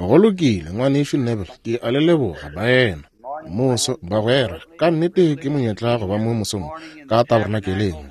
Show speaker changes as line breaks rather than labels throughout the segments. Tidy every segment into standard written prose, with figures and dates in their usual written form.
go lokile ngwaneso Neville ke a leleboga baena moso bagwera ka nnete ke monyetla go ba mo mosong ka tabernakeleng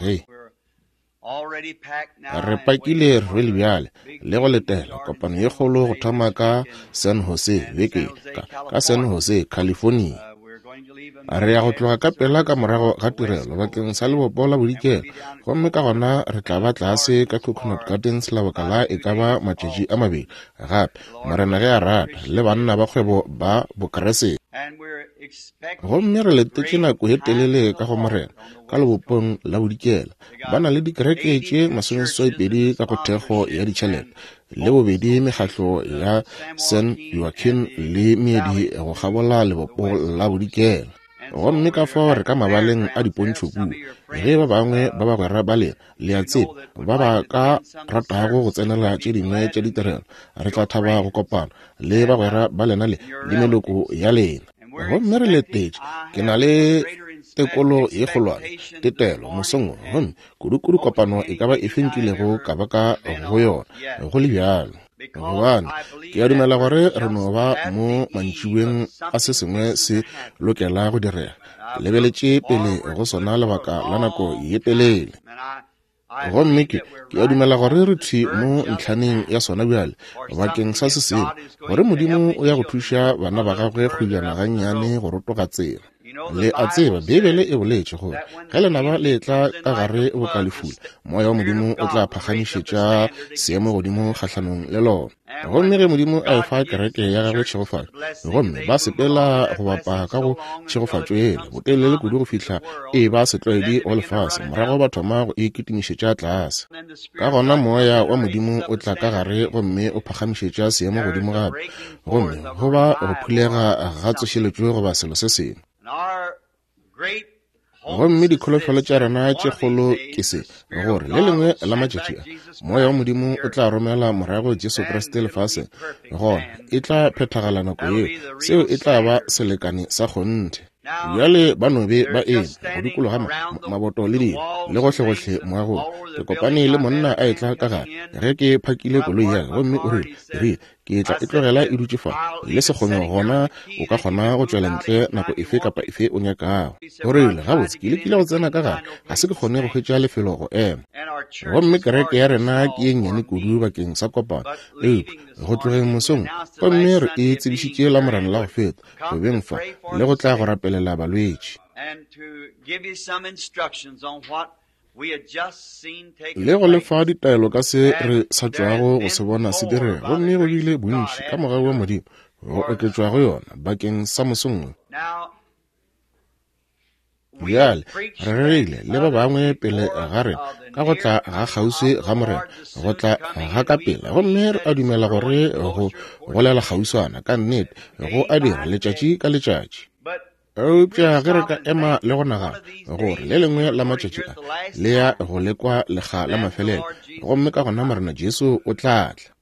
re pakile re le bjale le go letela kopano ye kgolo go thoma ka San Jose ka San Jose, California. Re ya go tloga ka pela ka morago ga tirelo bakeng sa lebopo la bodikela gomme ka gona re tla ba tlase ka Coconut Gardens labaka la e ka ba matšatši a mabedi gape marena ge a rata le banna ba kgwebo ba bokeresete gomme re letetše nako ye telele ka go morena ka lebopong la bodikela ba na le dikereke tše 22 ka go thekgo ya ditšhelete le bobedi mekgatlo ya San Joaquin le meedi go gabola lebopo la bodikela gomme ka fao re ka mabaleng a dipontšhoku ge ba bangwe ba bagwera ba le a tsebe ba ba ka ratago go tsenela tše dingwe tša ditirelo re tla thaba go kopana le bagwera ba lena le meloko ya lena gomme re letetše ke na le tekolo ye kgolwane tetelo mosong gomme kudu kopano e ka ba e fenkilego ka baka go yona go le bjalo gobane ke a dumela gore re no ba mo mantšiweng a se sengwe se lokela go direga lebeletše pele go sona lebaka la nako ye telele gomme ke a dumela gore re thwi mo ntlhaneng ya sona bjale bakeng sa se sengwe gore modimo o ya go thuša bana ba gagwe go ilana gannyane go rotoga tsela le a tseba bebele e boletše gore ge lenaba le tla ka gare bokalefula moya wa modimo o tla phagamišetša seemo godimo kgatlhanong le lona gomme ge modimo a efa kereke ya gagwe tšhegofatšo gomme ba sepela go bapa ka go tšhegofatšo ele botelele kudu go fihla e ba setlwaedi go lefase morago ba thoma go ikitimišetša tlase ka gona moya wa modimo o tla ka gare gomme o phagamišetša seemo godimo gape gomme go ba go phulega ga tsošeletšo goba selo se sengwe gomme dikholofelo tša rena tše kgolo ke se gore le lengwe la matšatši a moya wa modimo o tla romela morago Jesu Kriste lefase gona e tla phethagala nako yeo seo e tla ba selekane sa kgonthe bjale ba nobe ba eme go dikologa maboto le dilo le gohle moagong ke kopane le monna a etla ka gare ge ke phakile koloi ya gomme o rile ke tla e tlogela e dutše fa le sekgonyo gona o ka kgona go tšwela ntle nako efe kapa efe o nyakago o rile gabotse ke lekile go tsena ka gare ga se ke kgone go hwetša lefelo go ema gomme kereke ya rena ke ye nnyane kudu bakeng sa kopano go tlogeng mosong gomme re e tsebišitše la morana la go feta go beng fa le go tla go rapelela balwetši le go lefa ditaelo ka se re sa tšwago go se bona se direga gomme go bile bontši ka morago wa modimo go oketšwa go yona bakeng sa mosongwe bjale re reile le ba bangwe pele ga rena ka go tla ga kgauswi ga morena go tla ga ka pela gomme re a dumela gore go golela kgauswana ka nnete go a dira letšatši ka letšatši eupša ge re ka ema le go nagana gore le lengwe la matšatši a le ya go lekwa lega la mafelelo gomme ka gona morena Jesu o tla tla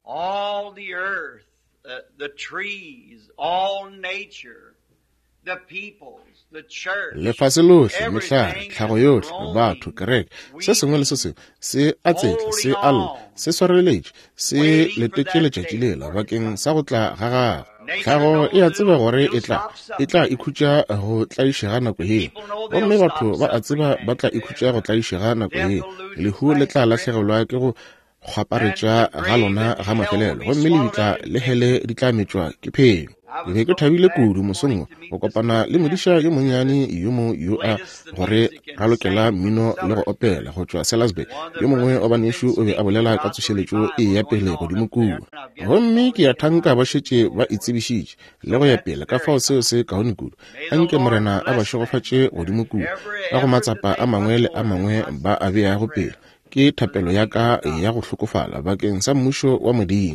lefase lohle mehlare tlhago yohle batho kereke se sengwe le se sengwe se a tsetla se alla se swareletše se letetše letšatši lela bakeng sa go tla ga gagwe tlhago e a tseba gore e tla ikhutša go tlaišega nako yeo gomme batho ba a tseba ba tla ikhutša go tlaišega nako yeo lehu le tla lahlegelwa ke go kgwaparetša ga lona ga mafelelo gomme lebitla le hele di tla metšwa ke pheno ke be ke thabile kudu mosong go kopana le modiša yo monnyane yo a gore ralokela mmino le go opela go tšwa Salisbury yo mongwe wa banešo o be a bolela ka tsošeletšo e ya pele godimo kudu gomme ke ya thanka ba šetše ba itsebišitše le go ya pele ka fao seo se kaone kudu a nke morena a ba šogofatše godimo kudu ka go matsapa a mangwe le a mangwe ba a beya go pele ke thapelo ya ka ya go hlokofala bakeng sa mmušo wa modimo.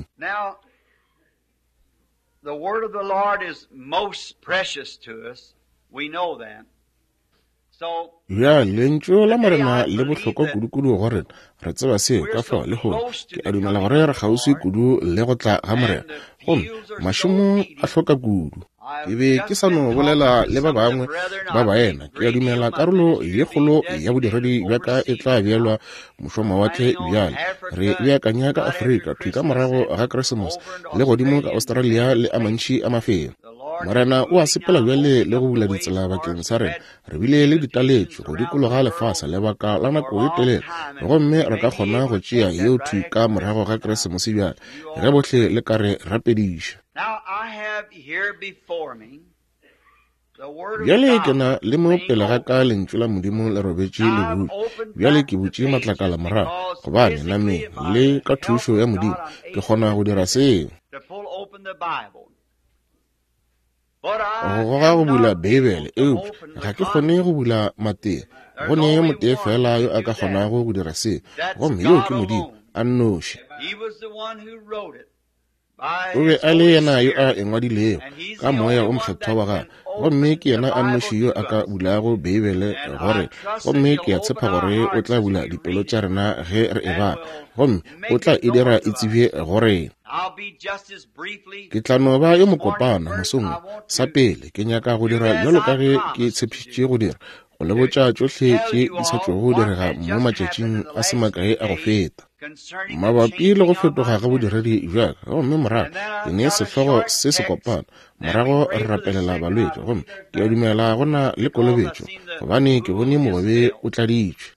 The word of the Lord is most precious to us. We know that. So
ya lentšo la morena le bohlokwa kudu go rena re tseba se ka fao le go ke a dumela gore re kgauswi kudu le go tla ga morena gomme mašomo a hloka kudu ke be ke sa no bolela le ba bangwe ba baena ke a dumela karolo ye kgolo ya bodiredi bja ka e tla beelwa mošomawatle bjale re beakanya ka Afrika thwi ka morago ga Christmas le godimo ka Australia le a mantši a mafelo. Morena o a sepela bjale le go bula ditsela bakeng sa rena re bile le ditaletšo go dikologa lefasa lebaka la nako e telele gomme re ka kgona go tšea yeo thwi ka morago ga Keresemose bjale ge bohle le ka re rapediša. Bjale ke na le mo pele ga ka lentšu la Modimo le robetše lebui bjale ke butše matlakala morago gobane nameng le ka thušo ya Modimo ke kgona go dira seo go ga go bula Bibele eupša ga ke kgone go bula Mateo go ne motee fela yo a ka kgonago go dira seo gomme yo ke Modimo a nnoši. O be a le yena yo a engwadilego ka moya o mokgethwa wa gagwe gomme ke yena a nnoši yo a ka bulago Bibele gore gomme ke a tshepa gore o tla bula dipelo tša rena ge re e bala gomme o tla e dira e tsebje gore ke tla no ba yo mokopana mosong sa pele ke nyaka go dira jalo ka ge ke tshepišitše go dira go lebotša tšohle tše di sa tšo go direga mo matšatšing a semakae a go feta mabapi le go fetoga ga bodiredi bjaka gomme morago ke ne sehlogo se se kopana morago re rapelela balwetši gomme ke a dumela gona le kolobetšo gobane ke bone mogobe o tladitšwe.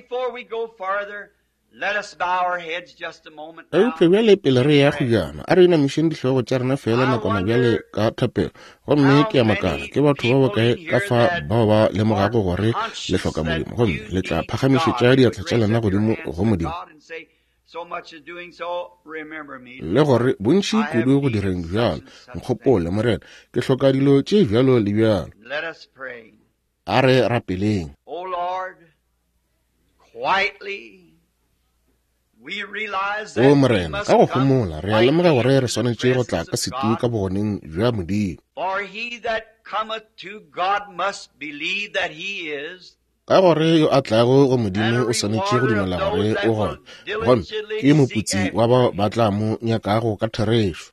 Eupša bjale pele re ya go jana a re inamišeng dihlogo tša rena fela nakwana bjale ka thapelo gomme ke a makala ke batho ba bokae ka fa bao ba lemogago gore le hloka Modimo gomme le tla phagamišetša diatla tša lena godimo go Modimo le gore bontši kudu go direng bjalo nkgopole morena ke hloka dilo tše bjalo le bjalo. A re rapeleng. O morena ka go gomola re a lemoga gore re swanetše go tla ka setu ka bogoneng bja Modimo ka gore yo a tlago go Modimo o swanetše go dumela gore o gone gomme ke moputsi wa ba ba tla mo nyakago ka therešo.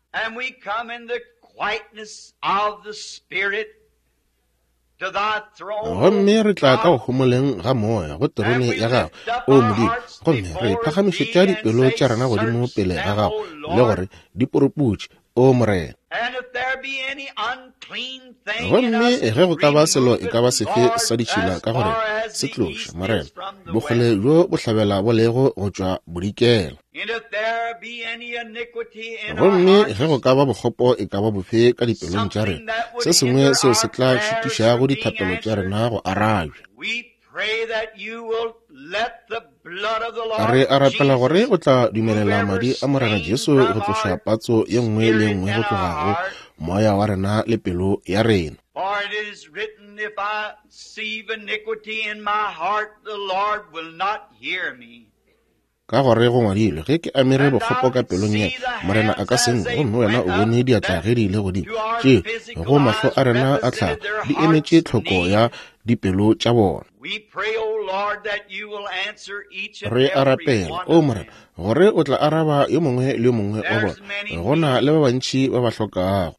Gomme re tla ka go gomoleng ga moya go terone ya gago o Modimo gomme re phagamišetša dipelo tša rena godimo pele ga gago le gore di poroputše o morena. Gomme ge go ka ba selo e ka ba sefe sa ditšhila ka gore se tloša morena bogole jo bo hlabela bo lego go tšwa bodikela. Gomme ge go ka ba bokgopo e ka ba bofe ka dipelong tša rena se sengwe seo se tla šitišago dithapelo tša rena go arabja. Re a rapela gore o tla dumelela madi a morena Jesu go tloša patso ye nngwe le nngwe go tlogago moya wa rena le pelo ya rena. Ka gore go ngwadilwe ge ke amere bokgopo ka pelong ya morena a ka sengwe gomme wena o bone diatla ge di ile godimo tšeo go mahlo a rena a tlhago di emetše tlhoko ya dipelo tša bona. Re a rapela o morena gore o tla araba yo mongwe le yo mongwe wa bona gona le ba bantši ba ba hlokago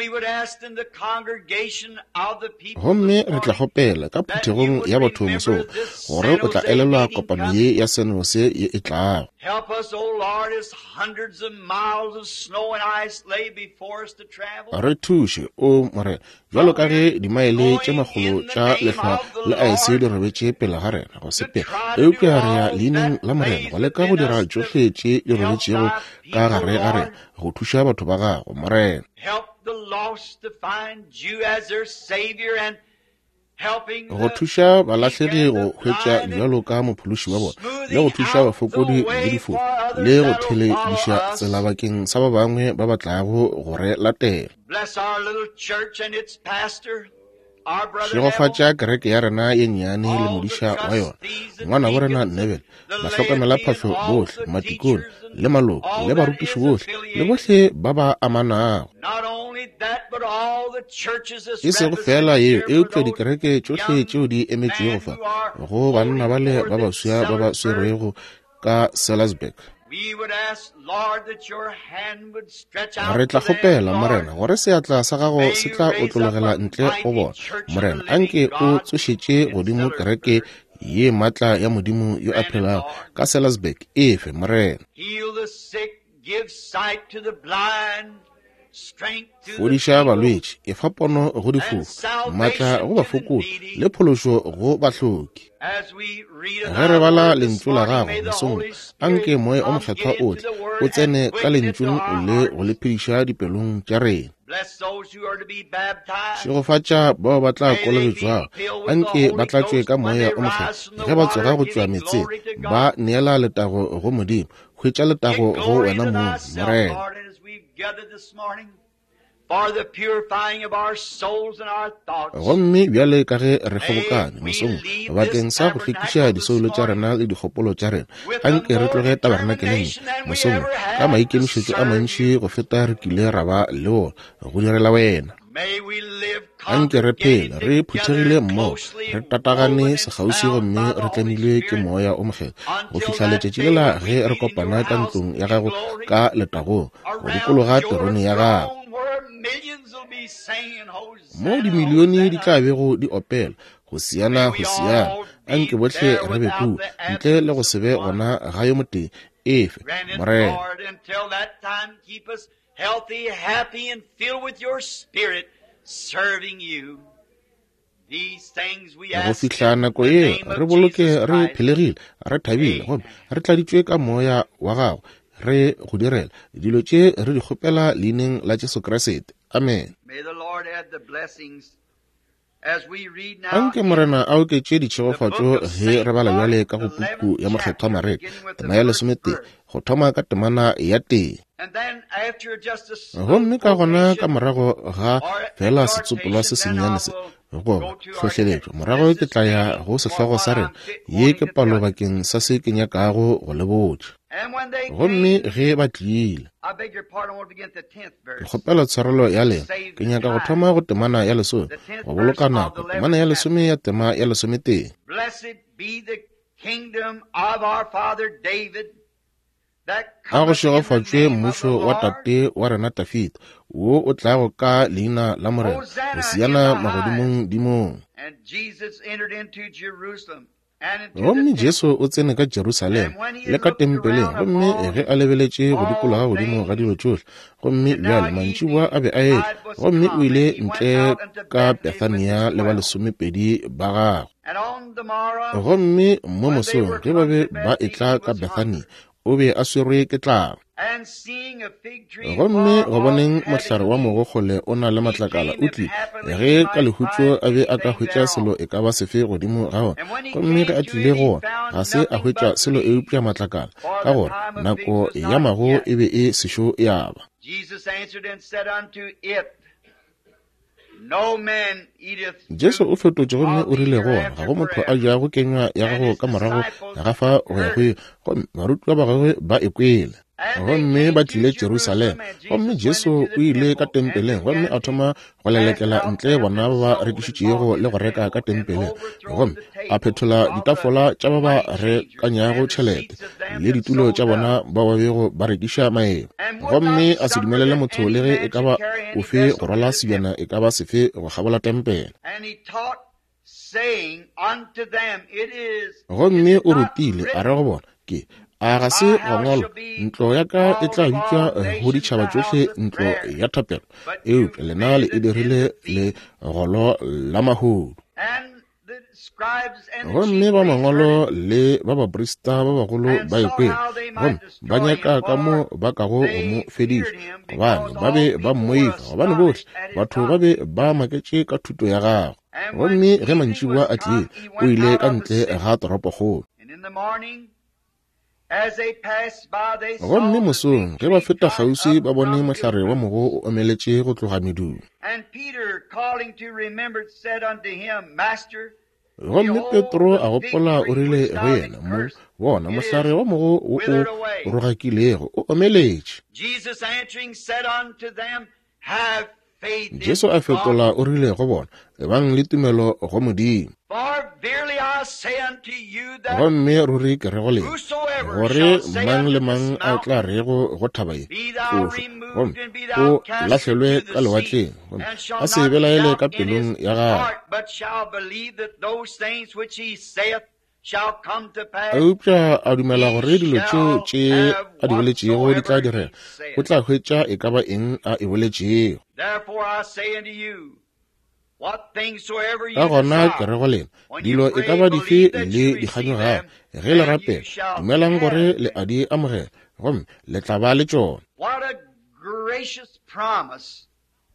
gomme re tla kgopela ka phuthegong ya batho mosong gore o tla elelwa kopano ye ya senose ye e tlago. Re thuše o morena jalo ka ge dimaele tše magolo tša lehlwa le aese di robetše pele ga rena go sepela eupša re ya leineng la morena go leka go dira tšohle tše di robetšego ka gare ga rena go thuša batho ba gago morena. Go thuša balahlegi go hwetša bjalo ka mophološi wa bona le go thuša bafokodi le difofu le go thelediša tsela bakeng sa ba bangwe ba batlago go re latela. Šegofatša kereke ya rena ye nnyane le modiša wa yona ngwana bo rena Neville bahlokomela phahlo bohle matikone le maloko le barutiši bohle le bohle ba ba amanago. E sego fela yeo eupša dikereke tšohle tšeo di emetšego fa go banna bale ba baswa ba ba swerego ka Salisbury
We would ask, Lord, that your hand would stretch out
re tla
to them,
kgopela
Lord.
morena gore seatla sa gago se tla otlologela ntle go bona morena anke o tsošitše godimo kereke ye matla ya modimo yo a phelago ka Sellersburg efe morena.
Heal the sick, give sight to the blind, strength to the
fodiša
feeble,
balwetši e fa pono go difofu maatla go bafokodi le phološo go bahloki.
as we read
ge re bala
another word this
lentswe la
morning,
gago
may the
mosong
Holy
anke
Spirit
moe o
come
mokgethwa
into
otle
the word
o tsene
and
ka
quicken it to
lentsweng
our
o le go
hearts.
lepediša dipelong tša rena.
Bless those who are to be baptized.
šegofatša bao ba tla
May they be
kolobetswang
filled with the
anke ba
Holy
tlatšwe
Ghost
ka
when
moya
they
o mokgethwa
rise from the
ge ba tsoga
water,
go tšwa
giving
metseng
glory to
ba
God.
neela letago go modimo hwetša letago
Give
go
glory
wena
to
mong
thyself,
morena.
Lord, as we've gathered this morning for the purifying of our souls and our thoughts.
gomme bjale ka ge re
May
kgobokane
we
mosong
leave
bakeng
this
sa go hlwekiša
tabernacle
disoulo
this
tša
morning
rena le dikgopolo tša rena
with
anke
a
re
more
tloge tabernakeleng
determination than we
mosong
ever
ka
had to
maikemišetšo a
serve
mantši
you.
go feta re kile ra ba le ona go direla wena.
May we live
anke re phele
congregated
re phuthegile
together,
mmogo
closely
re tatagane
woven and
sekgauswi
bound
gomme
by the
re
Holy
tlemilwe ke
Spirit
moya o mokgethwa go
until
fihla
that
letšatši
day
le la
when we
ge re
meet in
kopana
your
ka
house
ntlong ya
in
gago
glory
ka letagong go
around
dikologa
your
terone ya gago
throne where millions will be singing
mo
Hosanna,
dimilione di tla
Hosanna.
bego di opela go siana
May we
go siana
all be
anke botlhe
there
re be
without
ku
the
ntle le go
absence
se
of
be
one.
gona ga yo moteng efe
Grant it,
morena.
Lord, until that time, keep us healthy, happy, and filled with your Spirit, serving you. These things we
go
ask
fihla
in
nako
the
ye
name
re
of
boloke
Jesus
re
Christ.
phelegile re thabile gomme re tladitšwe ka moya wa gago re go direla dilo tše re di kgopela leineng la Jesu Kriste amen.
May the Lord add the blessings as we read now
anke
in
morena a oketše
the
ditšhegofatšo
book of
ge
St.
re bala
Mark,
bjale ka
the
go puku
11th
ya mokgethwa
chapter,
marena
beginning with the
tema ya
first
lesomete
verse.
go thoma ka temana ya teng
And then after just a smooth
gomme ka gona ka
quotation
morago ga
or
fela setsopolwa se
exhortation, then I
sennyane se
will
go
go to our
hlohleletšwa
text.
morago
This
ke
is
tla ya
reading
go
for
sehlogo
what
sa rena
I'm fit
ye
wanting
ke
to
palo
tell you.
bakeng sa se ke nyakago go le botša
And when they
gomme
came,
ge ba tlile
I beg your pardon, I want to begin at the 10th
ke
verse.
kgopela tshwarelo ya lena
Save
ke
the
nyaka go
time.
thoma go temana ya lesome
The 10th
go
verse
boloka
of the
nako temana ya
11th
lesome ya tema ya lesome teng.
Blessed be the kingdom of our father David that
a go
cometh in the
šegofatšwe
name of the
mmušo wa
Lord.
tate wa rena Dafita wo o tlago ka leina la morena
Hosanna
go
in
siana
the
magodimong dimong.
And Jesus entered into Jerusalem and into
gomme
the
jesu
temple.
o tsene ka jerusalem
And when he
le
had
ka
looked
tempeleng
around
gomme
upon
ge a lebeletše go dikologa
all
godimo ga
things,
dilo tšohle gomme
and now
bjale mantšiboa a be a
evening
ete
tide was
gomme o
come,
ile
and he went
ntle
out unto
ka
Bethany with
bethania
his
le ba
12.
lesomepedi ba gagwe.
And on the morrow,
gomme mo
when they
mosong
were
ge ba
come
be
to
ba
Bethany,
etla
he
ka
was
bethani
hungry.
o be a swerwe ke tlala
And seeing a fig tree
gomme
far
go
off
boneng
having
mohlare wa
leaves,
mogogole o na le
he
matlakala
came
o
if
tlile
happily
ge
he
ka
might
lehutšo
find
a be a ka
anything
hwetša selo
thereon.
e ka ba sefe godimo ga gona
And when he
gomme ge
came
a
to
tlile
it,
go
he
ona
found
ga se a
nothing
hwetša
but
selo
leaves,
eupša matlakala
for
ka
the
gore
time of
nako
figs was
ya
not
mago
yet.
e be e sešo e aba.
Jesus answered and said unto it, No man eateth
jesu o
fruit
fetotše gomme
of
o
the
rile
year
go ona ga
after
go motho a
forever.
jago kenywa ya
And
gago
his
ka morago
disciples
ya gafa go ya
heard
go
it.
gomme barutwa ba gagwe ba e kwele
And they
gomme
came
ba
to
tlile
Jerusalem,
jerusalem
and
gomme
Jesus went
jesu
into
o
the
ile ka
temple, and
tempeleng gomme
began
a thoma
to
go
cast
lelekela
out
ntle
them
bona
that
ba ba
sold and
rekišitšego
bought in
le
the
go reka ka
temple, and
tempeleng
overthrow
gomme
the
a
tables
phetola
of the
ditafola tša ba ba
money changers
rekanyago
and the
tšhelete
seats of them
le
that
ditulo
sold
tša bona
doves.
ba ba bego ba rekiša maemo
And would
gomme
not
a se
suffer
dumelele
that
motho
any
le ge e
man
ka
should
ba
carry any
ofe go
vessel
rwala
into the
sebjana
temple.
e ka ba sefe go gabola tempele
And he taught, saying unto them, It is
gomme
it
o
not
rutile a re
written,
go bona ke a ga se
My
go
house
ngwalwa
shall be
ntlo ya ka e
called
tla
of
bitswa
all
go
nations
ditšhaba
a house
tšohle
of
ntlo
prayer,
ya thapelo
but
eupša
you
lena le e
made it
dirile
into
le
feast.
golo la mahudu
And the scribes and the
gomme
chief
ba
priests
mangwalo
heard it,
le ba baporista ba bagolo
and
ba
sought
ekwele
how they
gomme
might
ba
destroy
nyaka
him,
ka mo
for
ba kago go mo
they
fediša
feared him,
gobane
because
ba
all
be ba
people were
mmoifa gobane bohle
astonished at his
batho ba be
doctrine.
ba maketše ka thuto ya gagwe
And when
gomme ge
evening
mantšiboa
was
a tlile
come, he
o
went
ile
out
ka
of the
ntle
city.
ga toropokgolo
And in the morning, as they passed by, they
gomme
saw the
mosong
fig
ge ba
tree
feta
cut
kgauswi
up
ba bone
from the
mohlare wa
root.
mogo o omeletše go tloga medung
And Peter, calling to remembrance, said unto him, Master,
gomme
behold,
petro a
the fig
gopola o
tree
rile
which
go
thou
yena
didst
mo
curse,
bona
it
mohlare
is
wa mogo o
withered away.
rogakilego o omeletše
Jesus answering said unto them, Have faith in
Jesu a fetola
God.
o rile go bona ebang le tumelo go Modimo.
For verily I say unto you that
Gomme ruri ke re go le
whosoever
gore
shall say
mang le
unto
mang
this
a tla
mountain,
re go thaba e
be thou
gomme
removed and be thou
o
cast
latlhelwe
into
ka
the
lewatleng
sea,
gomme
and shall
a se
not
belaele
doubt
ka
in
pelong
his
ya gago.
heart, but shall believe that those things which he saith shall come to
A
pass.
upša a dumela gore dilo tšeo tše
have
a di boletšego di tla
whatsoever
direga
he saith.
go tla hwetša e ka ba eng a e boletšego.
Therefore I say unto you, what things soever you
Ka gona ke re
desire,
go le
when you
dilo e
pray,
ka ba dife
believe that
le
you
dikganyo
receive
ga
them,
ge le
and
rapela
you shall
dumelang gore
have
le
them.
a di amogela gomme le tla ba le tšona.
What a gracious promise.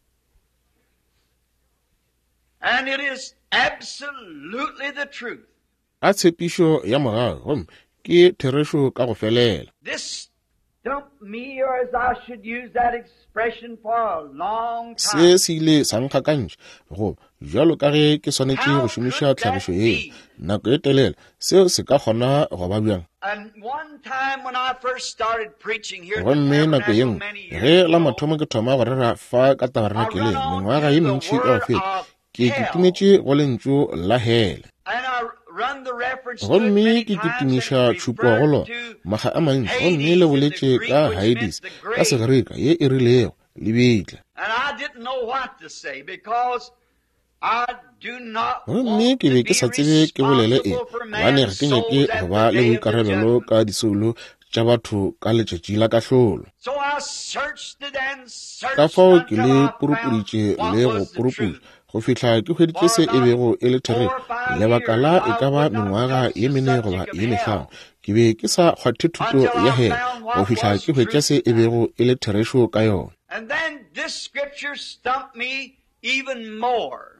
And it is absolutely the truth.
A tshepišo ya morago gomme ke therešo ka go felela.
This stumped me, or as I should use that expression, for a long
Se
time.
se ile sa nkgakantša go bjalo ka ge ke swanetše go šomiša tlhagišo ye nako e telele seo se ka kgona go ba bjang.
And one time when I first started preaching here at the
Gomme nako ye
Tabernacle
nngwe
many
ge
years
la
ago,
mathomo ke thoma go rera fa ka tabernakeleng mengwaga ye mentši e go feta ke kitumetše go lentšu la hele.
and I run the reference to it
Gomme
many
ke
times, and
kitumiša
it
tšhupo golo
referred to
maga a mantši gomme
Hades
le
in the
boletše
Greek,
ka
which
Hades
meant the
ka
grave.
segereka ye e rilego le betla.
And I didn't know what to say because I do not
Gomme
want
ke
to
be
be
ke sa tsebe ke bolele
responsible for
gobane ga
man's
ke nyake
souls
go
at
ba
the
le
day of the
boikarabelo
judgment.
ka disoulo tša batho ka letšatši la kahlolo.
So I searched it and
Ka
searched
fao ke
until
le
I found
purupuditše
what
le go
was the
puruputša
truth.
go fihla ke hweditše se e bego e le therešo.
4 or 5
Lebaka
years
la e
I
ka ba
would not
mengwaga
touch
ye
the
mene goba
subject of
ye mehlano
hell
ke be ke sa kgwathe thuto
until
ya
I
hela
found
go
what
fihla
was
ke hwetša se
truth.
e bego e le therešo ka yona.
And then this scripture stumped me even more.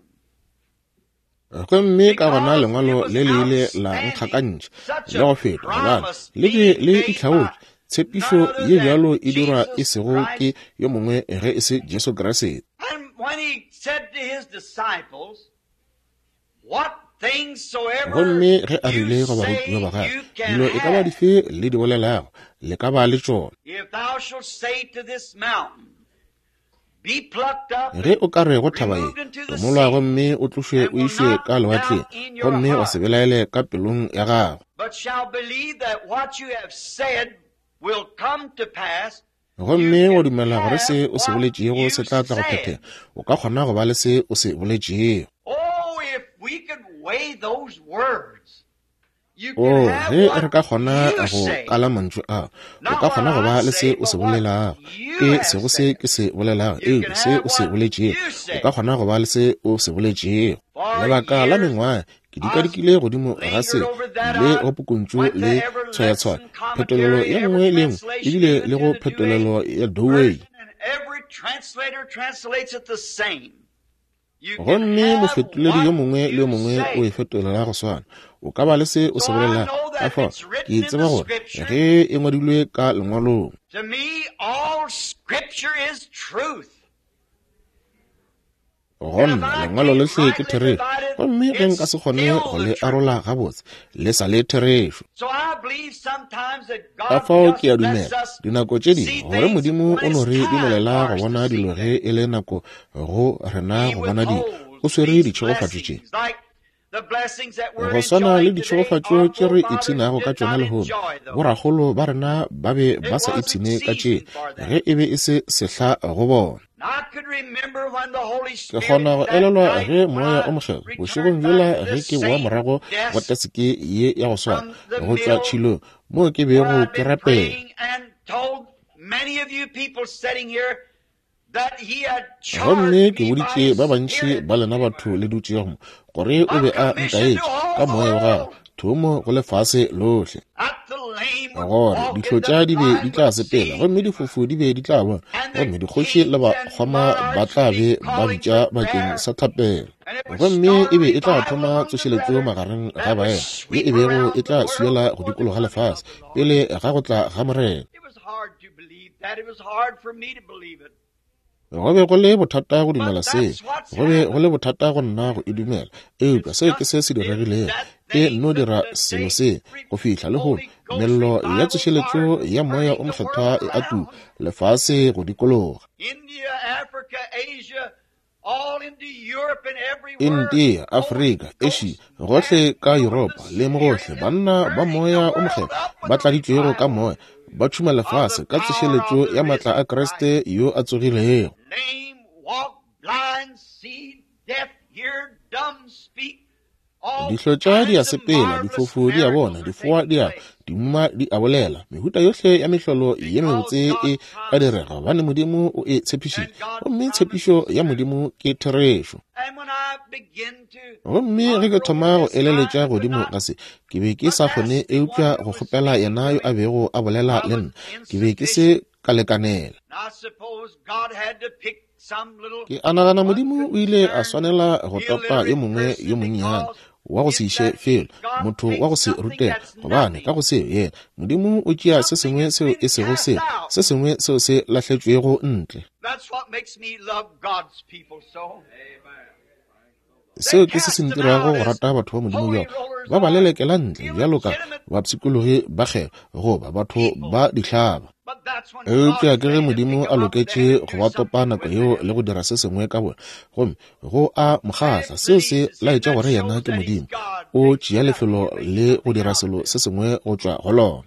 Gomme ka gona lengwalo le le ile la nkgakantša le go feta gobane le be le itlhaotše tshepišo ye bjalo e dirwa e sego ke yo mongwe ge e se Jesu Kriste.
And when he said to his disciples, what things soever
Gomme ge a rile
you
go
say
barutiwa ba gagwe
you can
dilo e ka ba
have.
dife le di bolelago le ka ba le tšona.
If thou shalt say to this mountain, be plucked up
Ge o ka re go
and
thaba e
removed into the
tomolwa
sea,
gomme o tlošwe o išwe ka lewatleng gomme o se belaele ka pelong ya gago.
but shall believe that what you have said will come to pass,
Gomme o dumela gore se o se boletšego se tla tla go phethega o ka kgona go ba le se o se boletšego.
oh, if we could weigh those words, you
O
can have
ge re
what
ka kgona
you
go
say.
kala mantšu a o ka kgona go ba le se o se bolelago ke sego se ke se bolelago eupša se o se boletšego o ka kgona go ba le se o se boletšego. Lebaka la mengwaga ke dikadikile godimo ga se le go pukuntšu le tshwayatshwaya phetolelo ye nngwe le nngwe ebile le go phetolelo ya Douay.
And every translator translates it the same. You can
Gomme
have
mofetoledi yo
what
mongwe le yo
you
mongwe o
say.
e fetolela go swana o ka ba le se o se bolelang ka fa ke tseba gore ge e ngwadilwe ka lengwalong.
To me, all scripture is truth.
Gonna lengwalo le hle ke therešo gomme ge nka se kgone go le arola gabotse le sa le therešo.
So I believe sometimes that
Ka
God
fao ke a
just lets
dumela
us
dinako tše
see
dingwe gore
things
modimo o
when
no
it's
re
time
dumelela
for
go
us
bona
to see
dilo ge
them.
e le nako go rena
He
go bona dilo
withholds
go swere
these
ditšhegofatšo tše
blessings, like the blessings that we're
go swana le
enjoying today.
ditšhegofatšo
Our
tše re
forefathers
ipshenago ka
did
tšona
not
lehono
enjoy those.
boragolo ba rena ba be ba sa
It wasn't
ipshine ka tše
season for that.
ge e be e se sehla go bona.
I could remember when the Holy
Ke
Spirit
kgona go
that
elelwa
night
ge
when
moya o
I
mogego bošegong
returned
bjola
back to
ge
the
ke boa
same
morago
desk
go taseke ye ya go swana
from the
go tšwa
mill
tšhilong moo ke
where
bego
I've
ke
been
rapela.
praying and told many of you people sitting here that He had charged
Gomme ke
me by
boditše
His
ba bantši
Spirit
ba lena batho le dutšego gore o be a nkaetše ka moya wa gago thomo go lefase lohle
at the lame would
gore
walk
ditlho
and
tša
the
di be di
blind
tla
would
sepela
see.
gomme difofu di be di tla bona gomme dikgoši le bakgoma ba tla be ba bitša bakeng sa thapelo gomme e be e tla thoma tsošeletšo magareng ga baena ye e bego e tla suela go dikologa lefase pele ga go tla ga morena.
It was hard to believe that. It was hard for me to believe it.
Go be go le bothata go dumela se go be go le bothata go nna go e dumela eupša se ke se se diregilego ke no dira selo se go fihla le go mello ya tsošeletšo ya moya o mokgethwa e atu lefase go dikologa.
India Africa, Asia, all into Europe and everywhere.
India, Africa, Asia, gohle ka Europa le mogohle banna ba moya o mogela ba tladitšwego ka moya ba tšhuma lefase ka tšešeletšo ya matla a Kriste yo a tsogilego.
Lame walk, blind see, deaf hear, dumb speak.
Dihlo tša di a sepela, difofu di a bona, difoa di a dimma di a bolela. Mehuta yohle ya mehlolo ye mebotse e ka direga bane Modimo o e tshepišitše. Gomme tshepišo ya Modimo ke therešo. Gomme ge ke thoma go eleletša godimo ka se, ke be ke sa kgone eupša go kgopela yena yo a bego a bolela le nna. Ke be ke se ka lekanela. Ke anagana Modimo o ile a swanela go topa yo mongwe yo monnyane wa go se iše felo, motho wa go se rutela, gobane ka go seo yena Modimo o tšea se sengwe seo e sego se sengwe seo se lahletšwego ntle. Seo ke se sentirago go rata batho ba Modimo bjao ba ba lelekela ntle bjalo ka bapsikologi ba kgela goba batho ba dihlaba. Eupša ke ge Modimo a loketše go ba topa nako yeo le go dira se sengwe ka bona, gomme go a mokgahla seo se laetša gore yena ke Modimo o tšea lefelo le go dira selo se sengwe go tšwa go lona.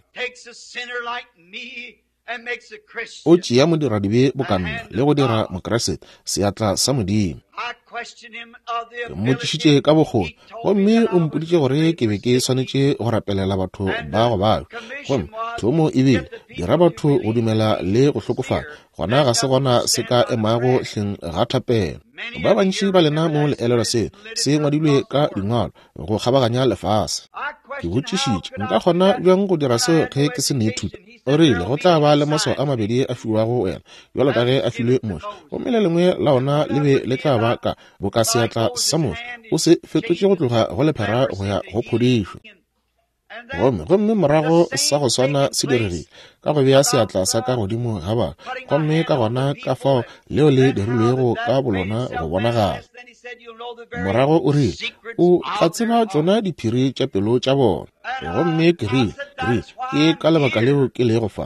O tšea modiradibe bokanna le go dira mokreste seatla sa Modimo. Ke mmotšišitše ka bokgoni, gomme o mpoditše gore ke be ke swanetše go rapelela batho ba go bao. Gomme thomo e bile dira batho go dumela le go hlokofala, gona ga se gona se ka emago hleng ga thapelo. Ba bantši ba lena mo leelelo se ngwadilwe ka dingwalo go kgabaganya lefase. Ke botšišitše nka kgona bjang go dira seo ge ke se neithuta. O rile go tla ba le maso a mabedi a fiwago wena bjalo ka ge a filwe motho, gomme le lengwe la ona le be le tla ba ka boka seatla sa motho o se fetotše go tloga go lephera go ya go phodišo. Gomme morago sa go swana se diregile ka go bea seatla sa ka godimo ga bana, gomme ka gona ka fao leo le dirilwego ka bolona go bonagala. Morago o rile o tla tseba tšona diphiri tša pelo tša bona. Gomme ke rile ke ka lebaka leo ke lego fa.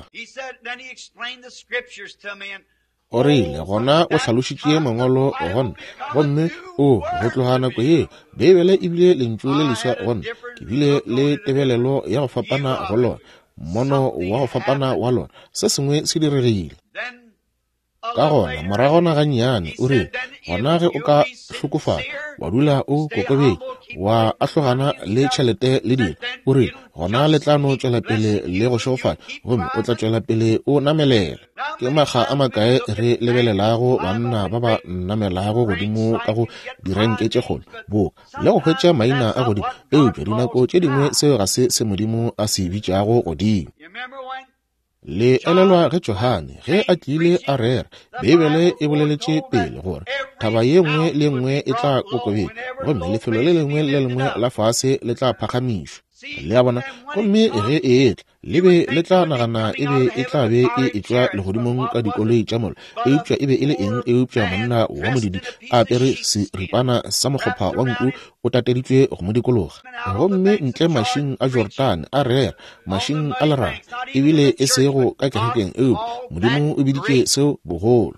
O rile gona o hlalošitše mangwalo gona, gomme go tloga nako ye Bibele e bile lentšu le leswa gona ke bile le tebelelo ya go fapana go lona, mono wa go fapana wa lona se sengwe se diregile. Ka gona moragona gannyane o rile gona ge o ka hlokofala wa dula o kokobetše wa ahlogana le tšhelete le dilo, o rile gona le tla no tšwela pele le go šogofala, gomme o tla tšwela pele o namelela. Ke makga a makae re lebelelago banna ba ba namelago godimo ka go direnke tše kgolo boka le go hwetša maina a godimo eupša dinako tše dingwe seo ga se Modimo a se bitšago godimo. Le elelwa ge Johane ge a tlile a rera, Bibele e boleletše pele gore thaba ye nngwe le nngwe e tla kokobetša, gomme lefelo le lengwe le lengwe la fase le tla phagamišwa. Le a bona gomme ge e etla le be le tla nagana e be e tla be e etšwa legodimong ka dikoloi tša mola, eupša e be e le eng eupša monna wa modidi a apere seripana sa mokgopha wa nku o tateditšwe go mo dikologa. Gomme ntle mašing a Jordane a rera mašing a lerata ebile e sego ka kerekeng eo Modimo o biditše seo bogolo.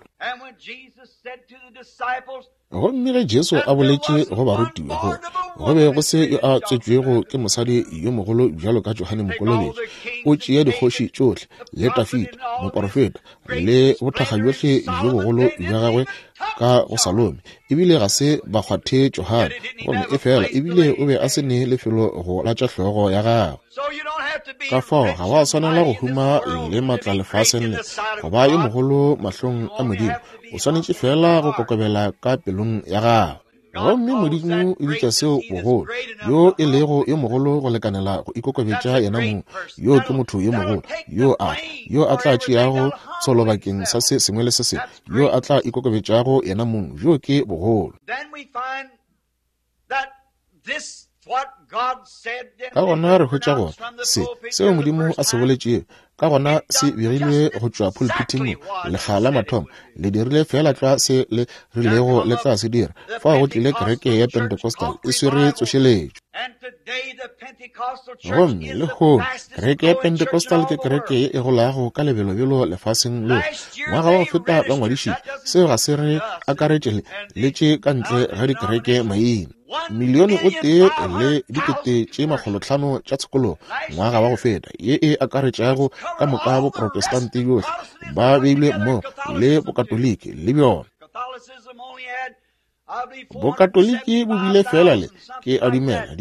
Gomme ge Jesu a boletše go barutiwa go be go se a tswetšwego ke mosadi yo mogolo bjalo ka Johane Mokolobetši, o tšea dikgoši tšohle le Dafita moprofeta le bothakga bjohle jo bogolo bja gagwe ka go Salome, ebile ga se ba kgwathe Johane, gomme e fela ebile o be a se ne lefelo go latša hlogo ya gagwe. Ka fao ga wa swanela go huma le matla lefaseng le go ba yo mogolo mahlong a Modimo, o swanetše fela go kokobela ka pelong ya gagwe. Gomme Modimo e bitša seo bogolo yo e lego yo mogolo go lekanela go ikokobetša yena mo yo ke motho yo mogolo yo a tla tšeago tsholo bakeng sa se sengwe le se sengwe, yo a tla ikokobetšago yena mo yo ke bogolo. ka gona re hwetša gore seo modimo a se boletše ka gona se begilwe go tšwa pulpiting lekga la mathomo le dirile fela tla se le rilego le tla se dira fa go tlile kereke ya Pentecostal e swere tsošeletšo. Gomme le go kereke ya Pentecostal ke kereke e e golago ka lebelo lefaseng lohle. Ngwaga wa go feta ba ngwadišitše seo ga se re akaretše le tše ka ntle ga dikereke maina. Milione o tee le 500,000 tša tshekolo ngwaga wa go feta ye e akaretšago ka moka bo Protestanti yohle ba beilwe mo le bokatoliki le bjona. Bokatoliki bo bile fela le ke a dumela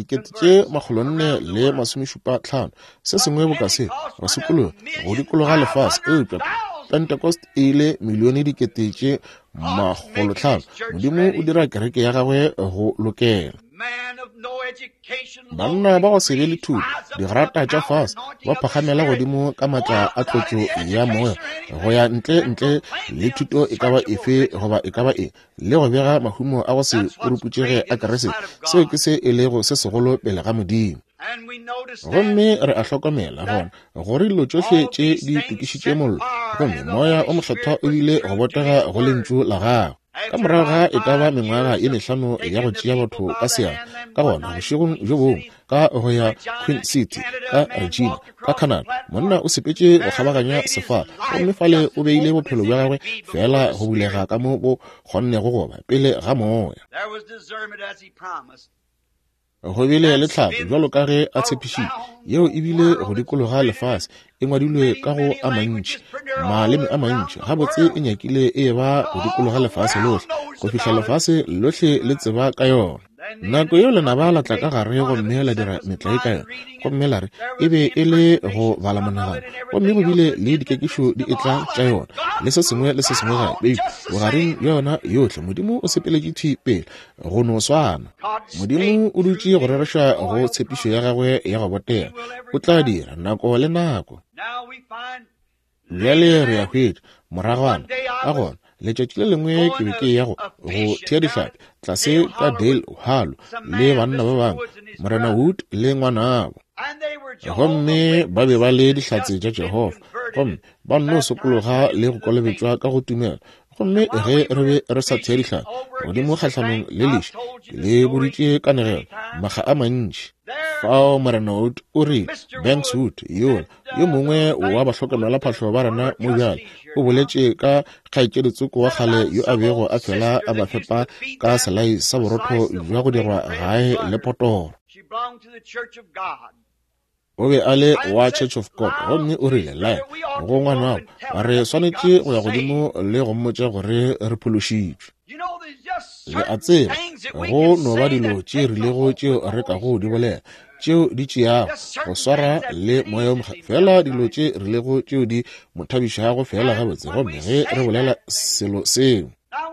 475 se sengwe bo ka se ba sekolo go dikologa lefase eupša Pentecost e ile milione 500,000. Modimo o dira kereke ya gagwe go lokela. Banna ba go se be le thuto digrata tša fase ba phagamela godimo ka matla a tlotšo ya moya go ya ntle le thuto e ka ba efe goba e ka ba e le go bega mahumo a go se kuruputšege a kerese seo ke se e lego se segolo pele ga Modimo. Gomme re a hlokomela gona gore dilo tšohle tše di tokišitše mollo gomme moya o mokgethwa o bile go botega go lentšu la gago. Ka morago ga e ka ba mengwaga ye 5 ya go tšea batho ka seana ka gona bošegong jo bongwe ka go ya Queen City ka Regina ka Canada monna o sepetše go kgabaganya sefala gomme fale o beile bophelo bja gagwe fela go bulega ka mo bo kgonnego goba pele ga moya. Go bile le tlhapi jwalo ka ge a tshepišitše yeo e bile go dikologa lefase e ngwadilwe ka go a mantši maleme a mantši gabotse e nyakile e ba go dikologa lefase lohle go fihla lefase lohle le tseba ka yona. Nako yeo lenaba la tla ka gare gomme la dira metlae ka yona gomme la re e be e le go bala monagano gomme go bile le dikekišo di etla tša yona le se sengwe gape bogareng yona yohle Modimo o sepeletše pele go no swana. Modimo o dutše go rereša go tshepišo ya gagwe ya go botega o tla dira nako le nako. Bjale re a hwetša moragwana ka gona letšatši le lengwe ke be ke ya go thea dihlapi tlase ka Dale Halo le banna ba bangwe Morena Wood le ngwanabo gomme ba be ba le dihlatse tša Jehova gomme ba no sokologa le go kolobetšwa ka go tumela gomme ge re be re sa thea dihlapi godimo kgatlhanong le leša le boditše kanegelo maga a mantši. Fao Morena Wood o rile Banks Wood yo mongwe wa bahlokomela phahlo ba rena mo bjale o boletše ka kgaetšeditsoko wa kgale yo a bego a fela a ba fepa ka selai sa borotho jwa go dirwa gae le potoro. O be a le wa Church of God gomme o rile lae go ngwanao ba re swanetše go ya godimo le go mmotša gore re phološitšwe. Le a tseba go no ba dilo tše rilego tšeo re ka go di bolela tšeo di tšeago go swara le moya fela dilo tše rilego tšeo di mothabišago fela gabotse gomme ge re bolela selo seo.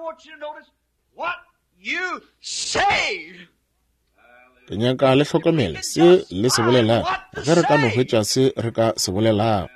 Ke nyaka le hlokomele se le se bolelang ge re ka no hwetša se re ka se bolelago.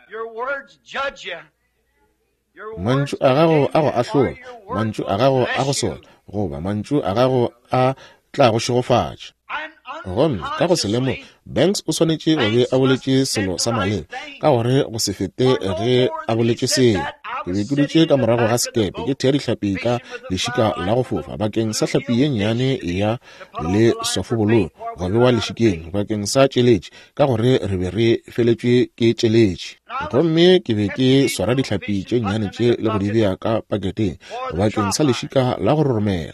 Mantšu a gago a go ahlola mantšu a gago a go sola goba mantšu a gago a tla go šegofatša. Gomme ka go se lemo Banks o swanetše go be a boletše selo sa maleba ka gore go se fete ge a boletše seo. Ke be ke dutše ka morago ga sekepe ke thea dihlapi ka lešika la go fofa bakeng sa hlapi ye nnyane ya le sofobolong go bewa lešikeng bakeng sa tšeletše ka gore re be re feletšwe ke tšeletše. Gomme ke be ke swara dihlapi tše nnyane tše le go di beya ka paketeng bakeng sa lešika la go roromela.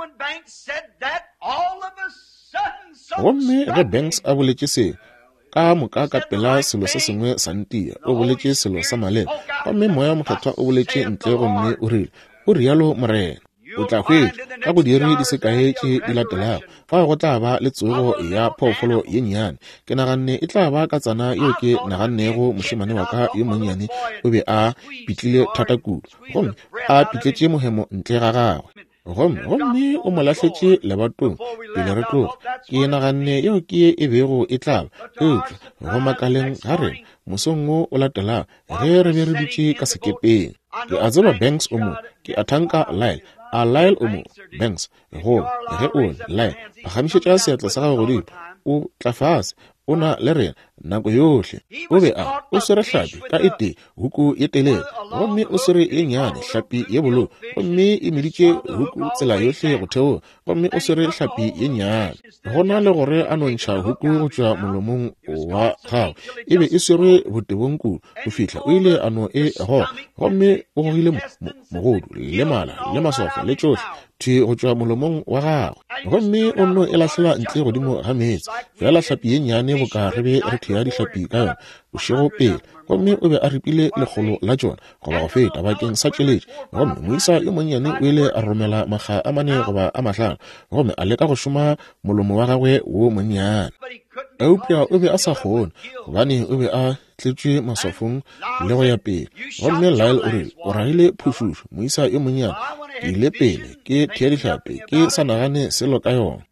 Gomme ge Banks a boletše seo ka moka ka pela selo se sengwe sa ntia o boletše selo sa maleba gomme moya mokgethwa o boletše ntle gomme o rile o rialo Morena o tla hwetša ka go dire di sekae tše di latelago fa go tla ba le tsogo ya phoofolo ye nnyane ke naganne e tla ba ka tsana yeo ke nagannego mošemane wa ka yo monnyane o be a pitlile thata kudu gomme a pitletše mohemo ntle ga gagwe gomme o mo lahletše lebatong pele re tloga ke naganne yeo ke e bego e tlaba eutšwa go makaleng ga rena mosong o o latelago ge re be re dutše ka sekepeng. Ke a tseba Banks o mo ke a thanka Lyle a Lyle o mo Banks go ge o Lyle pagamišetša seatla sa gago godimo o tla fase o na le rena nako yohle o be a o swere hlapi ka ete huku e telele gomme o swere e nyane hlapi ye bolo gomme e meditše huku tsela yohle go theoga gomme o swere hlapi ye nyane gona le gore a nontšha huku go tšwa molomong wa gago e be e swere botebong kudu go fihla o ile a no e goga gomme o gogile mogodu le mala le masofa le tšohle go tšwa molomong wa gago gomme o nno e lahlela ntle godimo ga meetse fela hlapi ye nyane go ka re be re thea dihlapi ka yone bošego pele gomme o be a ripile legolo la tšona goba go feta bakeng sa tšweletše gomme moisa yo monnyane o ile a romela makga a mane goba a mahlano gomme a leka go šoma molomo wa gagwe wo monnyane eupša o be a sa kgone gobane o be a tletšwe masofong le go ya pele gomme Lyle o re o ragile phušušo moisa yo monnyane ke ile pele ke thea dihlapi ke sa nagane selo ka yona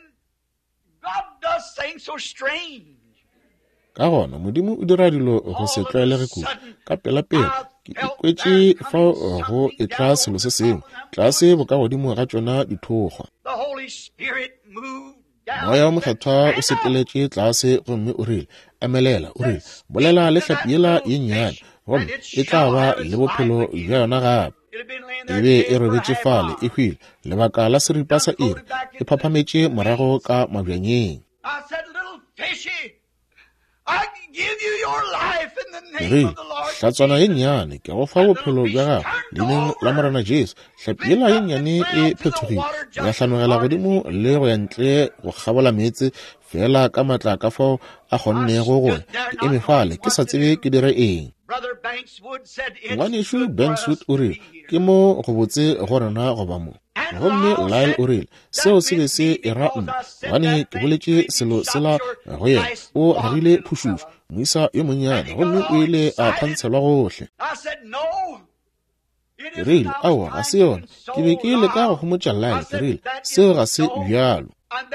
ka gona modimo o dira dilo go se tlwaelege kudu ka pelapela ke ikwetše fa go e tla selo se sengwe tlase boka godimo ga tšona dithokgwa moya wa mokgethwa o sepeletše tlase gomme o rile emelela o rile bolela le hlapi yela ye nnyane gomme e tla ba le bophelo bja yona gape e be e robetše fale e hwile lebaka la seripa sa iri e phaphametše morago ka mabjanyeng rile hlatswana ye nnyane ke go fa bophelo bja gago leineng la morena Jesu hlapi yela ye nnyane e phethogile ya hlanogela godimo le go ya ntle go kgabola meetse fela ka matla ka fao a kgonnego gore ke eme fale ke sa tsebe ke dire eng ngwanesho Bankswood o rile ke mo go botse go rena goba mo gomme Lyle o rile seo se be se e ra nna gane ke boletše selo sela go yena o ragile phušušo moisa yo monnyane gomme o ile a kgantshelwa gohle ke rile aowa ga se yona ke be ke leka go gomotša Lyle ke rile seo ga se bjalo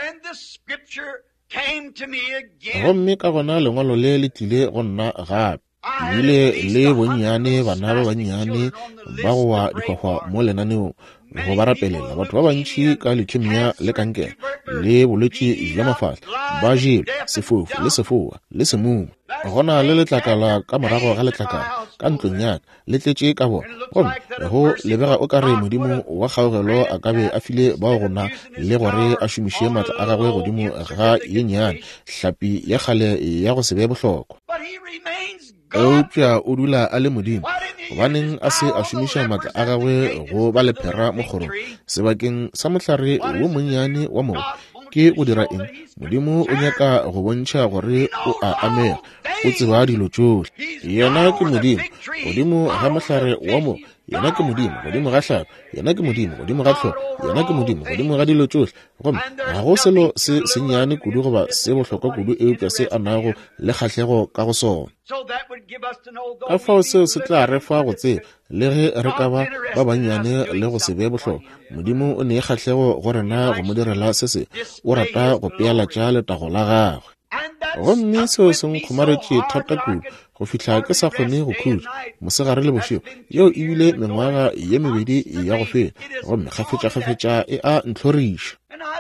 gomme ka gona lengwalo le le tlile go nna gape ebile le bonnyane bana ba bannyane ba go wa dikgwakgwa mo lenaneong go ba rapelela batho ba bantši ka leukemia le kankere le bolwetši bja mafahla ba jele sefofu le sefoa le semumo gona le letlakala ka morago ga letlakala ka ntlong yaka le tletše ka bona gomme go lebega o ka re modimo wa kgaogelo a ka be a file bao gona le gore a šomiše maatla a gagwe godimo ga ye nnyane hlapi ya kgale ya go se be bohlokwa eupša o dula a le modimo gobaneng a se a šomiša maatla a gagwe go ba lephera mo kgorong sebakeng sa mohlare wo monnyane wa mogo ke o dira eng modimo o nyaka go bontšha gore o a amega o tseba dilo tšohle yena ke modimo godimo ga mohlare wa mo yena ke modimo godimo ga hlapi yena ke modimo godimo ga tlholo yena ke modimo godimo ga dilo tšohle gomme ga go selo se sennyane kudu goba se bohlokwa kudu eupša se a nago le kgahlego ka go sona ka fao seo se tla re fa go tseba le ge re ka ba bannyane le go se be bohlokwa modimo o ne e kgahlego go rena go mo direla se se o rata go pealatša letago la gagwe gomme seo se nkgomaretše thata kudu go fihla ke sa kgone go khutša mosegare le bošego yeo ebile mengwaga ye mebedi ya go fela gomme kgafetša e a ntlhoriša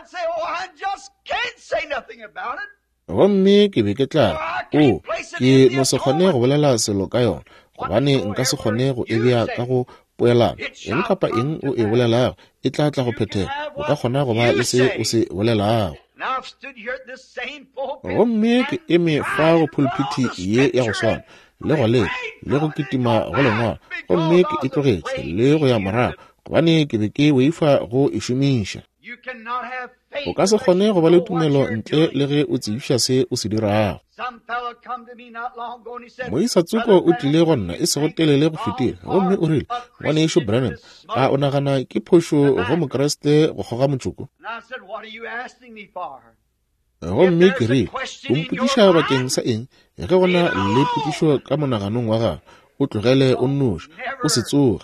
gomme ke be ke tla ke no se kgone go bolela selo ka yona gobane nka se kgone go e bea ka go poelana eng kapa eng o e bolelago e tla go phethela o ka kgona go ba le se o se bolelago gomme ke eme fa go pulpiti ye ya go swana le go le go kitima go lengwala gomme ke e tlogetše le go ya morago gobane ke be ke weifa go e šomiša o ka se kgone go ba le tumelo ntle le ge o tsebiša se o se dirago moisa Tsuko o tlile go nna e se go telele go fetile gomme o rile ngwaneešo Branham a o nagana ke phošo go mokeresete go kgoga motsoko gomme ke rile o mputiša bakeng sa eng ge gona le putišo ka monaganong wa gago o tlogele o nnoši o se tsoge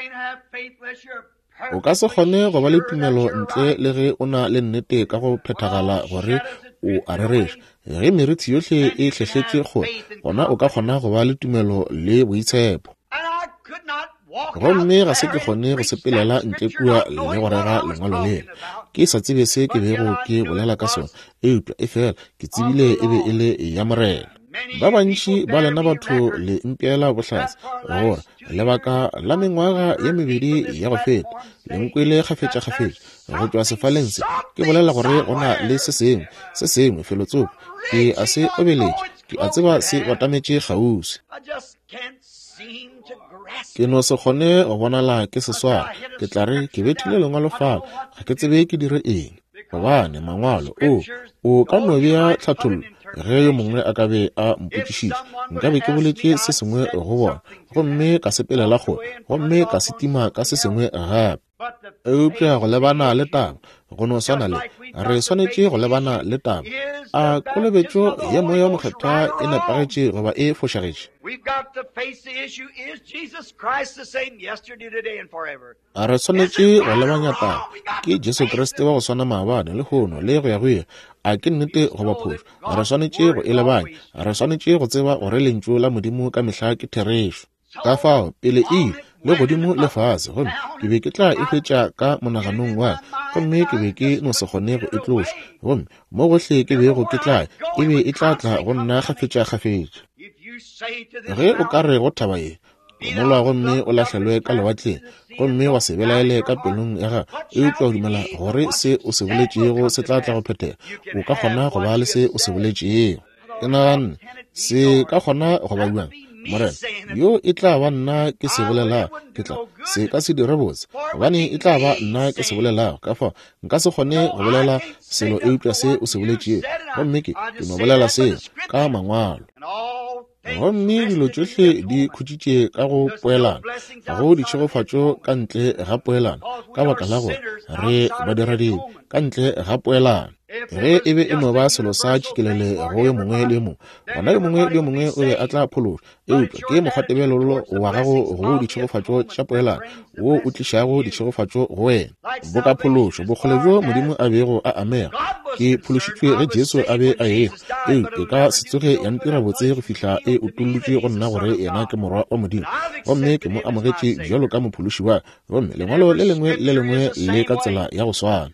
o ka se kgone go ba le tumelo ntle le ge o na le nnete ka go phethagala gore o a rereša ge meriti yohle e hlehletše gore gona o ka kgona go ba le tumelo le boitshepo gomme ga se ke kgone go sepelela ntle kua le go rega lengwalo lela ke sa tsebe se ke bego ke bolela ka sona eupša e fela ke tsebile e be e le ya morena ba bantši ba lena batho le mpeela bohlatse gore lebaka la mengwaga ye mebedi ya go feta le nkwele kgafetša go tšwa sefaleng se ke bolela gore go na le se sengwe felotsopo ke a se obeletše ke a tseba se batametše kgausi ke no se kgone go bonala ke seswara ke tla re ke bethile lengwalo fala ga ke tsebe ke dire eng gobane mangwalo o ka no bea tlhathollo ge yo mongwe a ka be a mpotšišitše nka be ke boletše se sengwe go bona gomme ka sepelela gone gomme ka setima ka se sengwe gape eupša go lebana le taba go no swana le re swanetše go lebana le taba a kolobetšo ye moya mokgethwa e nepagetše goba e fošagetše a re swanetše go lebanya taba ke Jesu Kriste wa go swana maabane le gono le go ya go ye a ke nnete goba phošo a re swanetše go e lebanya a re swanetše go tseba gore lentšu la modimo ka mehla ke therešo ka fao pele le godimo le fase gomme ke be ke tla e hwetša ka monaganong wa gomme ke be ke no se kgone go e tloša gomme mo gohle ke bego ke tla e be e tla go nna kgafetša ge o ka re go thaba ye molwa gomme o lahlelwe ka lewatleng gomme wa se belaele ka pelong ya ga e tla dumela gore se o se boletšego se tla go phethega o ka kgona go ba le se o se boletšego ke nagane se ka kgona go ba bjang morena yo e tla ba nna ke se bolela ke tla se ka se dire botse gobane e tla ba nna ke se bolela ka fa nka se kgone go bolela selo eupša se o se boletše gomme ke no bolela se ka mangwalo gomme dilo tšohle di khutšitše ka go poelana ga go ditšhegofatšo ka ntle ga poelana ka baka la gore re badirading ka ntle ga poelana ge e be e no ba selo sa tšikelele go yo mongwe le mongwe gona yo mongwe le mongwe o be a tla phološa eupša ke mokgatebelolo wa gago go ditšhegofatšo tša poelana wo o tlišago ditšhegofatšo go wena bo ka phološo bokgole jo modimo a bego a amega ke phološitšwe ge Jesu a be a ega e ka se tsoge ya ntira botse go fihla e utollotše go nna gore yena ke morwa wa modimo gomme ke mo amogetše bjalo ka mophološi wa gomme lengwalo le lengwe le ka tsela ya go swana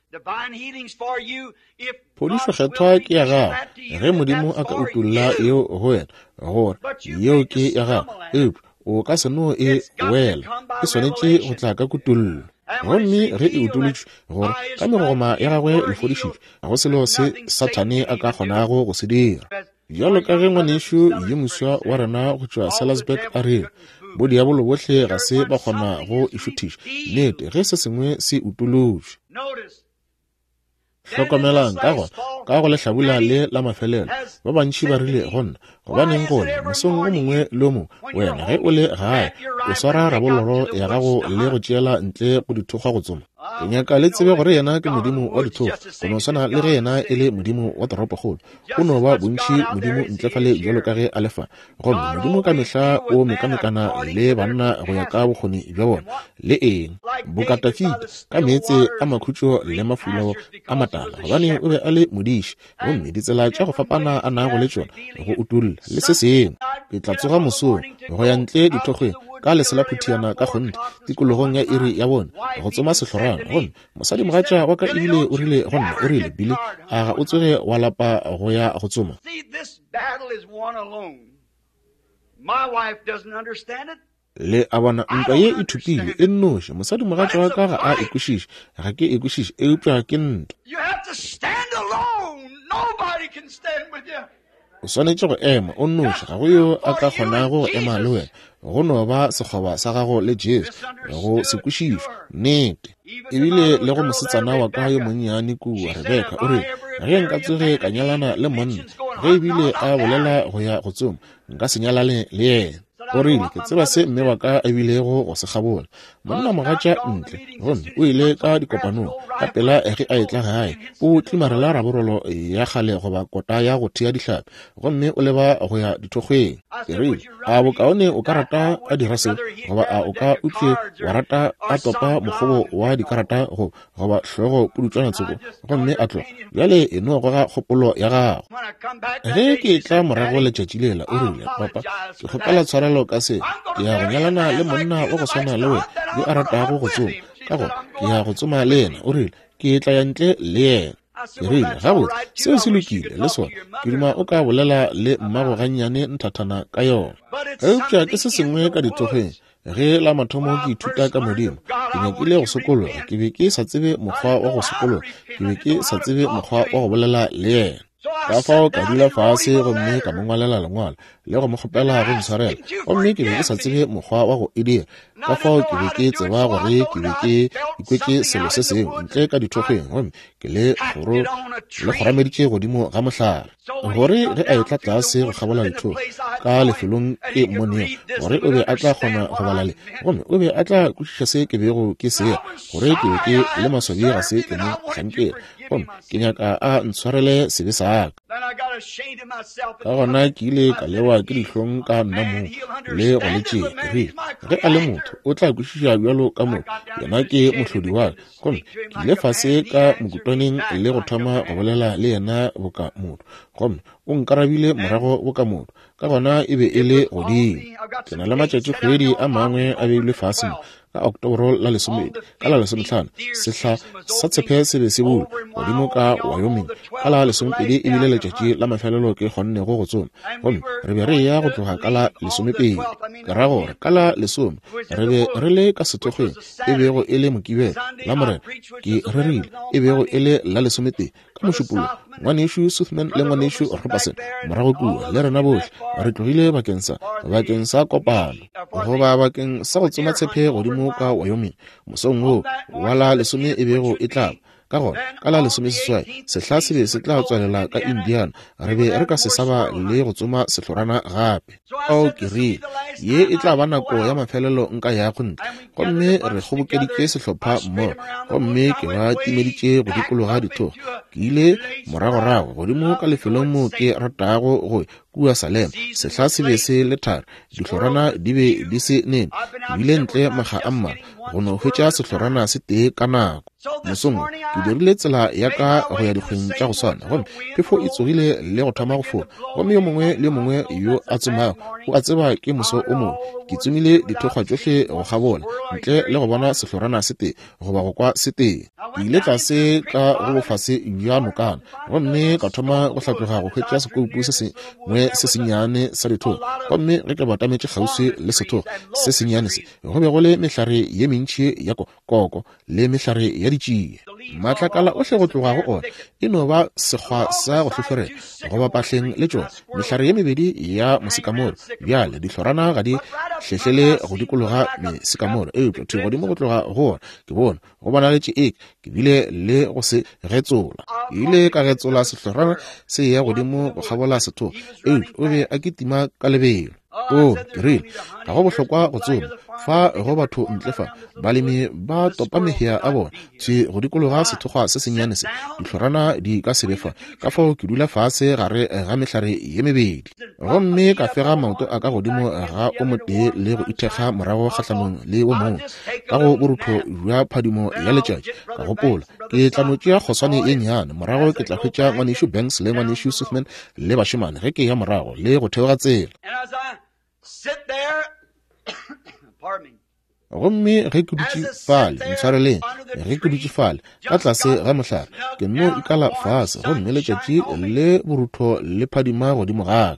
phodišo kgethwa ke ya gago ge modimo a ka utolla yeo go wena gore yeo ke ya gago eupša o ka se no e wela e swanetše go tla ka kutollo gomme ge e utolotšwe gore ka megoma ya gagwe le fodišitšwe go selo se Sathane a ka kgonago go se dira bjalo ka ge ngwanešo ye moswa wa rena go tšwa Salzburg a rere bodiabolo bohle ga se ba kgona go išuthiša nnete ge se sengwe se utolotšwe hlokomelang ka go lehlabula le la mafelelo ba bantši ba rile gonna gobaneng gone mosong o mongwe le mo wena ge o le gae o swara rabololo ya gago le go tšeela ntle go dithokgwa go tsoma ke nyaka le tsebe gore yena ke modimo wa dithokgwa go no swana le ge yena e le modimo wa toropokgolo go no ba bontši modimo ntlefale bjalo ka ge a lefa gomme modimo ka mehla o mekamekana le banna go ya ka bokgoni bja bona le eng bokatafida ka meetse a makhutšo le mafulo a matala gobane o be a le modiši gomme ditsela tša go fapana a nago le tšona go utulla le se sengwe ke tla tsoga mosong go ya ntle dithokgweng ka lesela phuthiana ka gonte tikologong ya iri ya bona go tsoma sehlorana gonne mosadi mogatša wa ka ebile o rile gonna o rile bile a ga o tsoge wa lapa go ya go tsoma le a bona ntwa ye e thupile e nnoše mosadi mogatša wa ka ga a ekwešiše ga ke ekwešiše eupša ke ntwa o swanetše go ema o nnoše ga go yo a ka kgonago go ema le wena go no ba sekgoba sa gago le Jesu go se kwešišwa nnete ebile le go mosetsana wa ka yo monnyane kua Rebeka o re ge nka tsoge ka nyalana le monna ge ebile a bolela go ya go tsoma nka se nyalane le yena o rile ke tseba se mme wa ka ebilego go se gabola monna mogatša ntle gonne o ile ka dikopanong ka pela ge a etla gae o tlimarela raborolo ya gale goba kota ya go thea dihlapi gomme o leba go ya dithokgweng ke rile a bokaone o ka rata a dira seo goba a o ka utlwe wa rata a topa mokgobo wa dikarata goba hlogo pudutswanatsoko gomme a tloga bjale e no goga kgopolo ya gago ge ke tla morago letšatši lela o rile papa ke kgopela tshwarelo bjalo ka se ke ya go nyalana le monna wa go swana le we yo a ratago go tsoma ka go ke ya go tsoma le yena o rile ke tla ya ntle le yena ke rile gabo seo se lokile le sona ke duma o ka bolela le mmago gannyane nthathana ka yona eupša ke se sengwe ka dithogeng ge la mathomo ke ithuta ka modimo ke nyakile go sekologa ke be ke sa tsebe mokgwa wa go sekologa ke be ke sa tsebe mokgwa wa go bolela le yena ka fao ka dula fase gomme ka mo ngwalela lengwalo le go mo kgopela go ntshwarela gomme ke be ke sa tsebe mokgwa wa go edira ka fao ke be ke tseba gore ke be ke ikwetse selo se sengwe ntle ka dithogeng gomme ke le gorameditše godimo ga mohlare gore ge a etla tlase go kgabola ditho ka lefelong ke moneo gore o be a tla kgona go bala le gomme o be a tla kwešiša se ke bego ke sea gore ke be ke le maswabi ga se ke mo hlankela gomme ke nyaka a ntshwarele sebe sa ka gona ke ile ka lewa ke dihlong ka nna mo le go letšeng rile ge a le motho o tla kwešiša bjalo ka mo yena ke mohlodi wa ka gomme ke ile fase ka mokutwaneng le go thoma go bolela le yena boka motho gomme o nkarabile morago boka motho ka gona e be e le godimo ke na le matšatši kgwedi a mangwe a beilwe fase ka Oktoboro la 15 sehla sa tshepe se be se bula godimo ka Wyoming ka la 12 e bile letšatši la mafelelo ke kgonnego go tsoma gomme re be re ya go tloga ka la 12 ka ra gore ka la 10 re be re le ka sethokgeng e bego e le mokibelo la morena ke rerile e bego e le la 11 ka mošupolo ngwanešo Soothman le ngwanešo Robertson morago kua le rena bohle re tlogile bakeng sa kopano goba bakeng sa go tsoma tshepe godimo ka Wyoming mosong wo wa la 10 e bego e tlaba ka gona ka la 16 sehla se be se tla tswalela ka Indiana re be re ka se saba le go tsoma sehlorana gape ao ke rile ye e tla ba nako ya mafelelo nka ya go ntle gomme re kgobokeditše sehlopha mmogo gomme ke ba timeditše go dikologa dithogo ke ile moragorago godimo ka lefelong mo ke ratago go kua Salem sehla se be se le thari dihlorana di be di se nene ebile ntle maga a mmala go no hwetša sehlorana se tee ka nako mosong ke dirile tsela ya ka go ya dikgweng tša go swana gomme phefo e tsogile le go thoma go fola gomme yo mongwe le mongwe yo a tsomago o a tseba ke moso o mongwe ke tsomile dithokgwa tšohle go gabola ntle le go bona sehlorana se tee goba go kwa se tee ke ile tlase ka go bofase bja nokana gomme ka thoma go hlatloga go hwetša sekoupu se sengwe se senyane sa dithogo gomme ge ke batametše kgauswi le sethogo se senyane se go be go le mehlare ye mentši ya koko le mehlare ya ditšie matlakala ohle go tloga go ona e no ba sekgwa sa go hlofurela go bapahleng le tšona mehlare ye mebedi ya mosikamoro bjale dihlorana ga di hlehlele go dikologa mesikamoro eupša godimo go tloga go ona ke bona go bona letše ke bile le go se getsola ke ile ka getsola sehlorana se ya godimo go kgabola sethogo o be a kitima ka lebelo ke rile ga go bohlokwa go tsoma fa go batho ntle fa balemi ba topa mehea a bona tše go dikologa sethokgwa se senyane se dihlorana di ka sebefa ka fao ke dula fase gare ga mehlare ye mebedi gomme ka fega maoto a ka godimo ga o motee le go ithekga morago kgahlanong le o mongwe ka go borutho bja phadimo ya letšatši ka gopola ke tla no tšea kgoswane ye nnyane morago ke tla hwetša ngwanešo Banks le ngwanešo Soothman le bašemane ge ke ya morago le go theoga tsela gomme ge ke dutše fale ntshwareleng ge ke dutše fale ka tlase ga mohlare ke no ikala fase gomme letšatši le borutho le phadima godimo gaka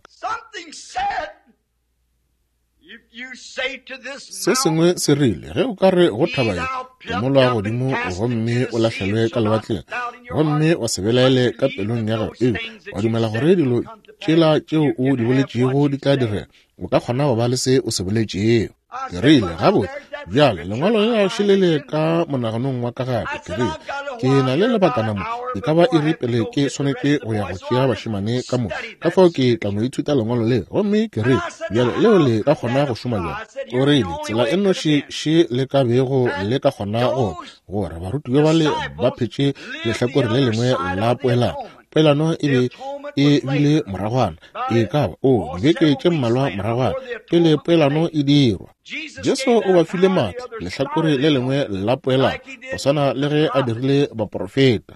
se sengwe se rile ge o ka re go thabae ke molwa godimo gomme o lahlelwe ka lewatleng gomme o se belaele ka pelong ya gago wa dumela gore dilo tšela tšeo o di boletšego di tla direla o ka kgona go ba le se o se boletšego ke rile gabotse bjale lengwalo le la šelele ka monaganong wa ka gape ke rile ke na le lebakana mo e ka ba e re pele ke swanetše go ya go tšea bašemane ka mo ka fao ke tla mo ithuta lengwalo le gomme ke rile bjale leo le ka kgona go šoma jang o rile tsela e nošiše le ka bego le ka kgona gore baruti ba le ba phetše lehlakore le lengwe la poelano e be e bile moragwana e ka ba dibeke tše mmalwa moragwana pele poelano e dirwa Jesu o ba file maatla lehlakore le lengwe la poelano go swana le ge a dirile baprofeta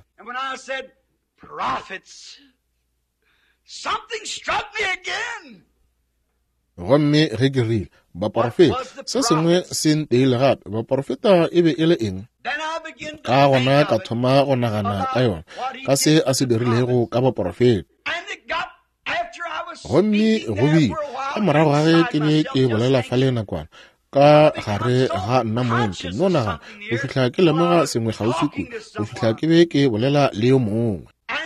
something struck me again.
gomme ge ke rile baporofeta se sengwe se nteile gape baporofeta e be e le eng ka gona ka thoma go nagana ka yona ka se a se dirilego ka baporofeta gomme go bile ka morago ga ge ke be ke bolela fa le nakwana ka gare ga nna monke no naga go fitlha ke lemoga sengwe gaufi kudu go fitlha ke be ke bolela le yo mongwe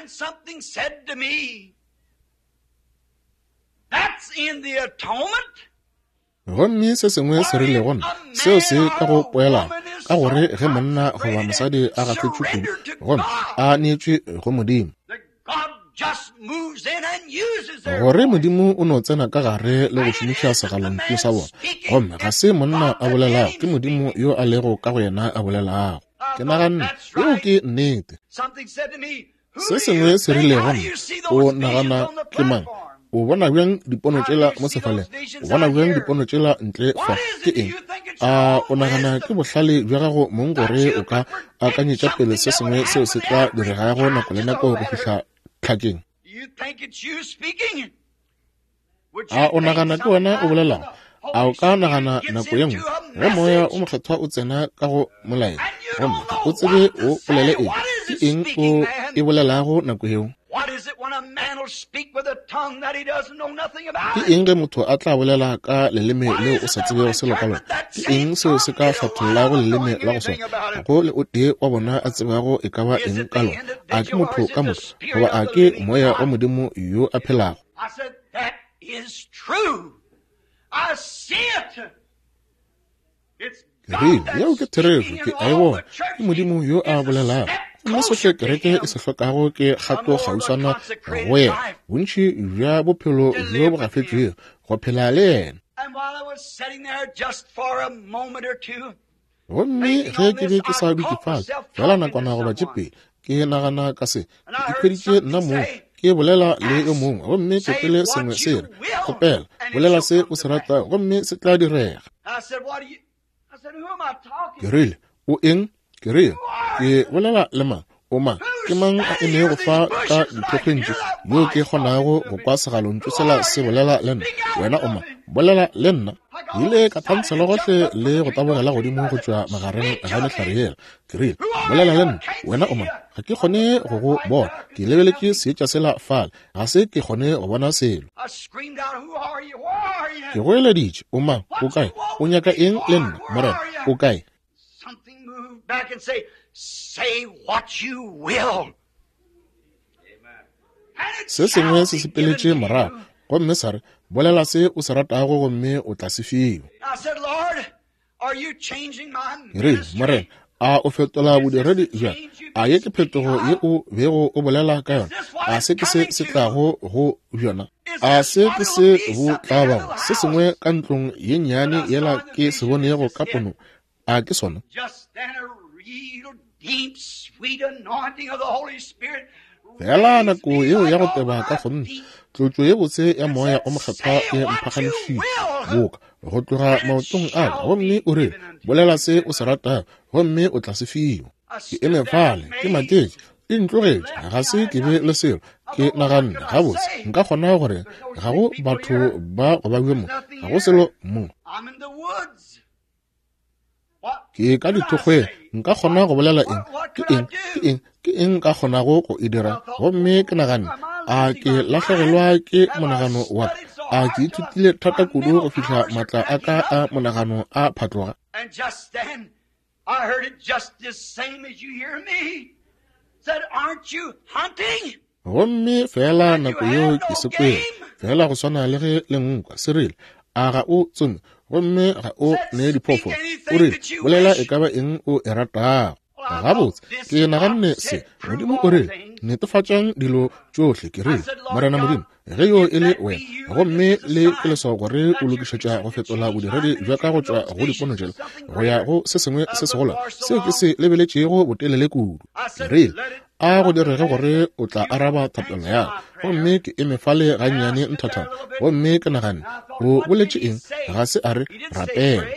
gomme se sengwe se rile gona seo se ka go poela ka gore ge monna goba mosadi a gafetswe kudu gomme a neetswe go modimo gore modimo o no tsena ka gare le go šomiša segalontlo sa bona gomme ga se monna a bolelago ke modimo yo a lego ka go yena a bolelago ke naganne eo ke nnete se sengwe se rile gomme o nagana ke mang o bona bjang dipono tšela mo sefaleng o bona bjang dipono tšela ntle fa ke eng o nagana ke bohlale bja gago mong gore o ka akanyetša pele se sengwe seo se tla diregago nako le nako go fihla tlhakeng o nagana ke wena o bolelago a o ka nagana nako ye nngwe ge moya o mokgethwa o tsena ka go molaeng gomme o tsebe o bolele eng ke eng o e bolelago nako eo ke eng ge motho a tla bolela ka leleme leo o sa tsebego selo ka lona ke eng seo se ka fatollago leleme la go sona go le o tee wa bona a tsebago e ka ba eng ka lona a ke motho ka motho goba a ke moya wa modimo yo a phelago ke rile yeo ke therego ke a e bona ke modimo yo a bolelago mme sohle kereke e se hlokago ke kgato gausana go yena bontši bja bophelo bjo bo gafetšwego go phela le yena gomme ge ke be ke sa dutse fase fela nakwana go batše pele ke nagana ka se ke ikhweditše nna moo ke bolela le yo mongwe gomme ke pele sengwe se re kgopela bolela se o se rata gomme se tla direga ke rile o eng ke rile ke bolela le mang o mang ke mang a ene go fa ka ditlhokgentše yo ke kgonago go kwa segalontlo sela se bolela le nna wena o mang bolela le nna ile ka thansela gohle le go tabogela godimo go tšwa magareng ga mehlare yela ke rile bolela le nna wena o mang ga ke kgone go go bona ke lebeletše seetša sela fale ga se ke kgone go bona selo ke go eleditše o mang o kae o nyaka eng le nna morena o kae se sengwe se sepeletše morago gomme sa re bolela se o se ratago gomme o tla se fiwa re morena a o fetola bodiredi bjang a ye ke phetogo ye o bego o bolela ka yona a se ke se tlago go bjona a se ke se go tla bago se sengwe ka ntlong ye nnyane yela ke se bonego ka pono a ke sona fela nako yeo ya go teba ka gonne tlotlo ye botse ya moya o mokgethwa e mphaganišitše boka go tloga maotong a ka gomme o re bolela se o se ratago gomme o tla se fiwa ke eme fale ke maketše e ntlogetše ga se ke be le selo ke naganne gabotse nka kgona gore ga go batho ba go ba bjemo ga go selo mongwe ke ka dithokgweng nka kgona go bolela eng ke eng ka kgonago go e dira gomme ke naganne a ke latlhegelwa ke monagano wa ka a ke ithutile thata kudu go fitlha maatla a ka a monagano a phatloga gomme fela nako yeo ke sekwele fela go swana le ge lengkwa se rile a ga o tsome gomme ga o ne diphoofolo o rile bolela e ka ba eng o e ratago gabotse ke naganne se modimo o rile netefatšang dilo tšohle ke rile morena modimo ge yo e le wena gomme le ke leswao gore o lokišetša go fetola bodiredi bja ka go tšwa go dipono tšela go ya go se sengwe se segola seo ke se lebeletšego botelele kudu ke rile a go direge gore o tla araba thapelo ya gomme ke eme fale ga nnyane nthathana gomme ke naganne o boletše eng ga se a re rapela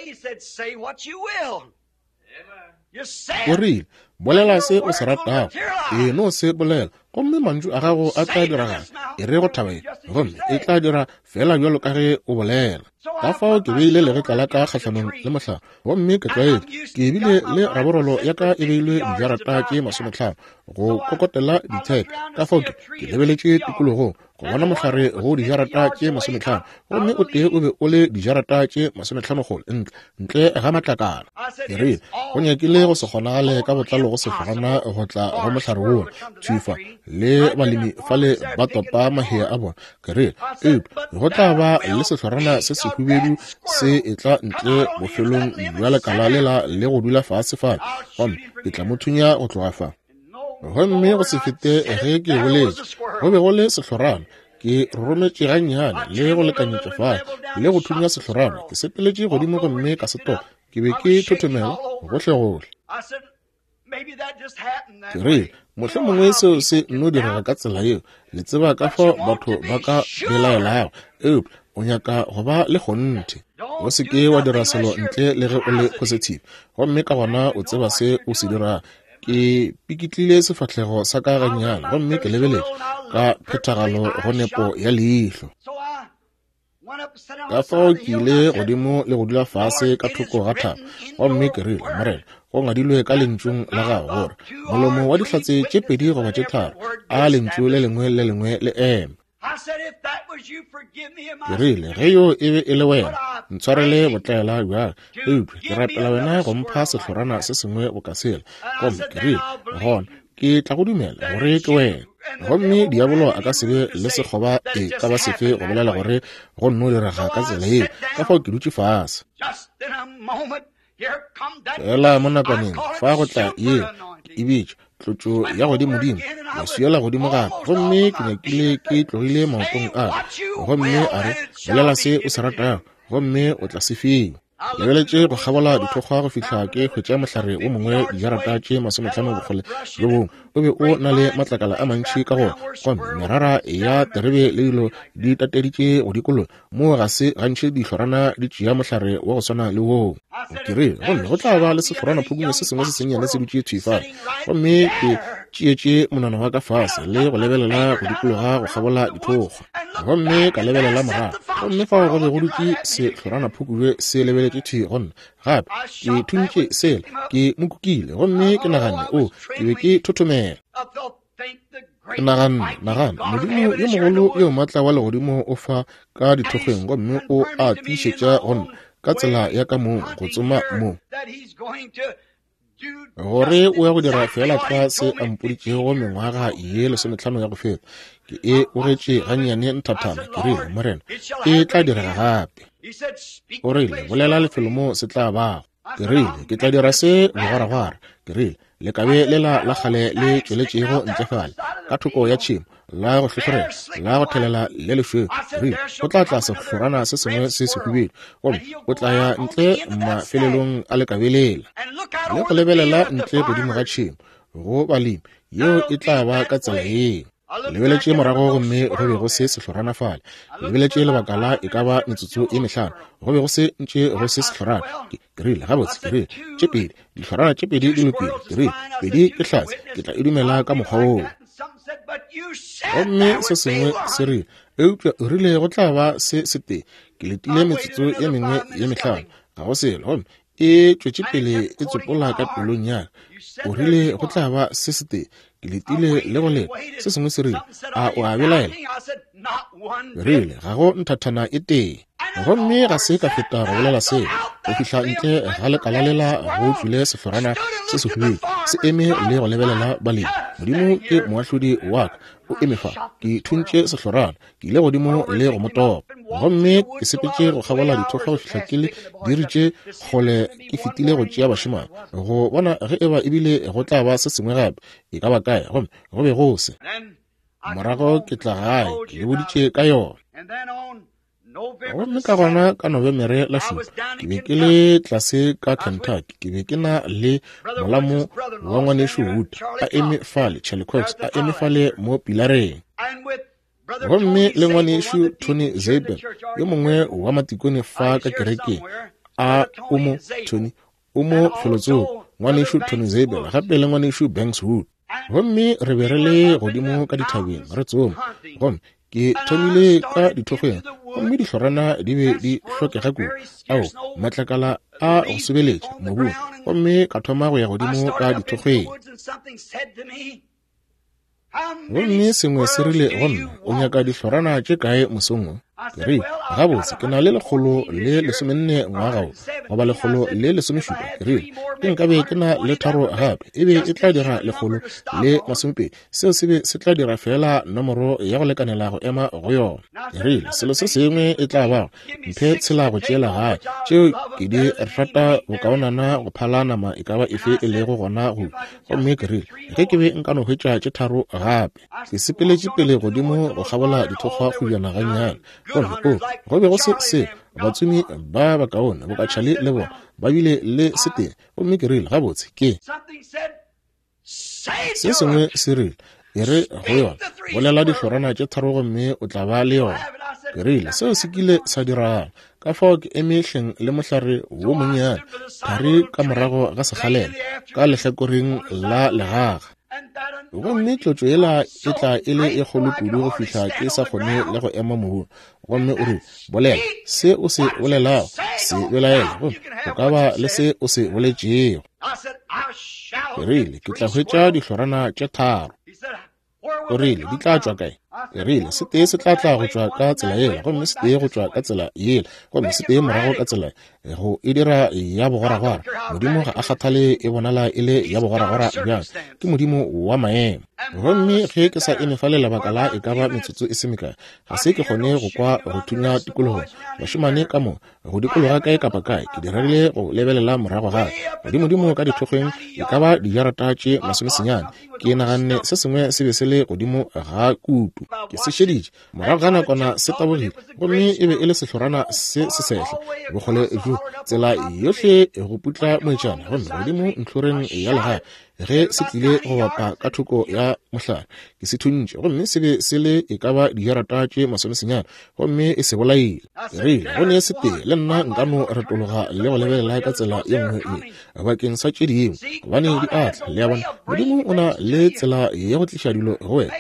o rile bolela se o se ratago eno se bolela gomme mantšu a gago a tla diragala e re go thabeng gomme e tla dira fela bjalo ka ge o bolela ka fao ke beile le retla la ka kgatlhanong le mohlano gomme ke tlwaetse ke ebile le raborolo ya ka e beilwe dijarata tše 50 go kokotela ditsheka ka fao ke lebeletše tikologo go bona mohlare go dijarata tše 50 gomme o tee o be o le dijarata tše 50 go ntle ga matlakala ke re go nyakile go se kgonagale ka botlalo go sefagana go tla go mohlare woo tšhifa le balemi fale ba topa mahea a bona ke re go tla ba le sehlorana se sehubedu se e tla ntle bofelong bja lekala lela le go dula fatshe fale gomme ke tla mothunya go tloga fa gomme go se fete ge ke boletse go be go le sehlorana ke rometše gannyane le go lekanyetša fale le go thunya sehlorana ke sepeletše godimo gomme ka seto ke be ke thothomela gohle ke re mohlwe mongwe seo se no direga ka tsela eo le tseba ka fa batho ba ka belaelago o nyaka go ba le kgonthe o se ke wa dira selo ntle le ge o le positive gomme ka gona o tseba se o se dira ke pikitlile sefatlhego sa ka gannyane gomme ke lebeletše ka phethagalo go nepo ya leihlo ka fao ke ile godimo le go dula fase ka thoko ga thaba gomme ke rile morena go ngadilwe ka lentšung la gago gore molomo wa dihlatse tše 2 goba tše 3 a lentšu le lengwe le ema ke rile ge yo e be e le wena ntshwarele botlaela bjang ke rapela wena go mpha sehlorana se sengwe go ka sela gomme ke rile gona ke tla go dumela gore ke wena gomme diabolo a ka sebe le sekgoba e ka ba sefe go bolela gore go nno direga ka tsela eo ka fao ke dutše fase fela mo nakwaneng fa go tla ye e bitše tlotšo ya godimodimo ya siela godimo gape gomme ke nyakile ke tlogile maotong a gomme a re bolela se o se ratago gomme o tla se feng lebeletše go kgabola dithokgwa go fihla ke hwetša mohlare o mongwe dijarata tše 50 bogole jo bongwe o be o na le matlakala a mantši ka go gomme merara ya terebe le dilo di tateditše go dikolo mo ga se gantši dihlorana di tšea mohlare wa go swana le woo ke re gomme go tla ba le sehlorana phokong se sengwe se sennyane se dutše thifana gomme ke tšeetše monana wa ka fase le go lebelela go dikologa go kgabola dithokgwa gomme ka lebelela morago gomme fao go be go dutše sehlorana phokue se lebeletše thi gonna gape ke thuntše sela ke mokukile gomme ke nagane ke be ke thothomela ke nagana modimo yo mogolo yo maatla wa legodimo o fa ka dithokgweng gomme o a tiišetša gonna ka tsela ya ka moo go tsoma moo gore o ya go dira fela ka se a mpoditšego mengwaga ye 15 ya go feta ke e ogetše gannyane nthathana ke rile morena e tla direga gape o rile bolela lefelo mo se tla bago ke rile ke tla dira se legwaragwara ke rile le kabe lela la gale le tšweletšego ntlefale ka thoko ya tšhemo la go hlohlorela la go thelela le lefeo rile go tla tla sehlorana se sengwe se sehubedu gomme o tla ya ntle mafelelong a lekabelela le go lebelela ntle godimo ga tšhemo go balemi yeo e tla ba ka tsela eo lebeletše morago gomme go be go se sehlorana fale lebeletše lebaka la e ka ba metsotso e 5 go be go se ntše go se sehlorana ke rile gabotse ke rile tše 2 dihlorana tše 2 di lokile ke rile 2 ke hlatse ke tla e dumela ka mokgwa woo gomme se sengwe se rile eupša o rile go tla ba se tee ke letile metsotso ye mengwe ye 5 ga go selo gomme e tšwetše pele e tsopola ka pelong yana o rile go tla ba se tee ke letile le go lela se sengwe se rile a o a belaela rile ga go nthathana e tee gomme ga se ka feta go bolela seo go fihla ntle ga lekala lela go tswile sehlorana se sehubedu se eme le go lebelela balemi modimo ke moahlodi wa ka o eme fa ke thuntše sehlorana ke ile godimo le go motopa gomme ke sepetše go kgabola dithokgwa go fihla ke le diritše kgole ke fetile go tšea bašimane go bona ge e ba ebile go tla ba se sengwe gape e ka ba kae gomme go be go se morago ke tla gae ke le boditše ka yona gomme ka gona ka Novemere la 7 ke be ke le tlase ka Kentucky ke be ke na le molamo wa ngwanešo Wood a eme fale Charlie Cox a eme fale mo pilareng gomme le ngwanešo Tony Zabel yo mongwe wa matikone fa ka kerekeng a Tony o mo felotsong ngwanešo Tony Zabel gape le ngwanešo Banks Wood gomme re be re le godimo ka dithabeng re tsoma gomme ke thomile ka dithokgweng gomme dihlorana di be di hlokega kudu ao matlakala a go sebeletša mobung gomme ka thoma go ya godimo ka dithokgweng. Gomme sengwe se rile gomme o nyaka dihlorana tše kae mosongwe ke re gabotse ke na le 114 ngwagao goba 117 ke rile ke nkabe ke na le 3 gape ebe e tla dira 120 seo se be se tla dira fela nomoro ya go lekanela go ema go yona ke rile selo se sengwe e tla ba mphe tshela go tšela gae tšeo ke di rata go kaonana go phala nama e ka ba efe e lego gona go gomme ke rile ge ke be nka no hwetša tše 3 gape ke sepeletše pele godimo go gabola dithokgwa go yana gannyane go be go se batsumi ba bakaone bo ka tšhale le bona ba bile le seteng gomme ke rile gabotse ke se sengwe se rile e re go yona bolela dihlorana tše 3 gomme o tla ba le yona ke rile seo se kile sa dirang ka fao ke emehleng le mohlare wo monnyane thari ka morago ga sekgalela ka lehlakoreng la legaga gomme tlotso ela e tla e le e kgolo kudu go fihla ke sa kgone le go ema mobung gomme o re bolela se o se bolelago se belaela o ka ba le se o se boletšego ke rile ke tla hwetša dihlorana tše 3 o rile di tla tšwa kae ke rile se tee se tla go tšwa ka tsela yela gomme se tee go tšwa ka tsela yela gomme se tee morago ka tsela go e dira ya bogoragora modimo ga a kgathale e bonala e le ya bogoragora bjang ke modimo wa maemo gomme ge ke sa emefa lebaka la e ka ba metsotso e semekae ga se ke kgone go kwa go thunya tikologo bašimane ka mo go dikologa kae kapa kae ke dirile go lebelela morago gae godimodimo ka dithokgweng e ka ba dijarata tše 19 ke naganne se sengwe se be se le godimo ga kutu ke se šeditše morago ga nakwana se tabogile gomme e be e le sehlorana se sehla bogole jo tsela yohle go putla moetšana gomme godimo ntlhoreng ya legae ge se tlile go bapa ka thoko ya mohlare ke se thuntše gomme se be se le e ka ba dijarata tše 19 gomme e se bolaile ke rile gone se tee le nna nka no retologa le go lebelela ka tsela ye nngwe e bakeng sa tše dingwe gobane di atla le ya bona modimo o na le tsela ya go tliša dilo go wena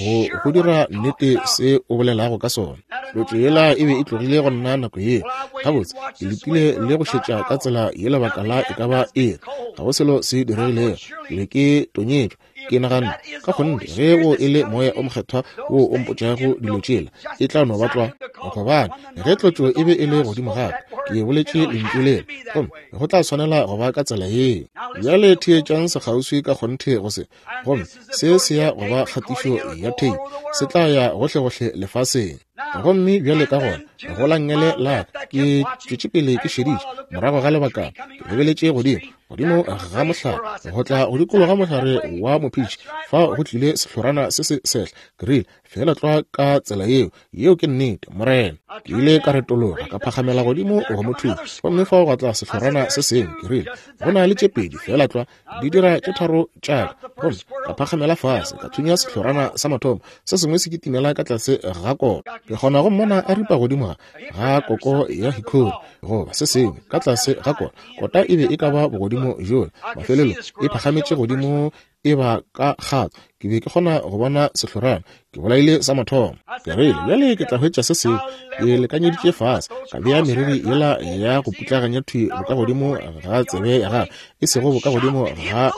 go dira nnete se o bolelago ka sona tlotso yela e be e tlogile go nna nako ye gabotse ke letile le go šetša ka tsela ye lebaka la e ka ba ere ga go selo se diregilego ke be ke tonyetšwa ke nagana ka gonne ge o e le moya o mokgethwa wo o mpotšago dilo tšela e tla no batlwa gobane ge tlotso e be e le godimo gape ke boletše lentšu lena gomme go tla tshwanela go ba ka tsela ye bjale theetšang sekgauswi ka kgonthe go se gomme se ya go ba kgatišo ya thei se tla ya gohle lefaseng gomme bjale ka gona go langele la ke tšwetše pele ke šeditše morago ga lebaka ke lebeletše godimo ga mohlare go tla go dikologa mohlare wa mophitši fa go tlile sehlorana se sehla ke rile fela tlwa ka tsela yeo ke nnete morena ke ile ka retologa ka phagamela godimo go mothusi gomme fa go tla sehlorana se sengwe ke rile go na le tše 2 fela tlwa di dira tše 3 tšaka gomme ka phagamela fase ka thunya sehlorana sa mathomo se sengwe se kitimela ka tlase ga koko ke kgona go mmona a ripa godimo ga koko ya hikori goba se sengwe ka tlase ga kona kota e be e ka ba bogodimo jone mafelelo e phagametše godimo e ba ka kgatso ke be ke kgona go bona sehlorana ke bolaile sa mathomo ke rile bjale ke tla hwetša se sengwe ke lekanyeditše fase ka beya meriri yela ya go putlaganya thwi boka godimo ga tsebe ya ga e sego boka godimo ga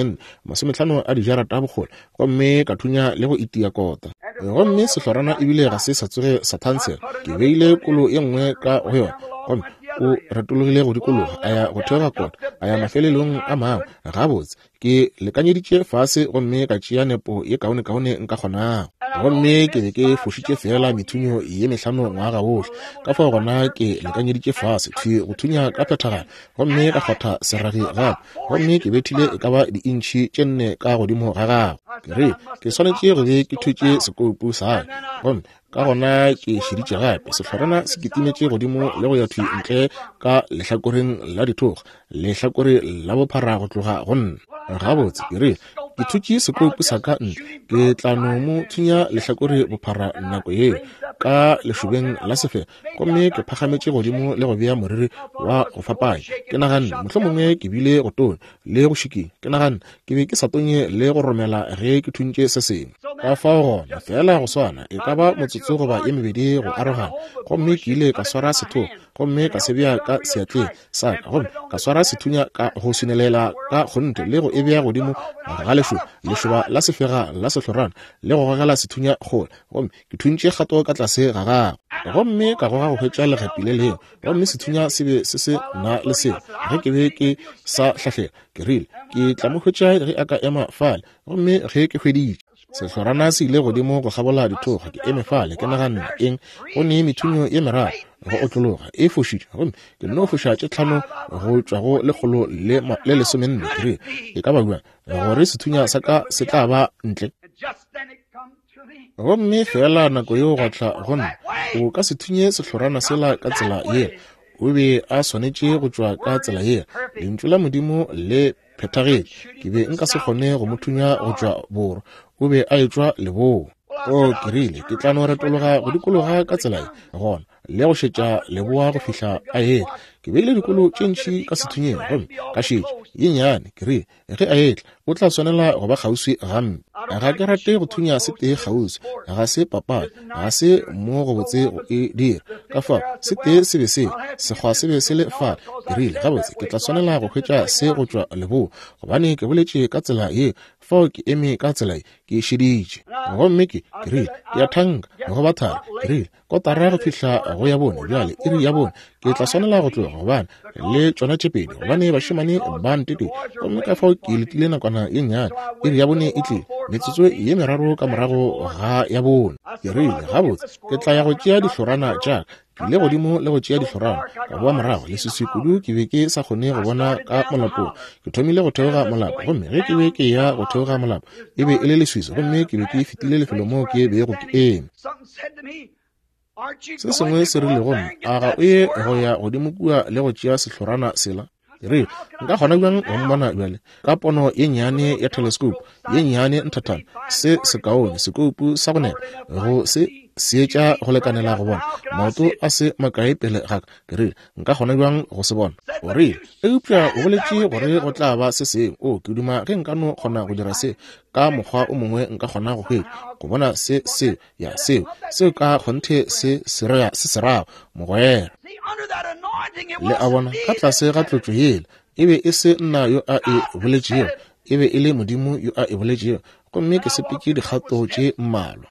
50 a dijarata bogole gomme ka thunya le go itia kota gomme sehlorana ebile ga se sa tsoge sa thansela ke beile kolo ye nngwe ka go yona gomme o retologile go dikologa a ya go theoga kota a ya mafelelong a mangwe gabotse ke lekanyeditše fase gomme ka tšea nepo ye kaone nka kgonago gomme ke be ke fošitše fela methunyo ye 5 ngwaga wohle ka fao gona ke lekanyeditše fase thwi go thunya ka phethagana gomme ka kgotha seragi gape gomme ke bethile e ka ba diintšhi tše 4 ka godimo ga gago ke re ke swanetše go be ke thutše sekoupu sae gomme ka gona ke šeditše gape sehlorana se kitimetše godimo le go ya thwi ntle ka lehlakoreng la dithoga lehlakore la bophara go tloga go nna gabotse ke re ke thutše sekoupu sa ka ntle ke tla no mo thunya lehlakore bophara nako ye ka lešobeng la sefe gomme ke phagametše godimo le go bea moriri wa go fapanya ke naganne mohlomongwe ke bile go tone le go šiking ke naganne ke be ke sa tonye le go romela ge ke thuntše se sengwe ka fao gona fela go swana e ka ba motsotso goba e mebedi go arogana gomme ke ile ka swara setho gomme ka sebja ka seatleng sa ka gomme ka swara sethunya ka go sunelela ka kgonte le go e bea godimo ga lesho leshoba la sefega la sehlorana le go gagela sethunya gole gomme ke thuntše kgato ka tlase ga gago gomme ka goga go hwetša legepi le leng gomme sethunya se be se na le seng ge ke be ke sa hlahlega ke rile ke tla mo hwetša ge a ka ema fale gomme ge ke hweditše sehlorana se ile godimo go gabola dithoga ke eme fale ke naganna eng go ne methunyo ye meraro go otlologa e fošitše gomme ke no foša tše tlhano go tšwa go lekgolo le lesomenne kere e ka ba bua gore sethunya sa ka se tla ba ntle gomme fela nako yeo go tla gonna o ka se thunye sehlorana sela ka tsela ye o be a swanetše go tšwa ka tsela ye lentšu la modimo le phethagetse ke be nka se kgone go mo thunya go tšwa borwa o be a etšwa leboo o kerile ke tla no retologa go dikologa ka tsela ye gona le go šetša leboa go fihla a ela ke beile dikolo tše ntši ka sethunyeng gomme ka šetše ye nnyane kere ge a etla o tla swanela go ba kgauswi gamme ga ke rate go thunya se tee kgauswi ga se papadi ga se mo go botse go e dira ka fao se tee se be sekgwa se be se le fale kerile gabotse ke tla swanela go hwetša se go tšwa leboo gobane ke boletše ka tsela ye fao ke eme ka tsela ke šeditše gomme kerile ke a thanka go bathara kerile kotara go fihla go ya bone bjale iri ya bone ke tla swanela go tloga gobane le tšona tše pedi gobane bašemane ba ntete gomme ka fao ke letile nakwana ye nnyane iri ya bone e tlile metsotso ye meraro ka morago ga ya bone ke rile gabotse ke tla ya go tšea dihlorana jaaka ke ile godimo le go tšea dihlorana ka boa morago le seswi kudu ke be ke sa kgone go bona ka molapong ke thomile go theoga molapo gomme ge ke be ke ya go theoga molapo e be e le leswiso gomme ke be ke fetile lefelo moo ke beego ke eme se sengwe se rile gomme a ga o ye go ya godimo kua le go tšea sehlorana sela re nka gona bjang go mmona bjale ka pono ye nnyane ya telescope ye nnyane nthathana se sekaone sekoupu sa go nela go se seetša go lekanela go bona maoto a se makae pele ga ka ke rile nka gona bjang go se bona o rile eupša o boletše gore go tla ba se seng o ke duma ge nka no kgona go dira se ka mokgwa o mongwe nka kgona go hwetša go bona seo ka kgonthe se serago mogwera le a bona ka tlase ga tlotšo yele e be e se nna yo a e boletšego e be e le modimo yo a e boletšego gomme ke sepeke dikgato tše mmalwa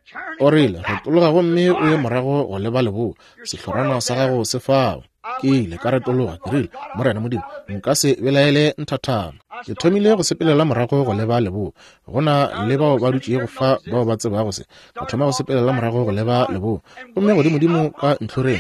o rile retologa gomme o ye morago go leba leboo sehlorana sa gago se fao ke ile ka retologa ke rile morena modimo nka se belaele nthathana ke thomile go sepelela morago go leba leboo gona le bao ba dutšee go fa bao ba tseba go se ka thoma go sepelela morago go leba leboo gomme godimodimo ka ntlhoreng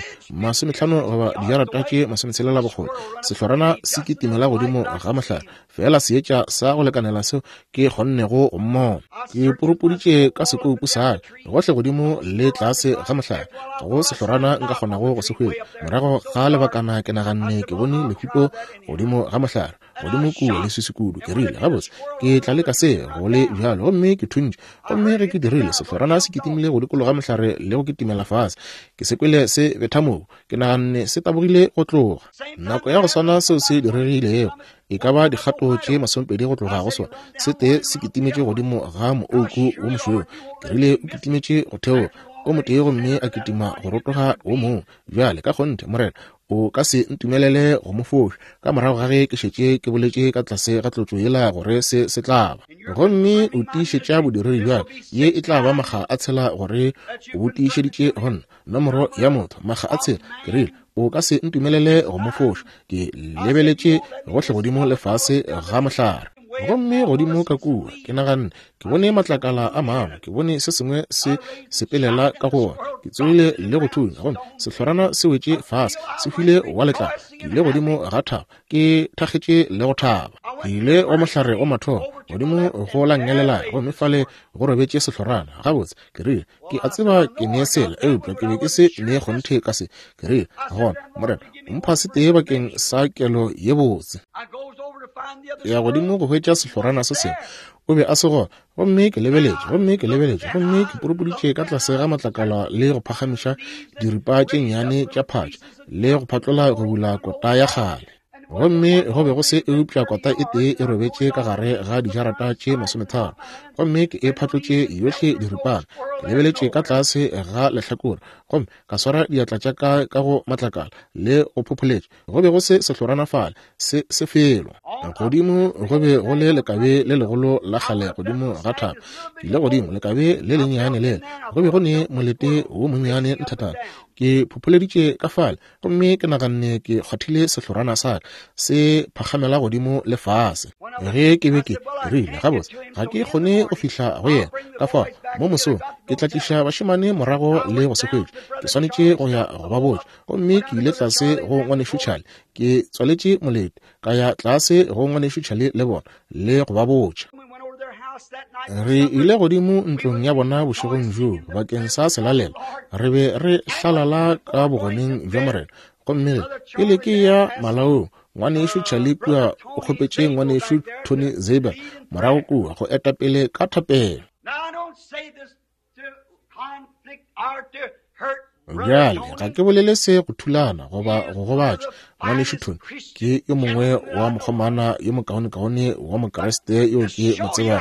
50 goba dijarata tše 60 sehlorana se kitimela godimo ga mohlare fela seetša sa go lekanela seo ke kgonnego go mmona ke poropoditše ka sekoupu sa gohle godimo le tlase ga mohlare go sehlorana nka kgonago go se hwetša morago ga lebakana ke naganne ke bone lehupo godimo ga mohlare godimo kua le sesikudu ke rile gabotse ke tla leka se go le bjalo gomme ke thuntše gomme ge ke dirile sehlorana se kitimile go dikolo ga mohlare le go kitimela fase ke sekwele se bethamoo ke naganne se tabogile go tloga nako ya go swana seo se diregilego e ka ba dikgato tše 20 go tloga go sona se tee se kitimetše godimo ga mooku wo mošweu ke rile o kitimetše go theoga o motee gomme a kitima go rotoga wo mongwe bjale ka kgonthe morena o ka se ntumelele go mofoša ka morago ga ge ke šetše ke boletše ka tlase ga tlotšo yela gore se tlaba gomme o tiišetša bodiredi bjale ye e tla ba makga a tshela gore o bo tiišeditše gonna nomoro ya motho makga a tshela ke rile o ka se ntumelele go mofoša ke lebeletše gohle godimo lefase ga mohlare gomme godimo ka kua ke naganne ke bone matlakala a mangwe ke bone se sengwe se sepelela ka gona ke tswile le go thunya gomme sehlorana se wetše fase se hwile wa letla ke ile godimo ga thaba ke thakgetše le go thaba ke ile o mohlare o mathomo godimo go la ngelela gomme fale go robetše sehlorana gabotse ke rile ke a tseba ke ne sela eupša ke be ke se ne kgonthe ka se ke rile gona morena mpha se tee bakeng sa kelo ye botse ya godimo go hwetša sehlorana se sengwe o be a se gona gomme ke lebeletše gomme ke poropoditše ka tlase ga matlakala le go phagamiša diripa tše nnyane tša phatša le go phatlola go bula kota ya kgale gomme go be go se eupša kota e tee e robetše ka gare ga dijarata tše 30 gomme ke e phatlotše yohle diripana ke lebeletše ka tlase ga lehlakore gomme ka swara diatla tša ka go matlakala le go phopholetša go be go se sehlorana fale se felwa godimo go be go le lekabe le legolo la kgale godimo ga thaba le godimo lekabe le lennyane lele go be go ne molete wo monnyane nthatana ke phopholeditše ka fale gomme ke naganne ke kgathile sehlorana sa se phagamela godimo le fase ge ke be ke rile gabotse ga ke kgone go fihla go yena ka fao mo mosong ke tla tliša bašemane morago le go sekhwetše ke swanetše go ya go ba botša gomme ke ile tlase go ngwanešutšhale ke tswaletše molete ka ya tlase go ngwanešutšhale le bona le go ba botša re ile godimo ntlong ya bona bošegong jo bakeng sa selalela re be re hlalala ka bogoneng bja morena gomme pele ke ya malaong ngwanešo Charlie kua o kgopetše ngwanešo Tony Zeba morago kua go eta pele ka thapelo bjale ga ke bolele se go thulana goba go gobatša ngwanešo Tony ke yo mongwe wa mokgomana yo mokaone-kaone wa mokreste yo ke motseba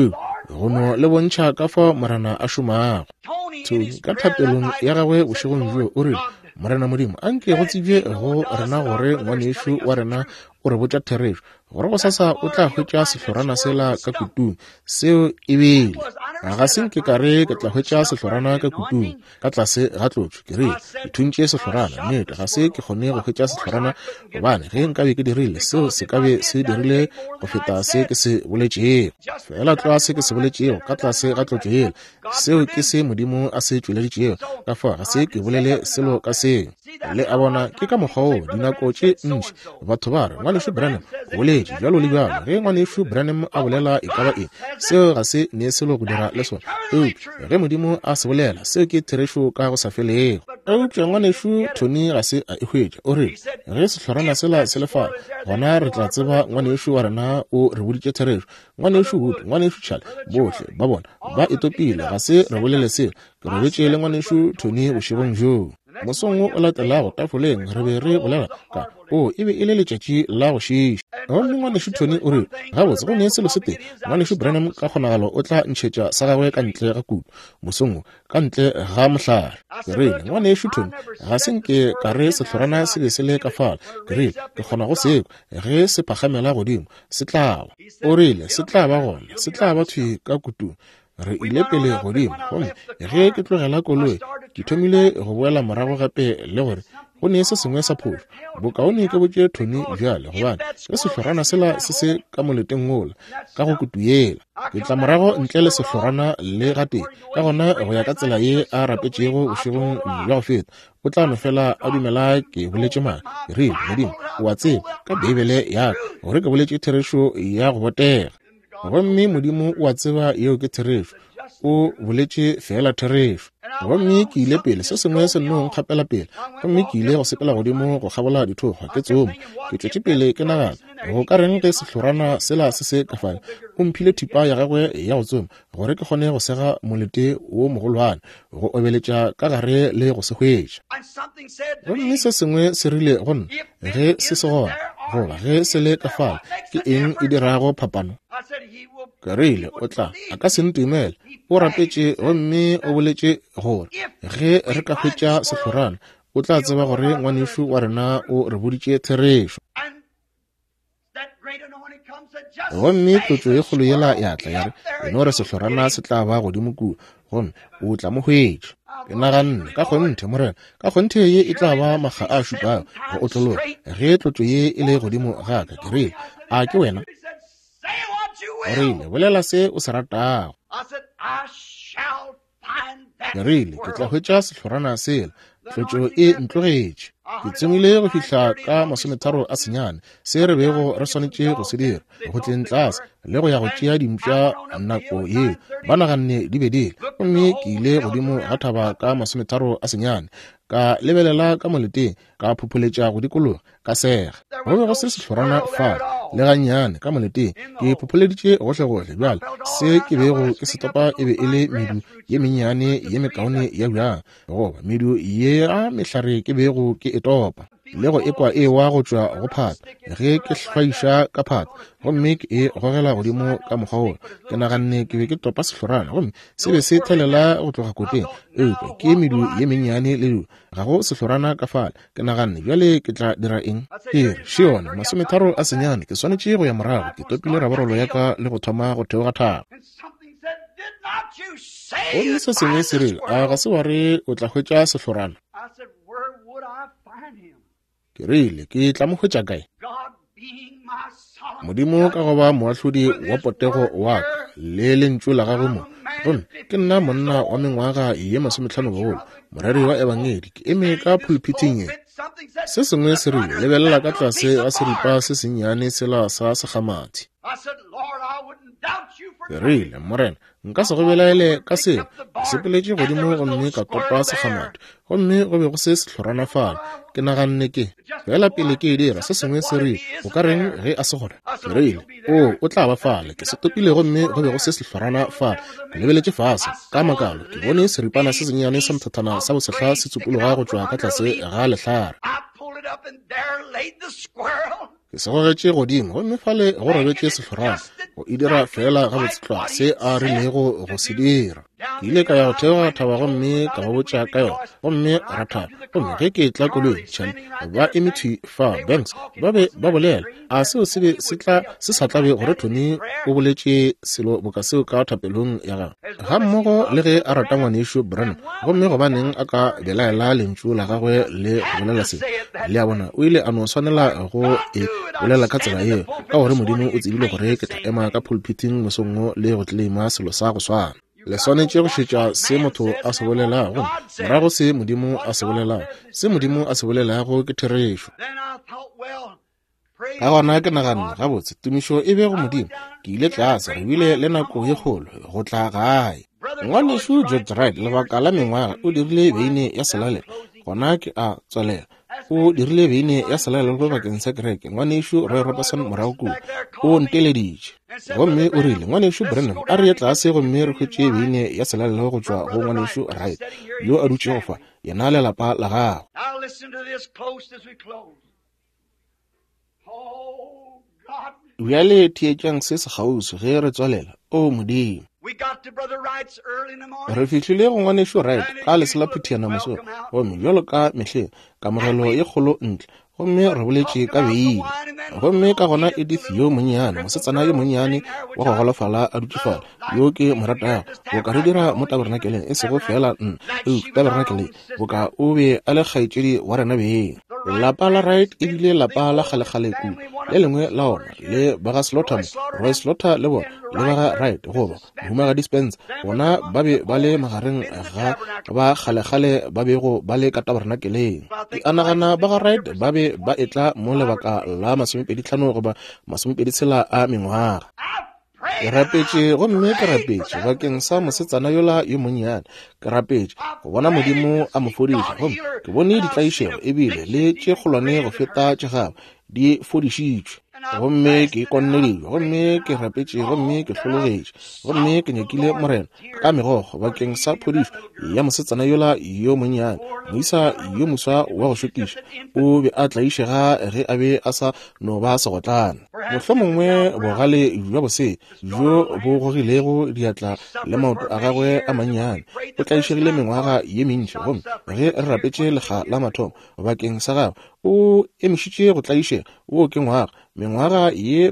gono le bontšha ka fa morena a šomago Tony ka thapelong ya gagwe bošegong jo o rile morena modimo a nke go tsebje go rena gore ngwanešo wa rena o re botša therešo gore go sasa o tla hwetša sehlorana sela ka kutung seo e bele ga senke ka re ke tla hwetša sehlorana ka kutung ka tlase ga tlotšo ke re ke thuntše sehlorana nnete ga se ke kgone go hwetša sehlorana gobane ge nkabe ke dirile seo se kabe se dirile go feta se ke se boletšego fela tloa se ke se boletšego ka tlase ga tlotšo ele seo ke se modimo a se tšweleditšego ka fa ga se ke bolele selo ka seo le a bona ke ka mokgwa o dinako tše ntši batho ba re ngwanešo Branham o boletše bjalo le bjalo ge ngwanešo Branham a bolela e ka ba eng seo ga se ne selo go dira le sona ge modimo a se bolela seo ke therešo ka go sa felego eupša ngwanešo Tony ga se a e hwetša o re ge sehlorana sela se le fala gona re tla tseba ngwanešo wa rena o re boditše therešo ngwanešo Wood ngwanešo Charlie bohle ba bona ba etopile ga se re bolele selo ke robetše le ngwanešo Tony bošegong joo mosong o latelago tafoleng re be re bolela ka e be e le letšatši la go šiša gomme ngwanešo Tony o re gabotse go ne selo se teng ngwanešo Branham ka kgonagalo o tla ntšhetša sa gagwe ka ntle ga kudu mosong ka ntle ga mohlare ke rile ngwanešo Tony ga senke ka re sehlorana se be se le ka fala ke rile ke kgona go seko ge se phagamela godimo se tlawa o rile se tla ba gona se tla ba thwi ka kutung re ile pele godimo gomme ge ke tlogela koloi ke thomile go boela morago gape le gore go ne se sengwe sa phošo bokaone ke botše Tony bjale gobane ke sehlorana sela se se ka moleteng ngola ka go kutu yela ke tla morago ntle le sehlorana le gateng ka gona go ya ka tsela ye a rapetšego bošegong bja go feta o tla no fela a dumela ke boletše maa re modimo o a tseba ka beibele yaka gore ke boletše therešo ya go botega gomme modimo o a tseba yeo ke therešo o boletše fela therešo gomme ke ile pele se sengwe se nnong kgapela pele gomme ke ile go sepela godimo go kgabola dithokgwa ke tsome ke tšwetše pele ke nagana go ka reng ge sehlorana sela se se ka fane o mphile thipa ya gagwe ya go tsoma gore ke kgone go sega molete wo mogolwane go obeletša ka gare le go se hwetša gomme se sengwe se rile gonna ge se se gona goba ge se le ka fala ke eng e dirago phapano ke rile o tla a ka se ntumele o rapetše gomme o boletše gore ge re ka hwetša sehlorana o tla tseba gore ngwanešo wa rena o re boditše therešo gomme tlotšo e kgolo yela ya tla ya re eno re sehlorana se tla ba godimo kua gomme o tla mo hwetša ke naganne ka kgonthe morena ka kgonthe ye e tla ba makga a šupago go otlologa ge tlotšo ye e le godimo gaka ke rile a ke wena o rile bolela se o se ratago ke rile ke tla hwetša sehlorana sela tlotšo e ntlogetše ke tsengile go fihla ka 30 a senyane se re bego re swanetše go se dira go tleng tlase le go ya go tšea dimpša nako ye ba naganne di be dile gomme ke ile godimo ga thaba ka 30 a senyane ka lebelela ka moleteng ka phopholetša go dikologa ka sega go be go se sehlorana fala le gannyane ka moleteng ke phopholeditše gohle bjale se ke bego ke setopa e be e le medu ye mennyane ye mekaone ya bjang goba medu ye a mehlare ke bego ke etopa le go ekwa e wa go tswa go phata ge ke hlwaiša ka phata gomme ke e gogela godimo ka mokgwa o ke naganne ke be ke topa sehlorana gomme se be se thelela go tloga koteng eupša ke medu ye mennyane le du ga go sehlorana ka fale ke naganne bjale ke tla dira eng ere šiona 30 a senyane ke swanetše go ya morago ke topile rabarolo ya ka le go thoma go theoga thaba gomme se sengwe se re a ga se wa re o tla hwetša sehlorana ke rile ke tla mo hwetša kae modimo ka go ba moahlodi wa potego wa ka le lentšu la gagwe mo gomme ke nna monna wa mengwaga ye 50 morari wa ebangedi ke eme ka pulpiting e se sengwe se re lebelela ka tlase ga seripa se sennyane sela sa segamathi ke rile morena nka se go belaele ka seo ke sepeletše godimo gomme ka topa segamathi gomme go be go se sehlorana fale ke naganne ke fela pele ke e dira se sengwe se re o ka reng ge a se gona ke rile o tla ba fale ke se topile gomme go be go se sehlorana fale ke lebeletše fase ka makalo ke bone seripana se senyane sa mthathana sa bosehla se tsupologa go tšwa ka tlase ga lehlare ke se gogetše godimo gomme fale go robetše sehlorana go e dira fela ga botshlwa se a rilego go se dira ke ile ka ya go theoga thaba gomme ka go botša ka yona gomme ra thaba gomme ge ke tla koloi tšhane ba emetšhi fa banks ba be ba bolela a seo se be se sa tlabe gore Tony o boletše selo boka seo ka thapelong ya gagwe ga mmogo le ge a rata ngwanešo Branham gomme gobaneng a ka belaela lentšu la gagwe le go bolela se le a bona o ile a no swanela go e bolela ka tsela yeo ka gore modimo o tsebile gore ke tla ema ka pulpiting mosongo le go tleima selo sa go swana le swanetše go šetša se motho a se bolelago morago se modimo a se bolelago se modimo a se bolelago ke therešo ka gona ke naganne gabotse tumišo e be go modimo ke ile tlase re bile le nako ye kgolo go tla gae ngwanešo George Wright lebaka la mengwaga o dirile beine ya selale gona ke a tswalela o dirile beine ya selale go bakeng sa kereke ngwanešo Roy Robertson morago kudu o nteleditše gomme o rile ngwanešo Branham a re ye tlase gomme re hwetše beine ya selale go tšwa go ngwanešo Wright yo a dutše go fa yena lelapa la gagwe bjale theetšang se se kgauswi ge re tswalela o modimo re fihlile go ngwanešo Wright ka leselaphuthiyana moso gomme bjalo ka mehleng kamogelo ye kgolo ntle gomme re boletše ka beine gomme ka gona Edith yo monnyane mosetsana yo monnyane wa go golofala a dutšefala yo ke moratago go ka re dira mo tabernakeleng e sego fela tabernakeleng boka o be a le kgaetšedi wa rena beeng lapa la Wright e bile lapa la kgalekgale kudu le lengwe la ona le baga Slaughter Roy Slaughter le bona le baga Wright goba mohumaga Dispense bona ba be ba le magareng ga ba kgalekgale ba bego ba le ka tabernakeleng ke anagana baga Wright ba be ba etla mo lebaka la 25 goba 26 a mengwaga ke rapetše gomme ke rapetše bakeng sa mosetsana yola yo monnyane ke rapetše go bona modimo a mo fodiša gomme ke bone ditlaišego ebile le tše kgolwane go feta tše gabo di fodišitšwe gomme ke ikonnedilwe gomme ke rapetše gomme ke hlologetše gomme ke nyakile morena ka megogo bakeng sa phodišo ya mosetsana yola yo monnyane moisa yo moswa wa go šokiša o be a tlaišega ge a be a sa no ba segotlana mohlomongwe bogale jwa bose jo bo gogilego diatla le maoto a gagwe a mannyane o tlaišegile mengwaga ye mentši gomme ge re rapetše lega la mathomo bakeng sa gagwe o emišitše go tlaišega o ke mengwaga ye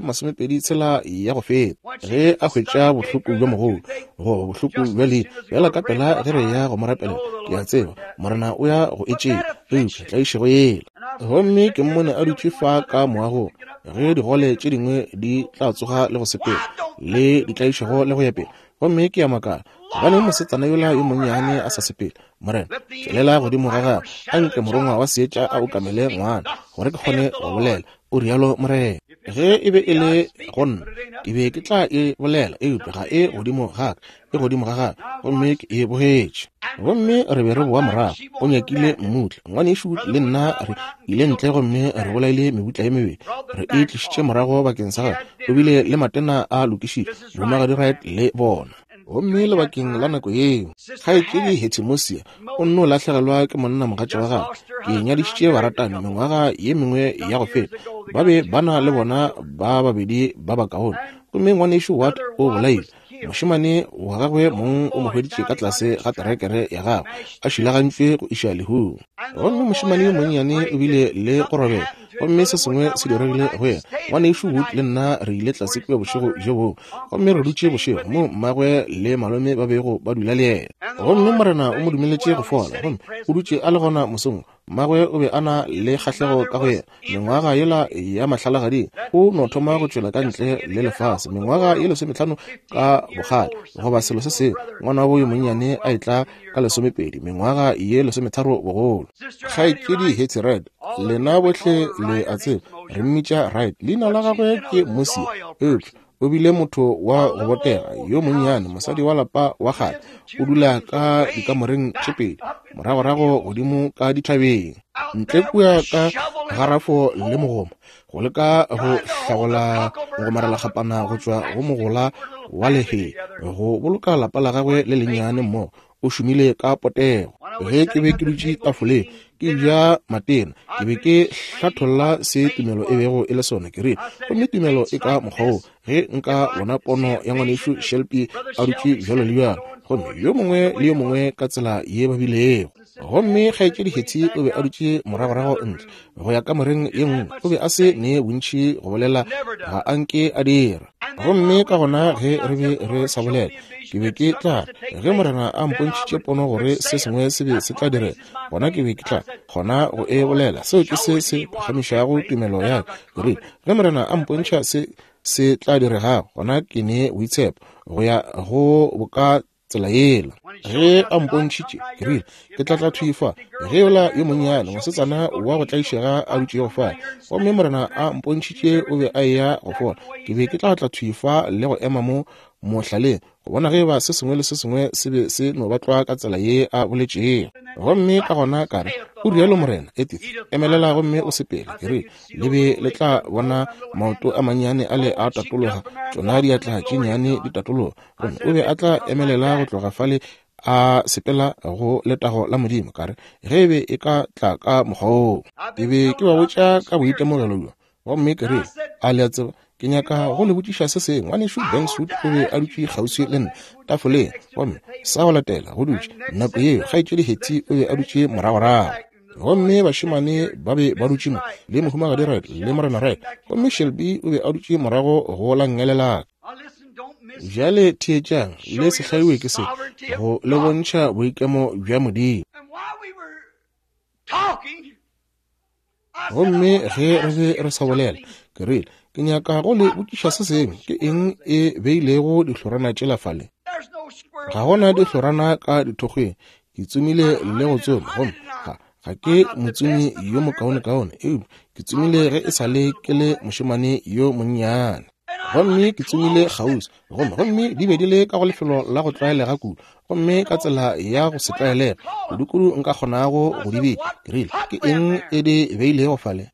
26 ya go feta ge a hwetša bohloko bja mogolo go bohloko bjale bjala ka pela ge re ya go morapela ke a tseba morena o ya go etšeng tlaišego yela gomme ke mmone a dutše fa ka moago ge digole tše dingwe di tla tsoga le go sepela le ditlaišego le go yapela gomme ke ya makala gane mosetsana yola yo monnyane a sa sepela morena tšwelela godimo ga gagwe a nke morongwa wa seetša a okamele ngwana gore ke kgone go bolela o rialo morena ge e be e le gonna ke be ke tla e bolela eupša ga e godimo gaka e godimo ga gagwe gomme ke e bogetše gomme re be re boa morago o nyakile mmutla ngwanešo le nna re ile ntle gomme re bolaile mebutla ye mebedi re e tlišitše morago bakeng sa gagwe o bile le matena a lokišitše mohumaga Wright le bona gomme lebakeng la nako eo kgaetsedi Hetimosia o nne o latlhegelwa ke monna mogatša wa gagwe ke nyadišitše baratani mengwaga ye mengwe ya go feta ba be ba na le bona ba babedi ba bakaone gomme ngwanešo Wat o bolaile mošemane wa gagwe mong o mo hweditše ka tlase ga terekere ya gagwe a šilagantšwe go iša lehung gomme mošemane yo monnyane o bile le go robela gomme se sengwe se diregile go yena ngwanešo Wood le nna re ile tlase kua bošego jo boo gomme re dutše bošego mo mmagwe le malome ba bego ba dula le yena gomme morena o mo dumeletše go fola gomme o dutše a le gona mosong mmagwe o be a na le kgahlego ka go yena mengwaga yela ya mahlalagadi o no thoma go tšwela ka ntle le lefase mengwaga ye 15 ka bogale goba selo se se ngwana wa yo monnyane a etla ka 12 mengwaga ye 13 bogolo kgaetsedi Hetty Red lena botlhe le a tseba re mmitša Right leina la gagwe ke Mosia o bile motho wa go botega yo monnyane mosadi wa lapa wa gale o dula ka dikamoreng tše pedi moragorago godimo ka dithabeng ntle kua ka garafo le mogoma go leka go hlagola go marela gapana go tšwa go mogola wa lehe go boloka lapa la gagwe le lennyane mmogo o šomile ka potego ge ke be ke dutše tafoleng ke ja matena ke be ke hlatholla se tumelo e bego e le sone ke re gomme tumelo e ka mokgwao ge nka bona pono ya ngwanešo Shelby a dutše bjalo le bjalo gomme yo mongwe le yo mongwe ka tsela ye ba bilego gomme kgaetsedi Hetty o be a dutše moragorago ntle go ya ka moreng ye nngwe o be a se ne bontšhi go bolela ga anke a dira gomme ka gona ge re be re sa bolela ke be ke tla ge morena a mpontšhitše pono gore se sengwe se be se tla dire gona ke be ke tla gona go e bolela seo ke se phagamišago tumelo ya re ge morena a mpontšha se tla diregago gona ke ne boitshepo go ya go boka tsela yela ge a mpontšhitše ke rile ke tla thuifa ge yola yo monnyane mosetsana wa go tlaišega a dutše go fala gomme morena a mpontšhitše o be a eya go fola ke be ke tla thuifa le go ema mo mohlaleng go bona ge ba se sengwe le se sengwe se be se no batlwa ka tsela ye a boletšego gomme ka gona kare o rialo morena Edith emelela gomme o sepele ke re le be le tla bona maoto a mannyane a le a tatologa tsona di atla tšenyane ditatologa gomme o be a tla emelela go tloga fale a sepela go letago la modimo kare ge be e ka tla ka mokgwao ke be ke ba botša ka boitemogelo gomme ke re a le a tseba ke nyaka go le botšiša se sengwe ngwanešo Bankswood o be a dutše kgauswi le nna tafoleng gomme sa go latela go dutše nako eo kgaetsedi Hetty o be a dutše moragorago gomme bašemane ba be ba dutše mo le mohumagadi Red le morena Red gomme Shelby o be a dutše morago go la ngelelaka bjale theetšang le sehlaiwe ke se go le bontšha boikemo bja modimo gomme ge re be re sa bolela ke rile ke nyaka go le botšiša se sengwe ke eng e beilego dihlorana tšela fale ga gona dihlorana ka dithokgweng ke tsomile le go tsoma gomme ga ke motsumi yo mokaone-kaone ke tsomile ge e sa le ke le mošemane yo monnyane gomme ke tsomile kgauswi gomme di be di le ka go lefelo la go tlwaelega kudu gomme ka tsela ya go se tlwaelega kudu nka kgonago go di betša ke rile ke eng e di beilego fale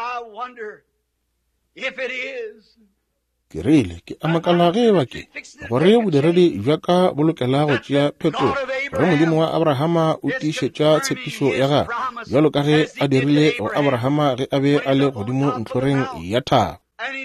ke rile ke amakala ge bake gore bodiredi bja ka bolokela go tšea phetolo gore modimo wa Abrahama o tiišetša tshepišo ya gagwe bjalo ka ge a dirile go Abrahama ge a be a le godimo ntlhoreng ya thaba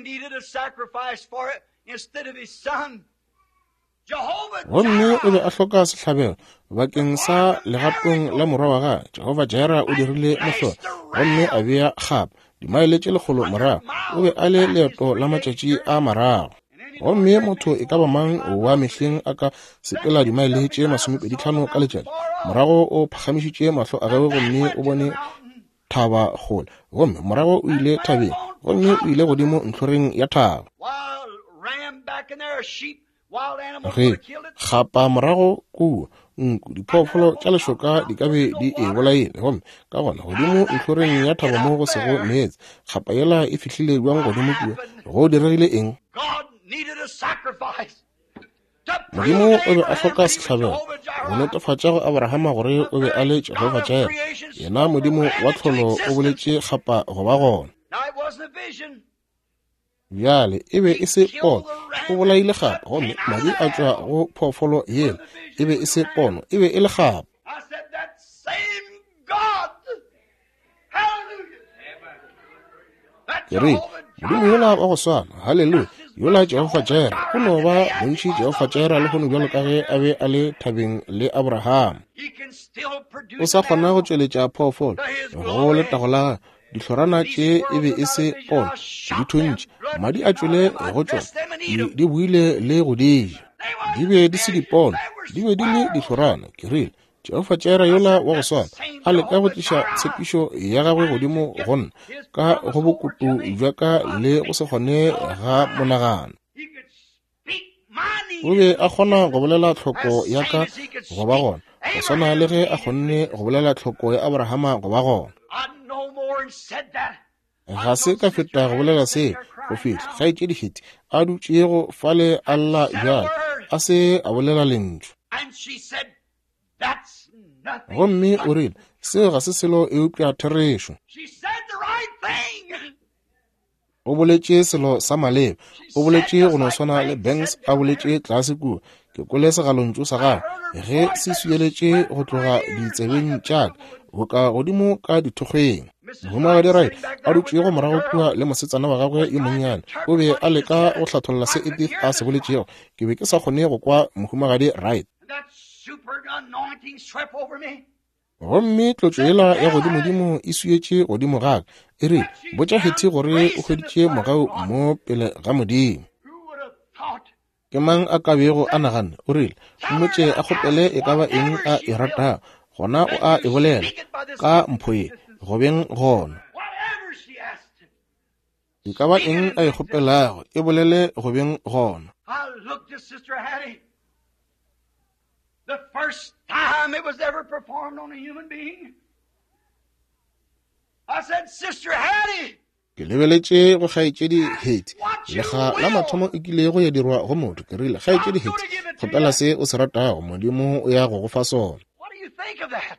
gomme o be a hloka sehlabelo bakeng sa legatong la morwa wa gagwe Jehova Jireh o dirile mohlolo gomme a bea gapa dimaele tše 100 morago o be a le leeto la matšatši a marago gomme motho e ka ba mang wa mehleng a ka sepela dimaele tše 25 ka letšatši morago o phagamišitše mahlo a gagwe gomme o bone thaba kgole gomme morago o ile thabeng gomme o ile godimo ntlhoreng ya thaba ge gapa morago kua nku diphoofolo tša lešoka di ka be di e bolaile gomme ka gona godimo ntlhoreng ya thaba mo go sego meetse gapa yela e fihlile bjang godimo kua go diregile eng modimo o be a hloka sehlabelo go netefatša go Abrahama gore o be a le Jehova Jireh yena modimo wa tlholo o boletše gapa go ba gona bjale e be e se pono o bolaile gape gomme madi a tšwa go phoofolo yele e be e se pono e be e le gape.
I said, that same God. Hallelujah. That
ke re
Jehovah
modimo yola wa go swana halleluja yola Jehova Jire go no ba bontši Jehova Jire le gono bjalo ka ge a be a le thabeng le Abraham.
He can still produce
O sa
an
kgona go
animal.
tšweletša phoofolo go le tago la dihlorana tše e be e se pono di thuntši madi a tšwele go tšona di buile le go dija di be di se dipono di be di le dihlorana. Ke rile Jehova Jire yola wa go swana a leka go tliša tshepišo ya gagwe godimo gonna ka go bokutu bja ka le go se kgone ga monagano.
He could speak my
O
name.
be a kgona go bolela tlhoko ya ka go ba gona go swana le ge a kgonne go bolela tlhoko ya Abrahama go ba gona.
I no more said that.
Ga se ka feta go bolela se go fihla ga itšedifete a dutše go fale alla bjale a se a bolela lentšu
And she said, that's nothing.
gomme o rile seo ga se selo e upša therešo.
She said the right thing.
O boletše selo sa maleba o boletše go no swana le Banks a boletše tlase kua ke kole segalontšu sa gagwe ge se sueletše go tloga ditsebeng tšaka go ka godimo ka dithokgweng. Mohumagadi Wright a dutše go morago kua le mosetsana wa gagwe yo monnyane o be a leka go hlatholla se Edith a se boletšego ke be ke sa kgone go kwa Mohumagadi Wright.
And that super anointing swept over me.
Gomme tlotšo yela ya godimodimo e suetše godimo gaka e re botša Hetty gore o hweditše mogau mo pele ga Modimo.
Who would have thought?
Ke mang a ka bego a nagane o rile o mmotše a kgopele e ka ba eng a e rata gona o a e bolela ka mphoe go beng gona
Whatever she asked.
e ka ba eng a e kgopelago e bolele go beng gona.
I looked at Sister Hattie. The first time it was ever performed on a human being. I said, Sister Hattie,
Ke lebeletše go kgaetšedi Hetty le ga la mathomo e kile go ya dirwa go motho ke rile kgaetšedi Hetty kgopela se o se ratago Modimo o ya go go fa sona.
what do you think of that?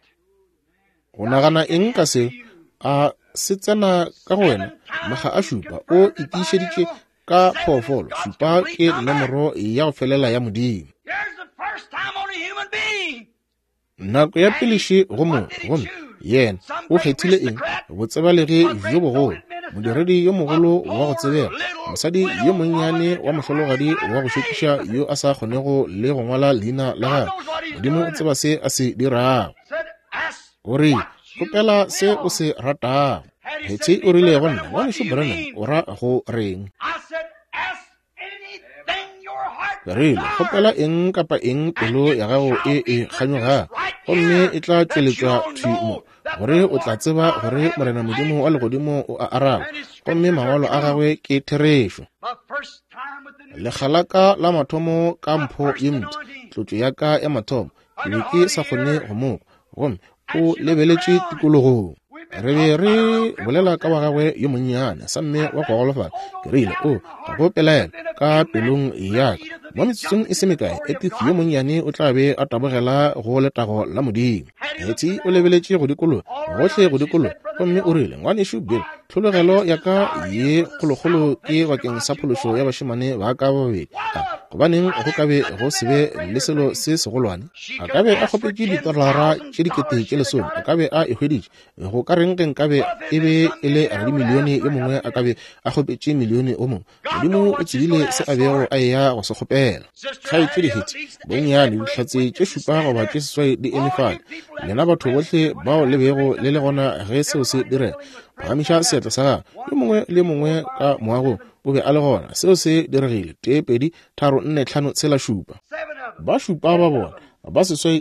O nagana eng ka seo a se tsena ka go wena maga a šupa o itiišeditše ka phoofolo šupa ke nomoro ya go felela ya Modimo.
Here's the first time on a human being.
Nako ya peleše go mo gomme yena o kgethile eng botsebalege jo bogolo modiredi yo mogolo wa go tsebega mosadi yo monnyane wa mohlologadi wa go šokiša yo a sa kgonego le go ngwala leina la gagwe Modimo o tseba se a se dirago
Said, ask
o re
what you
kgopela se o se ratago. Hetty o rile gonna wa lešo Brennan o ra go reng
I said, ask anything your heart
ke rile
desires.
kgopela eng kapa eng pelo ya gago e kganyoga gomme e tla tšweletšwa thumo gore o tla tseba gore Morena Modimo wa legodimo o a araba gomme mangwalo a gagwe ke therešo.
My first time with the new
Legalaka la mathomo ka mpho ye mt tlotšo ya ka ya mathomo ke be ke sa kgone go moka gomme o lebeletše tikologong re be re bolela ka wa gagwe yo monnyane sa mme wa go golofala ke rile o ga go pelela ka pelong yaka mo metsotsong e se mekae Edith yo monnyane o tla be a tabogela go letago la Modimo. Hetty o lebeletše go dikolo gohle go dikolo gomme o rile ngwanešo Bill tlhologelo ya ka ye kgolokgolo ke bakeng sa phološo ya bašemane ba ka babedi gobaneng go ka be go se be le selo se segolwane a ka be a kgopetše $10 tše dikete tše lesome a ka be a e hweditše go ka reng ge nka be e be e le $1,000,000 yo mongwe a ka be a kgopetše $1,000,000 o mongwe Modimo o tsebile se a bego a eya go se kgopela. Kgaetšedi Hetty bonnyane dihlatse tše šupa goba tše seswai di emefale lena batho bohle bao le bego le le gona ge seo se direla pagamiša seatla sa gagwe yo mongwe le mongwe ka moago o be a le gona seo se diregile 1 2 3 4 5 6 šupa
7 of them.
ba šupa ba bona ba seswai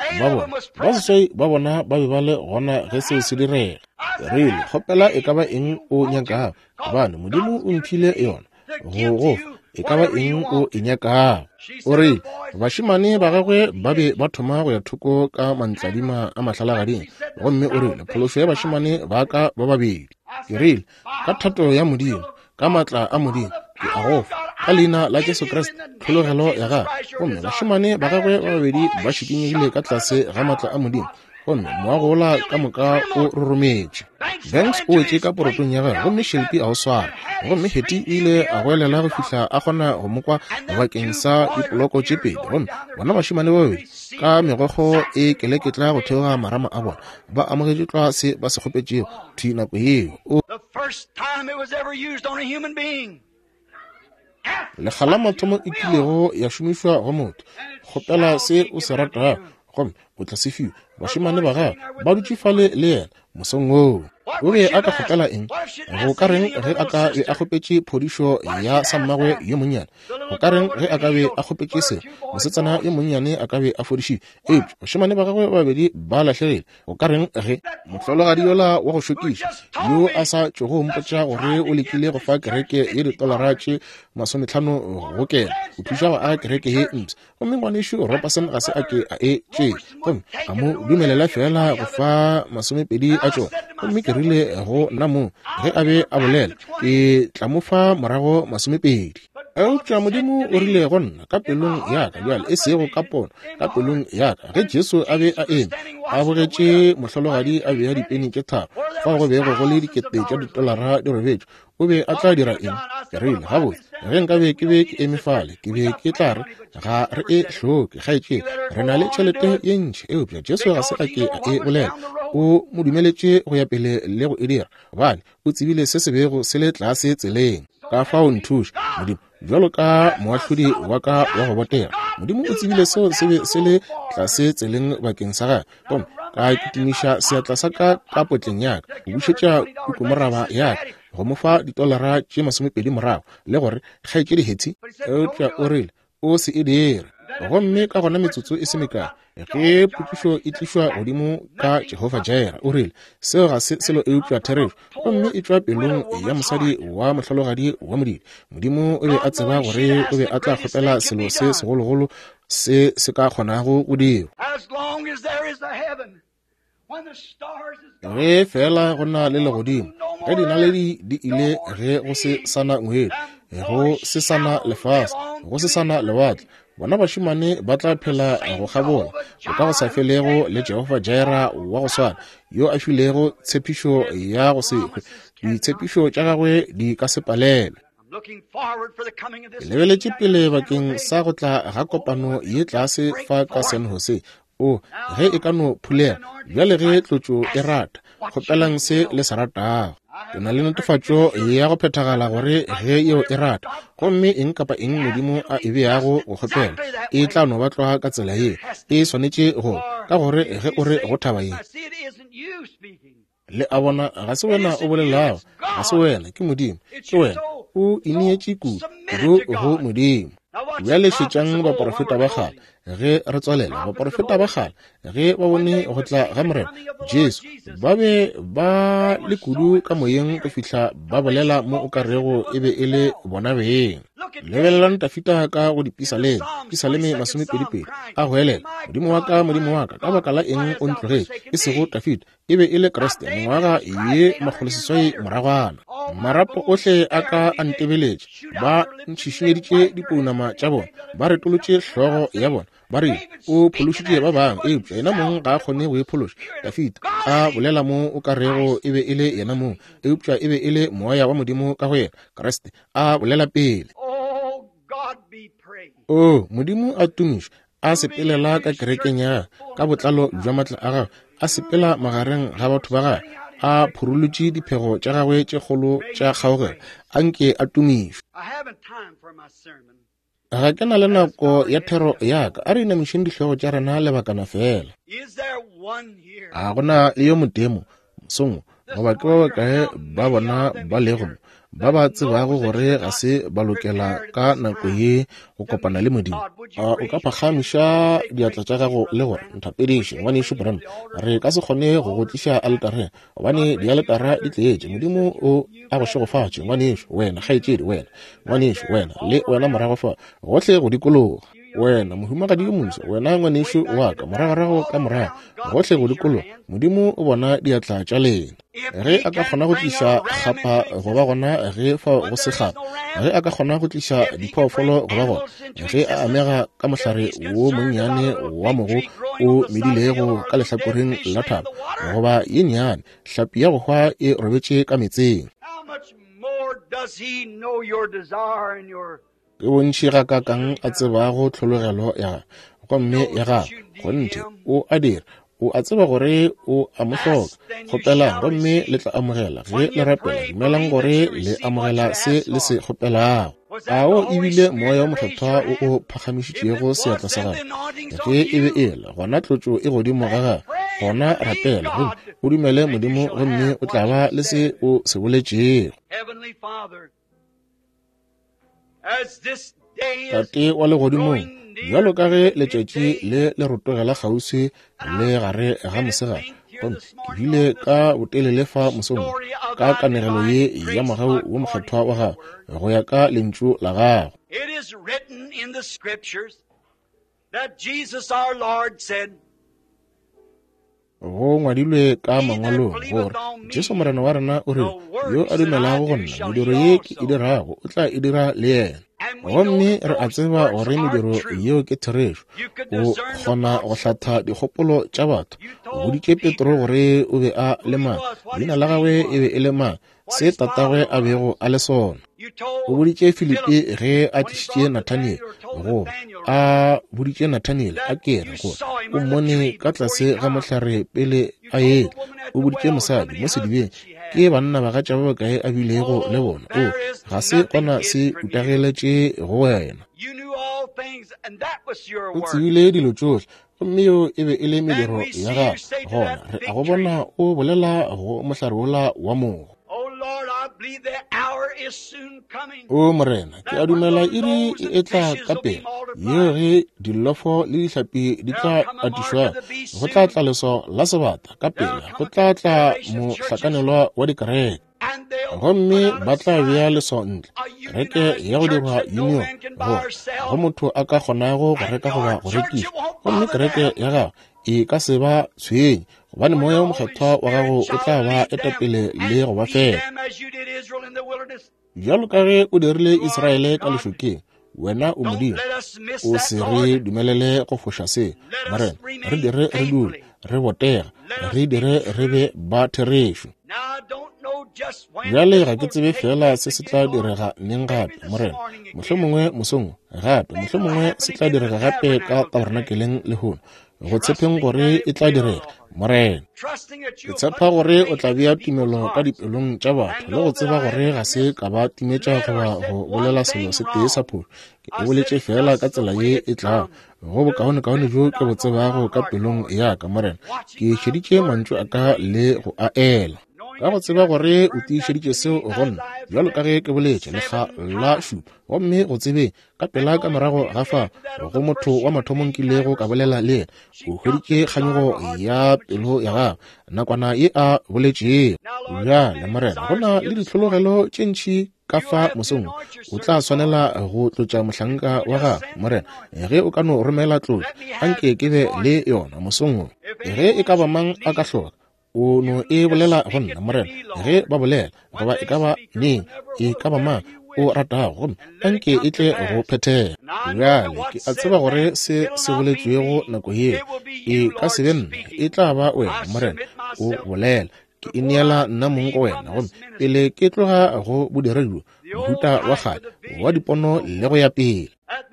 ba bona ba be ba le gona ge seo se direga rile kgopela e ka ba eng o nyakago gobane Modimo o mphile yona go e ka ba eng o e nyakago o re bašemane ba gagwe ba be ba thoma go ya thoko ka mantladima a mahlalagading gomme o rile phološo ya bašemane ba ka ba babedi ke rile ka thato ya Modimo ka matla a Modimo ke a gofa ka leina la Jesu Kriste tlhologelo ya gagwe gomme bašemane ba gagwe ba babedi ba šikinyegile ka tlase ga matla a Modimo gomme moago ola ka moka o rorometše. Banks o etse ka porotong ya gagwe gomme Shelby a o swara gomme Hetty ile a goelela go fihla a kgona go mokwa bakeng sa dipoloko tše pedi gomme bona bašimane ba babedi ka megogo e keleketla go theoga marama a bona ba amogetše tlase ba se kgopetšego thi nako eo legala mathomo e kilego ya šomišwa go motho kgopela se o se ratago gomme o tla se fiwa bašimane ba gagwe ba dutše fale le yena mosong oo o be a ka kgopela eng go ka reng ge a ka be a kgopetše phodišo ya sammagwe yo monnyane go ka reng ge a ka be a kgopetše se mosetsana yo monnyane a ka be a fodišitše eupša bašimane ba gagwe babedi ba latlhegile go ka reng ge mohlologadi yola wa go šokiša yo a sa tšogo mpotša gore o lekile go fa kereke ye $50 tše 50 go kena go thuša go aga kereke ye mpša gomme ngwanešo Robertson ga se a ke a e tšee gomme a mo dumelela fela go fa 20 a tšona gomme ke rile go nna mo ge a be a bolela ke tla mo fa morago 20 eupša modimo o rile go nna ka pelong yaka bjale e sego ka pono ka pelong yaka ge Jesu a be a eme a bogetše mohlologadi a beya dipeni tše tharo fa go bego go le $10 di robetšo o be a tla dira eng ke rile gabotse ge nkabe ke be ke eme fale ke be ke tla re ga re e hloke kgaetše re na le tšhelete ye ntši eupša Jesu ga se a ke a e bolela o mo dumeletše go ya pele le go e dira gobane o tsebile se se bego se le tlase tseleng ka fa o nthuša modimo jalo ka moahlodi wa ka wa go botega modimo o tsebile seo se be se le tlase tseleng bakeng sa gagwe gomme ka kitimiša seatla sa ka potleng yaka go bušetša kukumoraba yaka go mo fa $20 tše 20 morago le gore kgaetšedi Hetty eupša o rile o se e dira gomme ka gona metsotso e se mekae ge phutišo e tlišwa godimo ka Jehova Jireh o rile seo ga se selo eupša therešo gomme e tšwa pelong ya mosadi wa mohlologadi wa modimo modimo o be a tseba gore o be a tla kgopela selo se segologolo se se ka kgonago go dira ge fela go na le legodimo ge dinaledi di ile ge go se sana ngwedi go se sana lefase go se sana lewatle bona bašimane ba tla phela go gabola go ka go sa felego le Jehova Jireh wa go swana yo a filego tshepišo ya go se ditshepišo tša gagwe di ka se palelwe ke lebeletše pele bakeng sa go tla ga kopano ye tlase fa ka San Jose o ge e ka no phulega bjale ge tlotšo e rata kgopelang se le se ratago ke na le netefatšo ya go phethagala gore ge yeo e rata gomme eng kapa eng modimo a e beago go kgopela e tla no batlwa ka tsela ye e swanetše go ka gore ge o re go thaba ye le a bona ga se wena o bolelago ga se wena ke modimo ke wena o inietše kudu go modimo bjale šetšang baporofeta ba gale ge re tswalela baporofeta ba gale ge ba bone go tla ga morena Jesu ba be ba le kudu ka moyeng go fihla ba bolela mo o ka rego e be e le bona beng lebelelang tafita ka go dipisaleme 22 a go elela modimo wa ka baka la eng o ntlogetse e sego tafita e be e le Kriste mengwaga ye 800 moragwana marapo ohle a ka a ntebeletše ba ntšišinyeditše dipounama tša bona ba retolotše hlogo ya bona ba re o phološitše ba bangwe eupša yena mong ga a kgone go e phološa Dafita a bolela mo o ka rego e be e le yena mong eupša e be e le moya wa modimo ka go yena Kriste a bolela pele modimo a tumišwa a sepelela ka kerekeng ya ka botlalo jwa matla a gagwe a sepela magareng ga batho ba gagwe a phurulutše diphego tša gagwe tše kgolo tša kgaogelo a nke a tumišwa ga ke na le nako ya thero yaka a re inamišeng dihlego tša rena lebakana fela a gona le yo modimo mosongwe goba ke ba bakae ba bona ba lego ba ba tsebago gore ga se ba lokela ka nako ye go kopana le modimo o ka phagamiša diatla tša gago le gore nthapediše ngwanešo brana re ka se kgone go go tliša altare gobane dialetara di tletše modimo o a go šegofatše ngwanešo wena kgaetšedi wena ngwanešo wena le wena morago fa gohle go dikologa wena mohumagadi yo montsho wena ngwanešo wa ka moragarago ka morago gohle go dikologa modimo o bona diatla tša lena ge a ka kgona go tliša kgapa goba gona ge fa go se kgapa ge a ka kgona go tliša diphoofolo goba gona ge a amega ka mohlare wo monnyane wa mogo o medilego ka lehlakoreng la thaba goba ye nnyane hlapi ya go hwa e robetše ka metseng. Ke bontši ga kakang a tsebago tlhologelo ya gomme ya ga gonte o a dira o a tseba gore o a mo hloka kgopela gomme le tla amogela ge le rapela dumelang gore le amogela se le se kgopelago. Ao ebile moya o mokgethwa o phagamišitšego seatla sa gago ge e be ela gona tlotšo e godimo ga gago gona rapela o dumele modimo gomme o tla ba le se o se boletšego. Tate wa legodimong, bjalo ka ge letšatši le rotogela kgauswi le gare ga mosega ke bile ka botelele fa mosong ka kanegelo ye ya mogau wo mokgethwa wa gago go ya ka lentšu la gago.
It is written in the scriptures that Jesus our Lord said,
go ngwadilwe ka mangwalong gore Jesu morena wa rena o re yo a dumelago go nna mediro ye ke e dirago o tla e dira le yena. Gomme re a tseba gore mediro yeo ke therešo o kgona go hlatha dikgopolo tša batho. O boditše Petro gore o be a le mang, leina la gagwe e be e le mang, se tatagwe a bego a le sona. O boditše Filipi ge a tlišitše Nathaniel go a boditše Nathaniel a kere gore o mmone ka tlase ga mohlare pele a yele. O boditše mosadi mo sedibeng ke banna ba gatša ba bakae a bilego le bona o ga se gona se utageletše go wena. O tsebile dilo tšohle gomme yo e be e le mediro ya ga gona re a go bona o bolela go mohlare wola wa mogo. O morena ke a dumela iri e tla ka pele yeo ge dilofo le dihlapi di tla atišwa go tla tla leso la sebata ka pele go tla tla mohlakanelwa wa dikereke gomme ba tla bea leso ntle kereke ya go dirwa union go motho a ka kgonago go reka goba go rekiša gomme kereke ya gago e ka se ba tshwenye gobane moya o mokgethwa wa gago o tla ba etapele le go ba fela. Bjalo ka ge o dirile Israele ka lešokeng wena o modimo o se re dumelele go foša se marena re dire re dule re botega re dire re be ba therešo. Bjale ga ke tsebe fela se se tla direga neng gape morena mohlomongwe mosong gape mohlomongwe se tla direga gape ka tabernakeleng le hono go tshepeng gore e tla direga morena. Ke tshepa gore o tla bea tumelo ka dipelong tša batho le go tseba gore ga se ka ba timetša goba go bolela selo se tee sa pholo ke e boletše fela ka tsela ye e tlago go bokaone-kaone jo ke bo tsebago ka pelong ya ka morena ke šeditše mantšu a ka le go a ela ka go tseba gore o tiišeditše seo o gonna bjalo ka ge ke boletše lekga la šupa gomme go tsebe ka pela ka morago ga fa go motho wa mathomong kilego ka bolela le o hweditše kganyogo ya pelo ya gago nakwana ye a boletšego. Bjale morena go na le ditlhologelo tše ntšhi ka fa mosong o tla swanela go tlotša mohlanka wa gago morena ge o ka no romela tlotlo anke ke be le yona mosong ge e ka ba mang a ka hloka o no e bolela go nna morena ge ba bolela goba e ka ba neng e ka ba mang o ratago gomme anke e tle go phethela. Bjale ke a tseba gore se boletšwego nako ye e ka sebe nna e tla ba wena morena o bolela ke e neela nna mong ko wena gomme pele ke tloga go bodirelo mohuta wa kgale wa dipono le go ya pele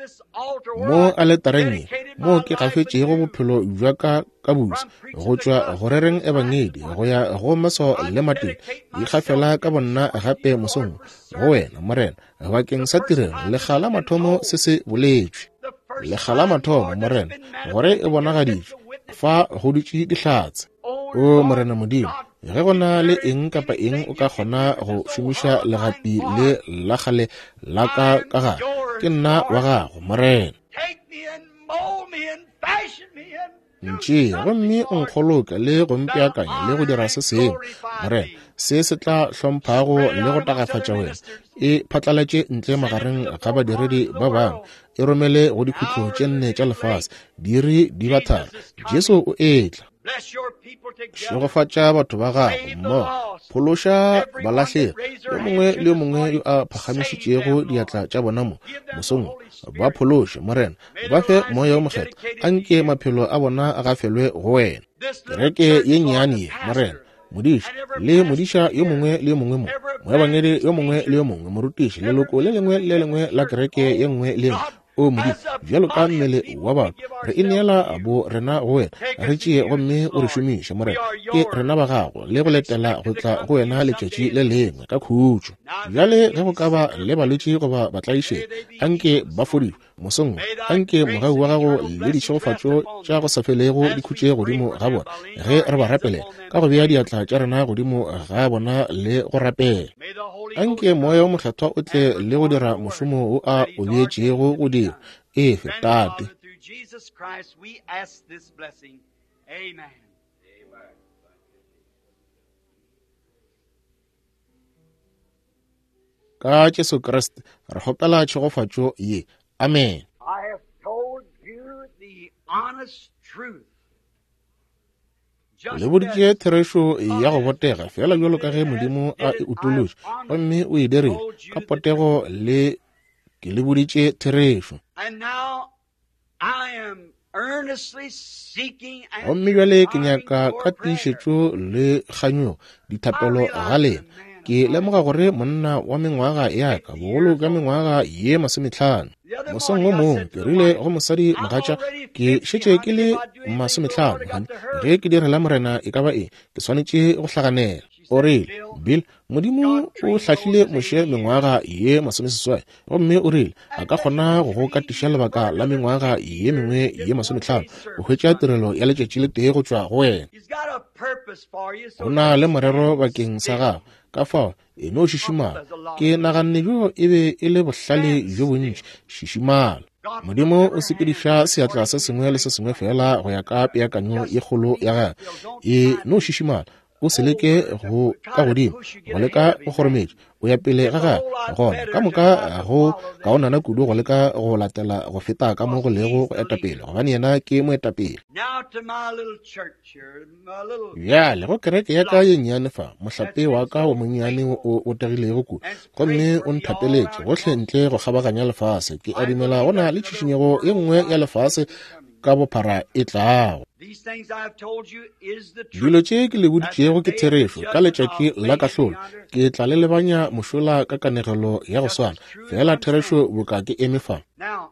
mo aletareng mo ke gafetšego bophelo jwa ka busa go tšwa go rereng ebangedi go ya go maso le mateng e gafela ka bonna gape mosong go wena morena bakeng sa tirelo lekga la mathomo se se boletšwe. Lekga la mathomo morena gore e bonagaditšwe fa go dutše dihlatse o morena modimo ge go na le eng kapa eng o ka kgona go šomiša legapi le la gale la ka gare ke nna wa gago morena. Ntše gomme o nkgoloka le go mpeakanya le go dira se sengwe morena se se tla hlomphago le go tagafatša wena e phatlalatše ntle magareng ga badiredi ba bangwe e romele go dikhutlo tše nne tša lefase diri di ba tharo Jesu o etla. šegofatša batho ba gago mmogo phološa balahlegi yo mongwe le yo mongwe yo a phagamišitšego diatla tša bona mo mosong ba phološe morena ba fe moya o mokgetho a nke maphelo a bona a gafelwe go wena kereke ye nnyane ye morena modiša le modiša yo mongwe le yo mongwe mo moebangedi yo mongwe le yo mongwe morutiši leloko le lengwe la kereke ye nngwe le nngwe o modi bjalo ka mmele wa batho re ineela abo rena go wena re tšee gomme o re šomiše morena ke rena ba gago le go letela go tla go wena letšatši le lengwe ka khutšo bjale ge go ka ba le balwetši goba batlaišeng anke ba fodiwe mosong anke mogau wa gago le ditšhegofatšo tša go sa felego di khutše godimo ga bona ge re ba rapelela ka go bea diatla tša rena godimo ga bona le go rapela anke moya o mokgethwa o tle le go dira mošomo o a o beetšego go dira efe tate ka Jesu Kriste re kgopela tšhegofatšo ye amen.
I have told you the honest truth.
le boditše therešo ya go botega fela bjalo ka ge modimo a e utolotše gomme o e dirile ka potego le ke le boditše therešo gomme bjale ke nyaka ka tiišetšo le kganyo dithapelo ga lena ke lemoga gore monna wa mengwaga yaka bogolo ka mengwaga ye 50 mosong o mongwe ke rile go mosadi mogatša ke šetše ke le 50 ge ke direla morena e ka ba ke swanetše go hlaganela o rile bill modimo o hlahlile moše mengwaga ye 80 gomme o rile a ka kgona go go katiša lebaka la mengwaga ye mengwe ye 50 go hwetša tirelo ya letšatši le tee go tšwa go wena go na le morero bakeng sa gago ka fao e no šišimala ke naganne bjo e be e le bohlale jo bontši šišimala modimo o sepediša seatla se sengwe le se sengwe fela go ya ka peakanyo ye kgolo ya gae e no šišimala o se leke go ka godimo go leka go kgorometša o ya pele ga gae gona ka moka go ka o nana kudu go leka go latela go feta ka mo go lego go etapele gobane yena ke moetapele bjale go kereke ya ka ye nnyane fa mohlape wa ka o monnyane o tegilego ku gomme o nthapeletše gohle ntle go kgabaganya lefase ke adimela go na le tšhišinyego ye nngwe ya lefase ka bophara e tlago dilo tše ke le boditšego ke therešo ka letšatši la kahlolo ke tla le lebanya mošola ka kanegelo ya go swana fela therešo boka ke emefa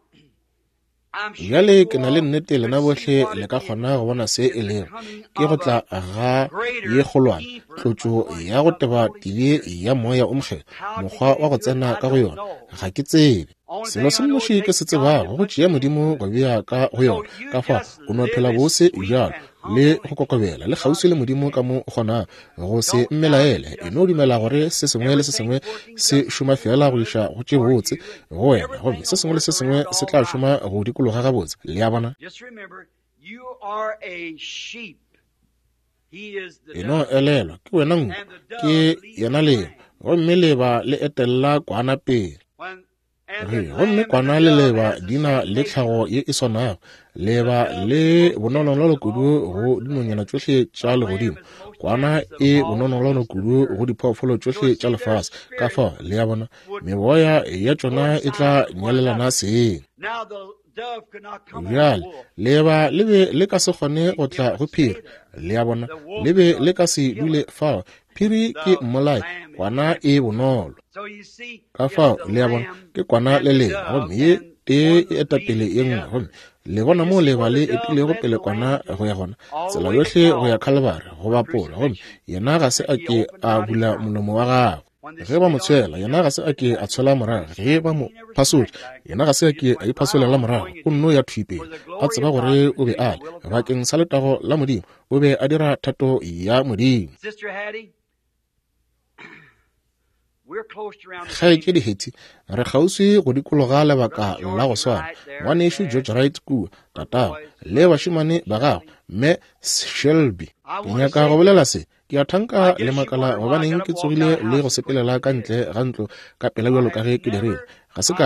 bjale ke na le nnete lena bohle le ka kgona go bona se e lego ke go tla ga ye kgolwane tlotšo ya go teba tee ya moya o mokgelo mokgwa wa go tsena ka go yona ga ke tsebe selo se mmoši ke se tsebago go tšea modimo go bea ka go yona ka fa o no phela bose bjalo le go kokobela le kgauswi le modimo ka mo o kgonang go se mmelaele e no dumela gore se sengwe le se sengwe se šoma fela go iša go tše botse go wena gomme se sengwe le se sengwe se tla šoma go dikologa ga botse le ya bona e no elelwa ke wena nku ke yena leba gomme leba le etelela kwana pele gomme kwana le leba dina le tlhago ye e swaнаgo leba le bonolonolo kudu go dinonyana tšohle tša legodimo kwana e bonolonolo kudu go diphoofolo tšohle tša lefase ka fa le ya bona meboya ya tšona e tla nyalelana seeng bjale leba le be le ka se kgone go tla go phiri le ya bona le be le ka se dule fao phiri ke mmolai kwana e bonolo ka fao le ya bona ke kwana le le gomme ye tee e etapele ye nngwe gomme le bona mo leba le etilego pele kwana go ya gona tsela yohle go ya khalebare go bapola gomme yena ga se a ke a bula molomo wa gago ge ba mo tshwela yena ga se a ke a tshola morago ge ba mo phasotša yena ga se a ke a iphasolela morago o nno ya thwipele a tseba gore o be a le bakeng sa letago la modimo o be a dira thato ya modimo gae di heti re kgauswi go dikologa lebaka la go swana ngwanešo George Wright kua tatago le bašimane ba gago mme Shelby ke nyaka go bolela se ke a thanka le makala gobaneng ke tsogile le go sepelela ka ntle ga ntlo ka pela bjalo ka ge ke dirile ga se kake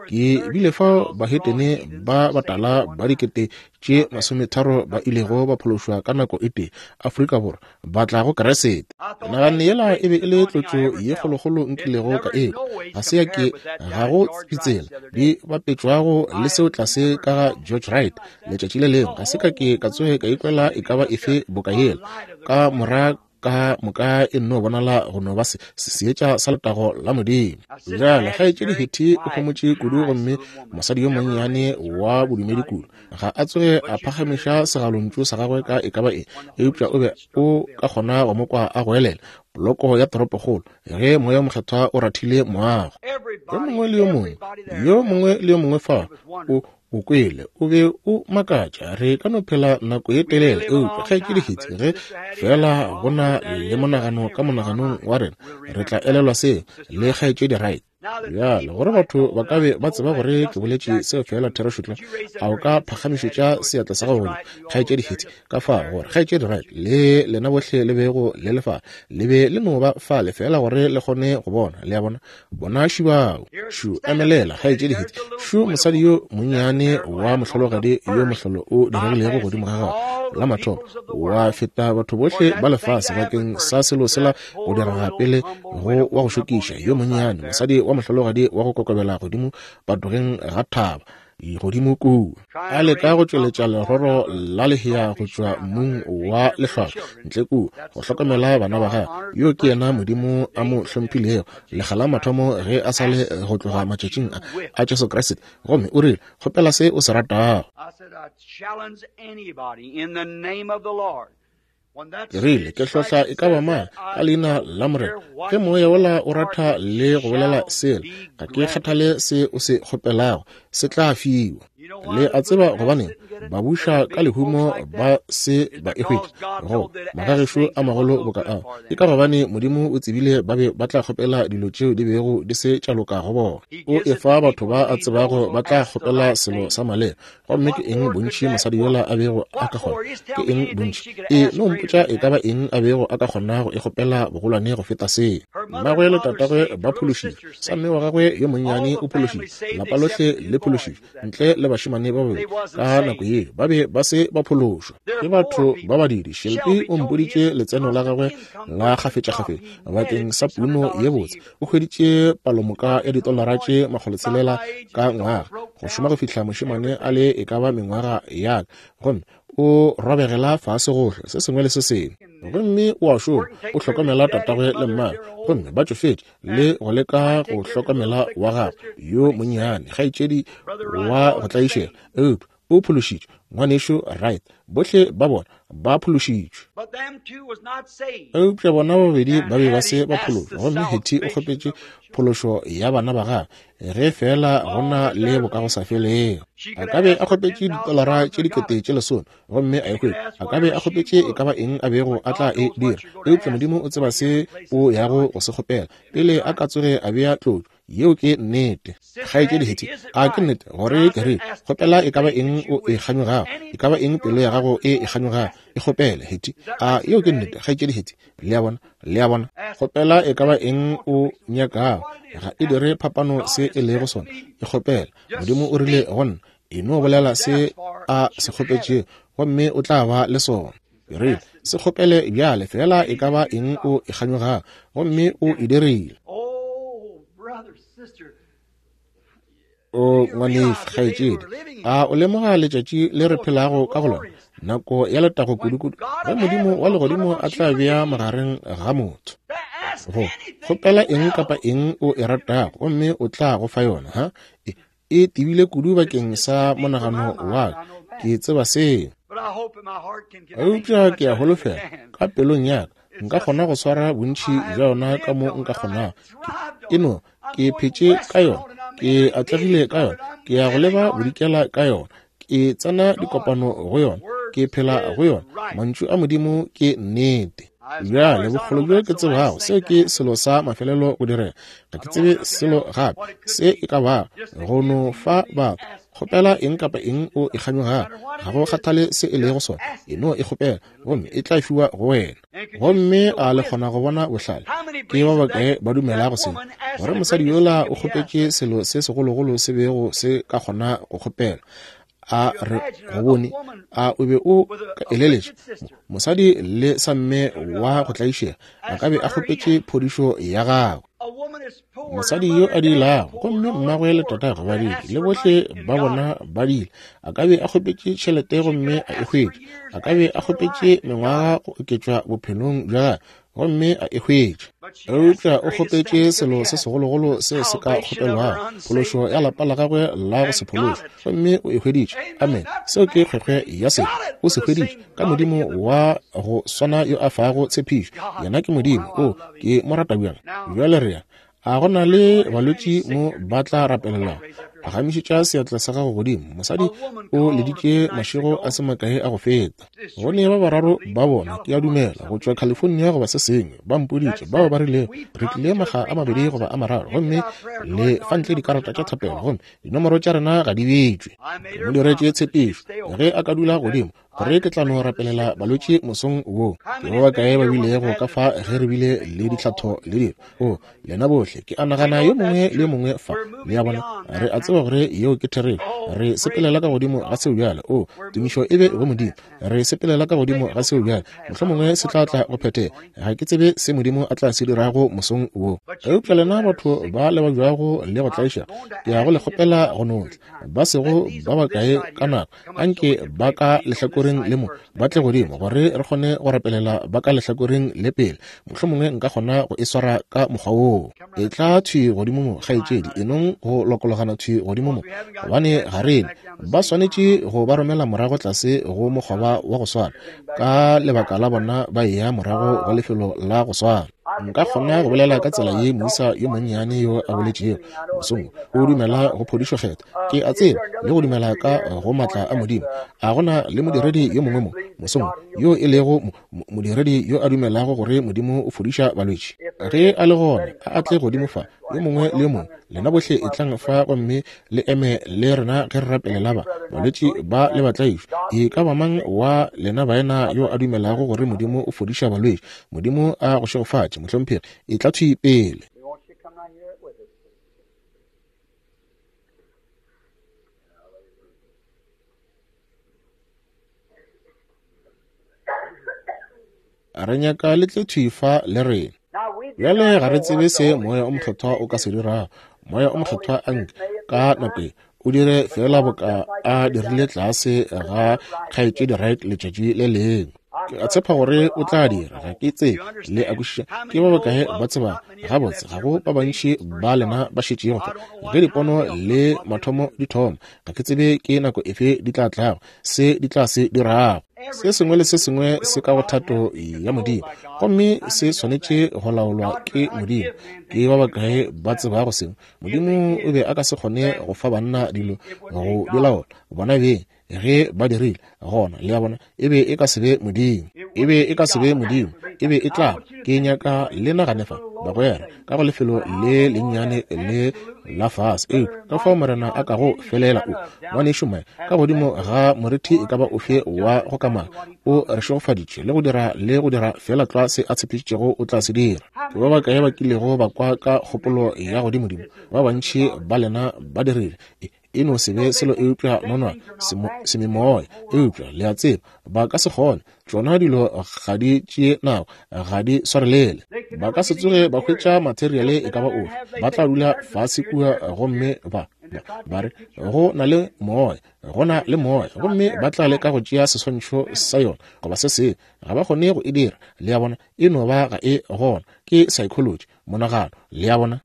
ke bile fa ba hetene ba batala ba dikete tše 30 ba ilego ba phološwa ka nako ete Afrika Borwa ba tla go keresete. Nagane yela e be e le tlotlo ye kgologolo nkilego ka ga se ya ke ga go tsitsela di bapetšwago le seo tlase ka ga George Wright letšatši le lengwe ga se ka ke ka tsoge ka itlwela e ka ba efe bokaela ka mora ka moka e nno bonala go no ba seetša sa letago la modimo. Bjale kgaetšedi Hetty o homotše kudu gomme mosadi yo monnyane wa bodumedi kudu ga a tsoge a phagamiša segalontšu sa gagwe ka e ka ba eupša o be o ka kgona go mokwa a go elela poloko ya toropokgolo ge moya mokgethwa o rathile moago. Yo mongwe le yo mongwe fa o kwele o be o makatša re ka no phela nako ye telele eupša kgaetšedi Hetty ge fela gona le monagano ka monaganong wa rena re tla elelwa se le kgaetšedi Wright. Bjale gore batho ba ka be ba tseba gore ke boletše seo fela Theroshutla a o ka phagamišetša seatla sa gago kgaetšedi Hetty ka fa gore kgaetšedi Wright le lena bohle le bego le lefa le be le no ba fa le fela gore le kgone go bona le ya bona šubao šu emelela kgaetšedi Hetty šu mosadi yo monnyane wa mohlologadi yo mohlolo o diregilego godimo ga gago la mathomo wa feta batho bohle ba lefase bakeng sa selo sela o diraga pele go wa go šokiša yo monnyane mosadi wa mohlologadi wa go kokobela godimo batogeng ga thaba godimo kua a leka go tšweletša leroro la lehea go tšwa mmung wa lehlwahlwa ntle kua go hlokomela bana ba gae yo ke yena modimo a mo hlomphilego lekga la mathomo ge a sa le go tloga matšatšing a Jesu Kriste gomme o rile kgopela se o se ratago. Ke rile ke hlotla e ka ba mang ka leina la morena ge moya wola o ratha le go bolela sela ga ke kgathale se o se kgopelago se tla fiwa le a tseba gobaneng ba buša ka lehumo ba se ba ehwetše go magagešo a magolo boka ao e ka gobane modimo o tsebile ba be ba tla kgopela dilo tšeo di bego di se tšaloka go bona o efa batho ba a tsebago ba tla kgopela selo sa malena gomme ke eng bontši mosadi yola a bego a ka kgona ke eng bontši no mpotša e ka ba eng a bego a ka kgona go e kgopela bogolwane go feta se mmagwe le tatagwe ba phološitše sa mme wa gagwe yo monnyane o phološitše lapa lohle le phološitše ntle le bašimane ba bobedi ka nako ye ba be ba se ba phološwa ke batho ba badidi. Shelby o mpoditše letseno la gagwe la gafetša-gafetša bakeng sa puno ye botse o hweditše palomoka ya $6 ka ngwaga go šoma go fihla mošimane a le e ka ba mengwaga ya gomme o robegela fase gohle se sengwe le se sengwe gomme o a šoma o hlokomela tatagwe le mmae gomme ba tšofetše le go leka go hlokomela wa gagwe yo monnyane kgaetšedi wa go tlaišega eupša o phološitše ngwanešo Wright bohle ba bona ba phološitšwe eupša bona babedi ba be ba se ba phološwa gomme Hetty o kgopetše phološo ya bana ba gae ge fela gona le bokago sa felego a ka be a kgopetše $10 tše dikete tše 10 gomme a ekwe a ka be a kgopetše e ka ba eng a bego a tla e dira eupša modimo o tseba se o yago go se kgopela pele a ka tsoge a bea tlotlo yeo ke nnete kgaetšedi Hetty a ke nnete gore ke re kgopela e ka ba eng o e kganyogago e ka ba eng pelo ya gago e kganyogago e kgopele Hetty a yeo ke nnete kgaetšedi Hetty le a bona kgopela e ka ba eng o nyakago ga e dire phapano se e lego sona e kgopela modimo o rile gona e no bolela se a se kgopetše gomme o tla ba le sona re se kgopele bjale fela e ka ba eng o e kganyogago gomme o e dirile o ngwanef kgaetšedi a o lemoga letšatši le re phelago ka go lona nako ya letago kudu-kudu ge modimo wa legodimo a tla bea magareng ga motho go kgopela eng kapa eng o e ratago gomme o tla go fa yona e tebile kudu bakeng sa monagano wa ke tseba seo eupša ke a holofela ka pelong yaka nka kgona go swara bontši bja yona ka mo nka kgonago eno ke phetše ka yona ke atlegile ka yona ke ya go leba bodikela ka yona ke tsena dikopano go yona ke phela go yona mantšu a modimo ke nnete bjale bogolo bjo ke tsebago se ke selo sa mafelelo go direga ga ke tsebe selo gape se e ka ba go no fa ba kgopela eng kapa eng o e kganyoga ga go kgathale se e le go sona eno e kgopela gomme e tla fiwa go wena gomme a le kgona go bona bohlale ke ba bakae ba dumela go se gore mosadi yola o kgopetse selo se segologolo se bego se ka kgona go kgopela a re go bone a o be o ka eleletše mosadi le sa mme wa go tlaišega a ka be a kgopetse phodišo ya gago mosadi yo a dilago gomme mmagwe le tatagwe ba dile le bohle ba bona ba dile a ka be a kgopetse tšhelete gomme a e hwetše a ka be a kgopetse mengwaga go oketšwa bophelong bja gage gomme a e hwetše eupša o kgopetse selo se segologolo se se ka kgopelwa phološo ya lapa la gagwe la go se phološa gomme o e hweditše amen seo ke kgwekgwe ya se o se hweditše ka modimo wa go swana yo a fago tshepišo yena ke modimo o ke mo rata bjang bjale rea a gona le balwetši mo ba tla rapelelang a gamišitša seatla sa gago godimo mosadi o leditše mašego a se makae a go feta gone ba bararo ba bona ke a dumela go tšwa California goba se sengwe ba mpoditše bao ba rilego re tlile maga a mabedi goba a mararo gomme le fantle dikarata tša thapelo gomme dinomoro tša rena ga di betšwe mo diretše tshepišo ge a ka dula godimo gore ke tla no rapelela balwetši mosong wo ke ba bakae ba bilego ka fa ge re bile le ditlhatho le dilo o lena bohle ke anagana yo mongwe le mongwe fa le ya bona re a tseba gore yeo ke therele re sepelela ka godimo ga seo bjale o tumišo e be go modimo re sepelela ka godimo ga seo bjale mohlho mongwe se tla tla go phete ga ke tsebe se modimo a tla se dirago mosong wo eupša lena batho ba leba bjago le go tlaiša ke ya go le kgopela go notle ba sego ba bakae ka nako anke ba ka lehlakoreng le mo ba tle godimo gore re kgone go rapelela ba ka lehlakoreng le pele mohlho mongwe nka kgona go e swara ka mokgwa woo e tla thwi godimo mo kgaetšedi enong go lokologana thwi godimo mo gobane ga rene ba swanetše go ba romela morago tlase go mokgwa wa go swana ka lebaka la bona ba eya morago go lefelo la go swana nka kgona go bolela ka tsela ye moisa yo monnyane yo a boletšego mosong o dumela go phodišo kgetho ke a tseba le go dumela ka go matla a modimo a gona le modiredi yo mongwe mo mosong yo e lego modiredi yo a dumelago gore modimo o phodiša balwetši ge a le gona a tle godimo fa yo mongwe le yo mongwe lena bohle e tlang fa gomme le eme le rena ge re rapelela ba balwetši ba le batlaišo e ka ba mang wa lena baena yo a dumelago gore modimo o phodiša balwetši modimo a go šegofatše mohlomphegi e tla thwi pele re nyaka le tle thwifa le rena bjale ga re tsebe se moya o motlhothwa o ka se dirago moya o motlhothwa anke ka nako o dire fela boka a dirile tlase ga kgaetšedi right letšatši le lengwe ke a tshepa gore o tla dira ga ke tsebe le a kwešiša ke ba bakae ba tseba gabotse ga go ba bantši ba lena ba šetšego ge dipono le mathomo di thoma ga ke tsebe ke nako efe di tla tlago se di tla se dirago se sengwe le se sengwe se ka go thato ya modimo gomme se swanetše go laolwa ke modimo ke ba bakae ba tseba go sengwe modimo o be a ka se kgone go fa banna dilo go di laola bona be ge ba dirile gona le ya bona e be e ka sebe modimo e be e tla ke nyaka le naganefa bagwera ka go lefelo le lennyane le la fase ka fao morena a ka go felela o wane šomae ka godimo ga morithi e ka ba ofe wa go kamana o re šogofaditše le go dira fela tla se a tshepišitšego o tla se dira ke ba bakae ba kilego ba kwa ka kgopolo ya godimodimo ba bantši ba lena ba dirile eno sebe selo eupša nonwa sememoya eupša le a tseba ba ka se kgone tšona dilo ga di tšee nao ga di swarelele ba ka se tsoge ba hwetša materiale e ka ba ofe ba tla dula fase kua gomme ba re go na le moya gomme ba tla leka go tšea seswantšho sa yona goba se se ga ba kgone go e dira le ya bona e no ba ga e gona ke psychology monagano le ya bona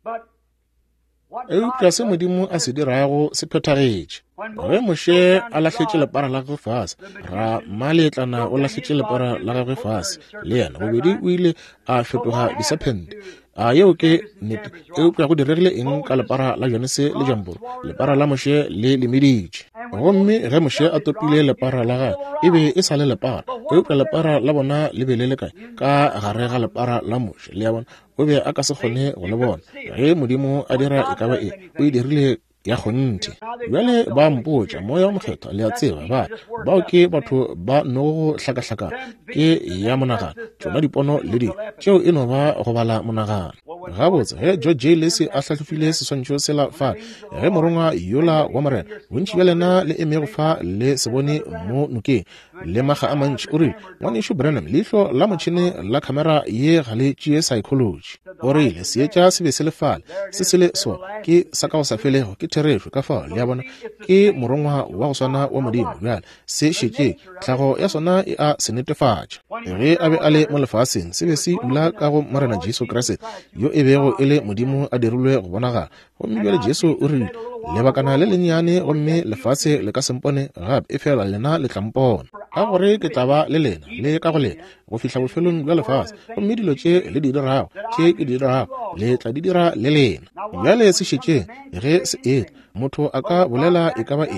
eupša se modimo a se dirago se phethagetše ge moše a lahletše lepara la gagwe fase ra maletlana o lahletše lepara la gagwe fase le yena bobedi o ile a fetoga disepente a yeo ke nnete eupša go diregile eng ka lepara la jonese le jamboro lepara la moše le lemeditše gomme ge moše a topile lepara la gae e be e sa le lepara eupša lepara la bona le be le le kae ka gare ga lepara la moše le ya bona o be a ka se kgone go le bona ge modimo a dira e ka ba o e dirile ya kgonte bjale ba mpotša moya wa mokgetho le a tseba bao ke batho ba no go hlakahlaka ke ya monagano tšona dipono le di tšeo e no ba go bala monagano gabotse ge George J. Lacy a hlahlofile seswantšho sela fa ge morongwa yola wa morena bontši bja lena le emego fa le se bone mo nokeng le maga a mantši o rile ngwanešo Branham leihlo la motšhene la camera ye ga le tšee psychology o rile seetša se be se lefale se se le so ke sa ka go sa felego ke therešo ka fao le ya bona ke morongwa wa go swana wa modimo bjale se šetše tlhago ya sona e a se netefatša ge a be a le mo lefaseng se be se dula ka go morena Jesu Kriste yo e bego e le modimo a dirilwe go bonagala gomme bjale Jesu o rile lebakana le lennyane gomme lefase le ka sempone gape e fela lena le tlampona ka gore ke tla ba le lena le ka go lena go fihla bofelong bja lefase gomme dilo tše le di dirago tše ke di dirago le tla di dira le lena bjale se šetše ge se etle motho a ka bolela e ka ba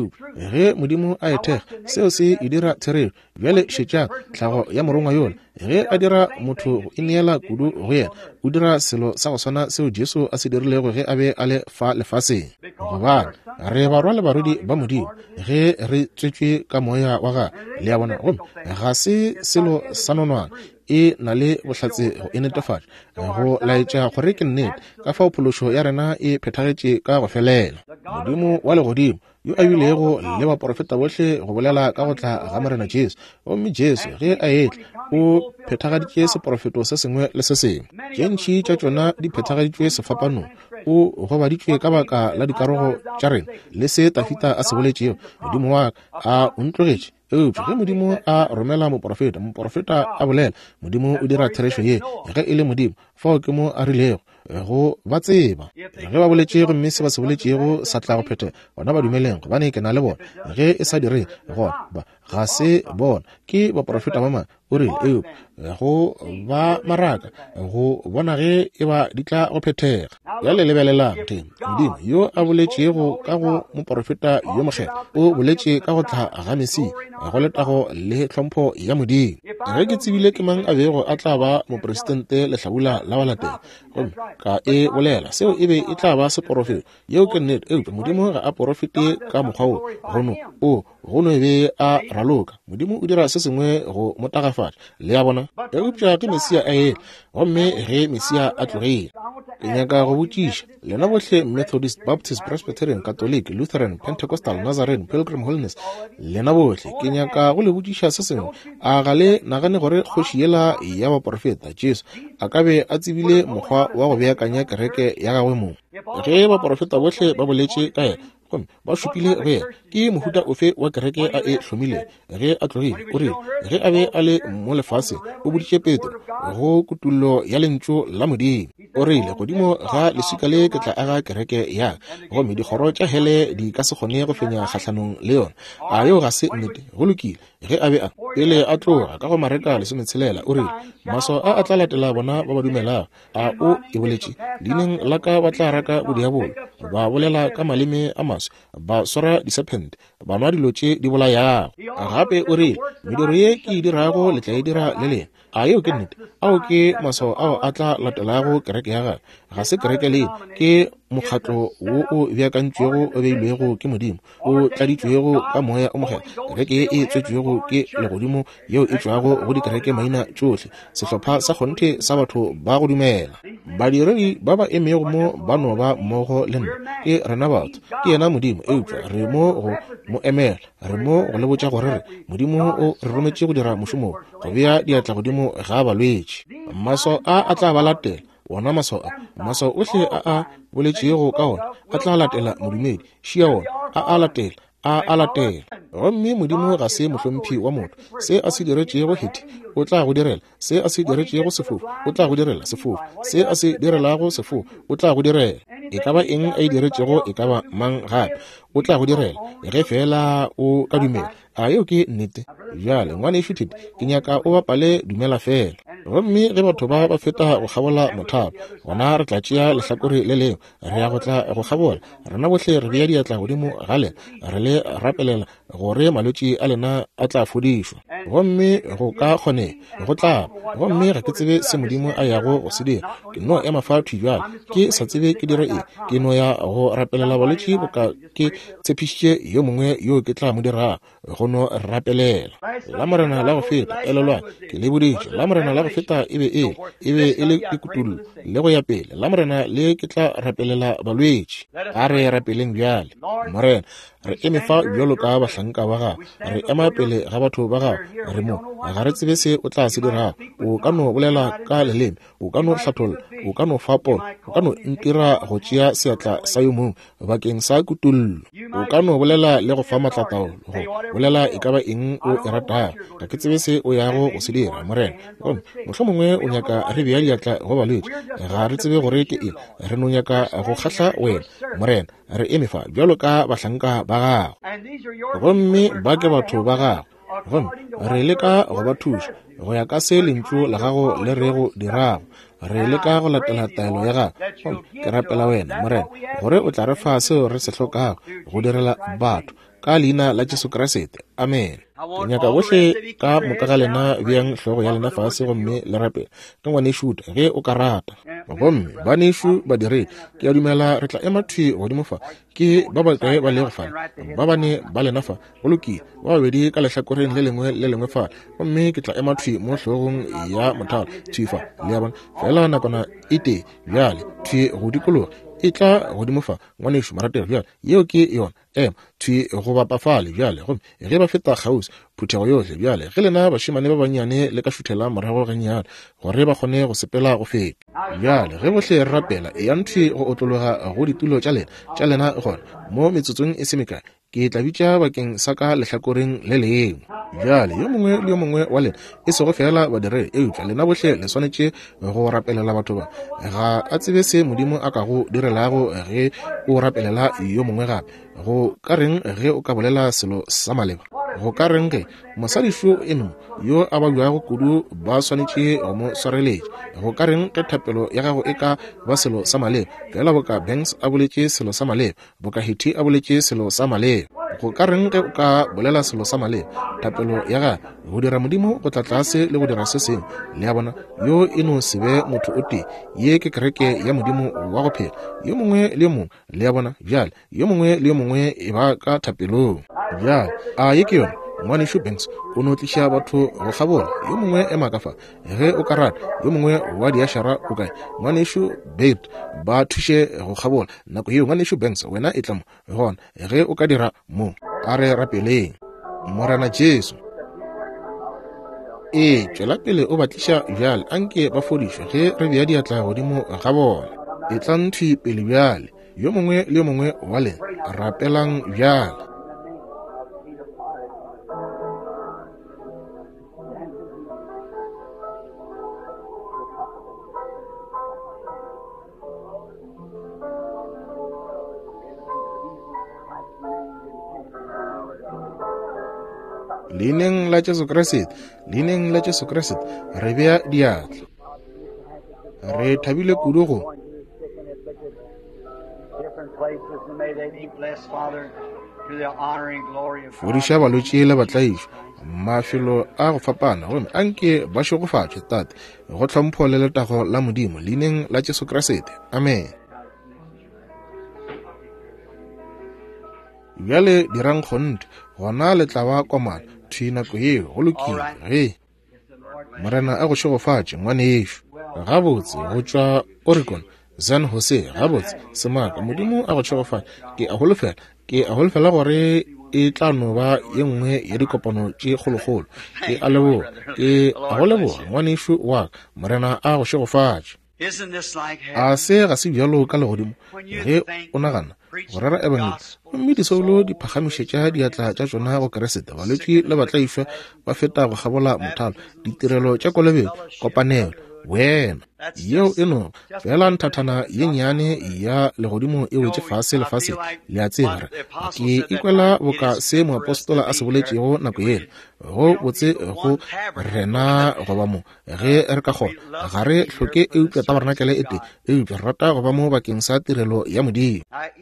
ge modimo a ethega seo se e dira therešo bjale šetša tlhago ya morongwa yola ge a dira motho go ineela kudu go yena o dira selo sa go swana seo Jesu a se dirilego ge a be a le fa lefaseng gobane re barwa le barodi ba modimo ge re tswetswe ka moya wa ga le ya bona gomme ga se selo sa nonwana e na le bohlatse go e netefatša go laetša gore ke nnete ka fao phološo ya rena e phethagetše ka go felela modimo wa legodimo yo a bilego le baporofeta bohle go bolela ka go tla ga morena Jesu gomme Jesu ge a etle o phethagaditše seporofeto se sengwe le se sengwe tše ntši tša tšona di phethagaditšwe sefapanong o gobaditšwe ka baka la dikarogo tša rena le se Tafita a se boletšego modimo wa a o ntlogetše eupša ge modimo a romela moporofeta a bolela modimo o dira therešo ye ge e le modimo fao ke mo a rilego go ba tseba ge ba boletšego mme se ba se boletšego sa tla go phethega bona ba dumeleng gobane ke na le bona ge e sa dire gona ga se bona ke baporofeta ba mangwe o rile go ba maraka go bona ge e ba di tla go phethega bjale lebelelang teng modimo yo a boletšego ka go moporofeta yo mokgetho o boletše ka go tla ga Mesia go letago le tlhompho ya modimo ge ke tsebile ke mang a bego a tla ba moporesitente lehlabula la balatela gomme ka e bolela seo e be e tla ba seporofeto yeo ke nnete modimo ga a porofete ka mokgwa gono e be a raloka modimo o dira se sengwe go motagafatša le ya bona eupša ke Mesia a ela gomme ge Mesia a tlogile ke nyaka go botšiša lena bohle Methodist, Baptist, Presbyterian, Catholic, Lutheran, Pentecostal, Nazarene, Pilgrim Holiness lena bohle ke nyaka go le botšiša se sengwe a ga le nagane gore kgoši yela ya baporofeta Jesu a ka be a tsebile mokgwa wa go beakanya kereke ya gagwe moo ge baporofeta bohle ba boletše ka yena gomme ba šupile go yena ke mohuta ofe wa kereke a e hlomile ge a tlogile o rile ge a be a le mo lefase o boditše Petro go kutullo ya lentšu la modimo o rile godimo ga leswika le ke tla aga kereke ya gomme dikgoro tša hele di ka se kgone go fenya kgahlano le yona a yo ga se nnete go lokile ge a be a pele a tloga ka go mareka lesometshelela o rile maso a tla latela bona ba ba dumelago a o e boletše leineng la ka ba tla raka bodiabolo ba bolela ka maleme a maswe ba swara disepente ba nwa dilo tše di bolayago gape o rile mediro ye ke e dirago le tla e dira le lena a yeo ke nnete ao ke maswao ao a tla latelago kereke ya gae ga se kereke le ke mokgatlo wo o beakantšwego o beilwego ke modimo o tladitšwego ka moya o mokgetho kereke ye e tswetšwego ke legodimo yeo e tšwago go dikereke maina tšohle sehlopha sa kgonthe sa batho ba go dumela badiredi ba ba emego mo ba no ba mmogo le nna ke rena batho ke yena modimo eupša re mo go mo emela re mo go lebotša gore re modimo o re rometše go dira mošomo go bea diatla godimo ga balwetše maso a tla ba latela wona maso ohle a boletšego ka ona a tla latela modumedi šia ona a latela gomme modimo ga se mohlomphi wa motho se a se diretšego heti o tla go direla se a se diretšego sefofu o tla go direla sefofu se a se direlago sefofu o tla go direla e ka ba eng a e diretšego e ka ba mang gape o tla go direla ge fela o ka dumela a yeo ke nnete bjale ngwane e šuthete ke nyaka o bapale dumela fela gomme ge batho ba feta go gabola mothalo gona re tla tšea lehlakore le leo re ya go tla go gabola rena bohle re bea diatla godimo ga lena re le rapelela gore malwetši a lena a tla fodišwa gomme go ka kgone go tla gomme ga ke tsebe se modimo a yago go se dira ke no ema fa thujala ke sa tsebe ke dire eng ke no ya go rapelela balwetši boka ke tshepišitše yo mongwe yo ke tla mo dira go no rapelela la morena la go feta elelwa ke le boditše la morena la go feta e be e le dikutullo le go ya pele la morena le ke tla rapelela balwetši a re rapeleng bjale morena re eme fa bjalo ka bahlanka ba gago re ema pele ga batho ba gago re mo ga re tsebe se o tla se dirago o ka no bolela ka leleme o ka no hlatholla o ka no fapola o ka no ntira go tšea seatla sa yo mongwe bakeng sa kutullo o ka no bolela le go fa matlataolo go bolela e ka ba eng o e ratago ga ke tsebe se o yago go se dira morena mohlho mongwe o nyaka re bea diatla go balwetši ga re tsebe gore ke eng re no nyaka go kgahla wena morena re eme fa bjalo ka bahlanka ba gago gomme ba ke batho ba gago gomme re leka go ba thuša go ya ka se lentšu la gago le re go dirago re leka go latela taelo ya gago ke rapela wena morena gore o tla re fa seo re se hlokago go direla batho ka leina la Jesu Kriste amen ke nyaka bohle ka moka ga lena bjang hlogo ya lena fase gomme le rapela ka ngwanešuta ge o ka rata gomme banešo ba dire ke a dumela re tla ema thwi godimo fa ke ba bakae ba le go fana ba bane ba lena fa go lokile ba babedi ka lehlakoreng le lengwe fa gomme ke tla ema thwi mo hlogong ya mothalo thwi fa le ya bona fela nakona ite bjale thwi go dikologa e tla godimo fa ngwanešo maratelo bjale yeo ke yona ema thwi go bapafale bjale gomme ge ba feta kgausi phuthego yohle bjale ge lena bašimane ba bannyane le ka šuthela morago gannyane gore ba kgone go sepela go feta bjale ge bohle re rapela e ya nthwi go otlologa go ditulo tša lena gona mo metsotsong e se mekae ke tla bitša bakeng sa ka lehlakoreng le lengwe bjale yo mongwe le yo mongwe wa lena e sego fela badire eutla lena bohle le swanetše go rapelela batho ba ga a tsebe se modimo a ka go direlago ge o rapelela yo mongwe gape go ka reng ge o ka bolela selo sa maleba go ka reng ge mosadišo eno yo a ba buago kudu ba swanetše go mo swareletša go ka reng ge thapelo ya gago e ka ba selo sa maleba fela boka Banks a boletše selo sa maleba boka Hiti a boletše selo sa maleba go ka reng ge o ka bolela selo sa maleba thapelo ya ga go dira modimo go tla tlase le go dira se sengwe le ya bona yo e no se be motho o tee ye ke kereke ya modimo wa go phela yo mongwe le yo mongwe le ya bona bjale yo mongwe le yo mongwe e ba ka thapelong bjale a ye ke yona ngwanešo Banks o no tliša batho go gabola yo mongwe ema ka fa ge o ka rata yo mongwe wa diašara o kae ngwanešo Bate ba thuše go gabola nako yeo ngwanešo Banks wena e tla mo gona ge o ka dira mo a re rapeleng morena Jesu tšwela pele o batliša bjale anke ba fodišwe ge re bea diatla godimo ga bona e tla nthwi pele bjale yo mongwe le yo mongwe wa lena rapelang bjale leineng la Jesu Kriste re bea diatla re thabile kudu go fodiša balwetši le batlaišo mafelo a go fapana gomme anke ba šogofatšwe tate go hlompho le letago la modimo leineng la Jesu Kriste amen bjale dirang kgonte gona le tla ba komana thwi nako yeo go lokile ge morena a go šogofatše ngwanešo gabotse go tšwa Oregon San Jose gabotse semaka modimo a go šogofatša ke a holofela gore e tla no ba ye nngwe ya dikopano tše kgolokgolo ke a go leboga ngwanešo wa morena a go šogofatše a se ga se bjalo ka legodimo ge o nagana go rera ebangeli mme disoulo di phagamišetša diatla tša tšona go keresete balwetši le batlaišwa ba feta go gabola mothalo ditirelo tša kolobelo kopanelo wena yeo eno fela nthathana ye nyane ya legodimo e wetse fase lefase le a tsebare ke ikwela boka se moapostola a se boletšego nako ele go botse go rena goba mo ge re ka kgona ga re hloke eupša tabernakele ete eupša rata goba mo bakeng sa tirelo ya modimo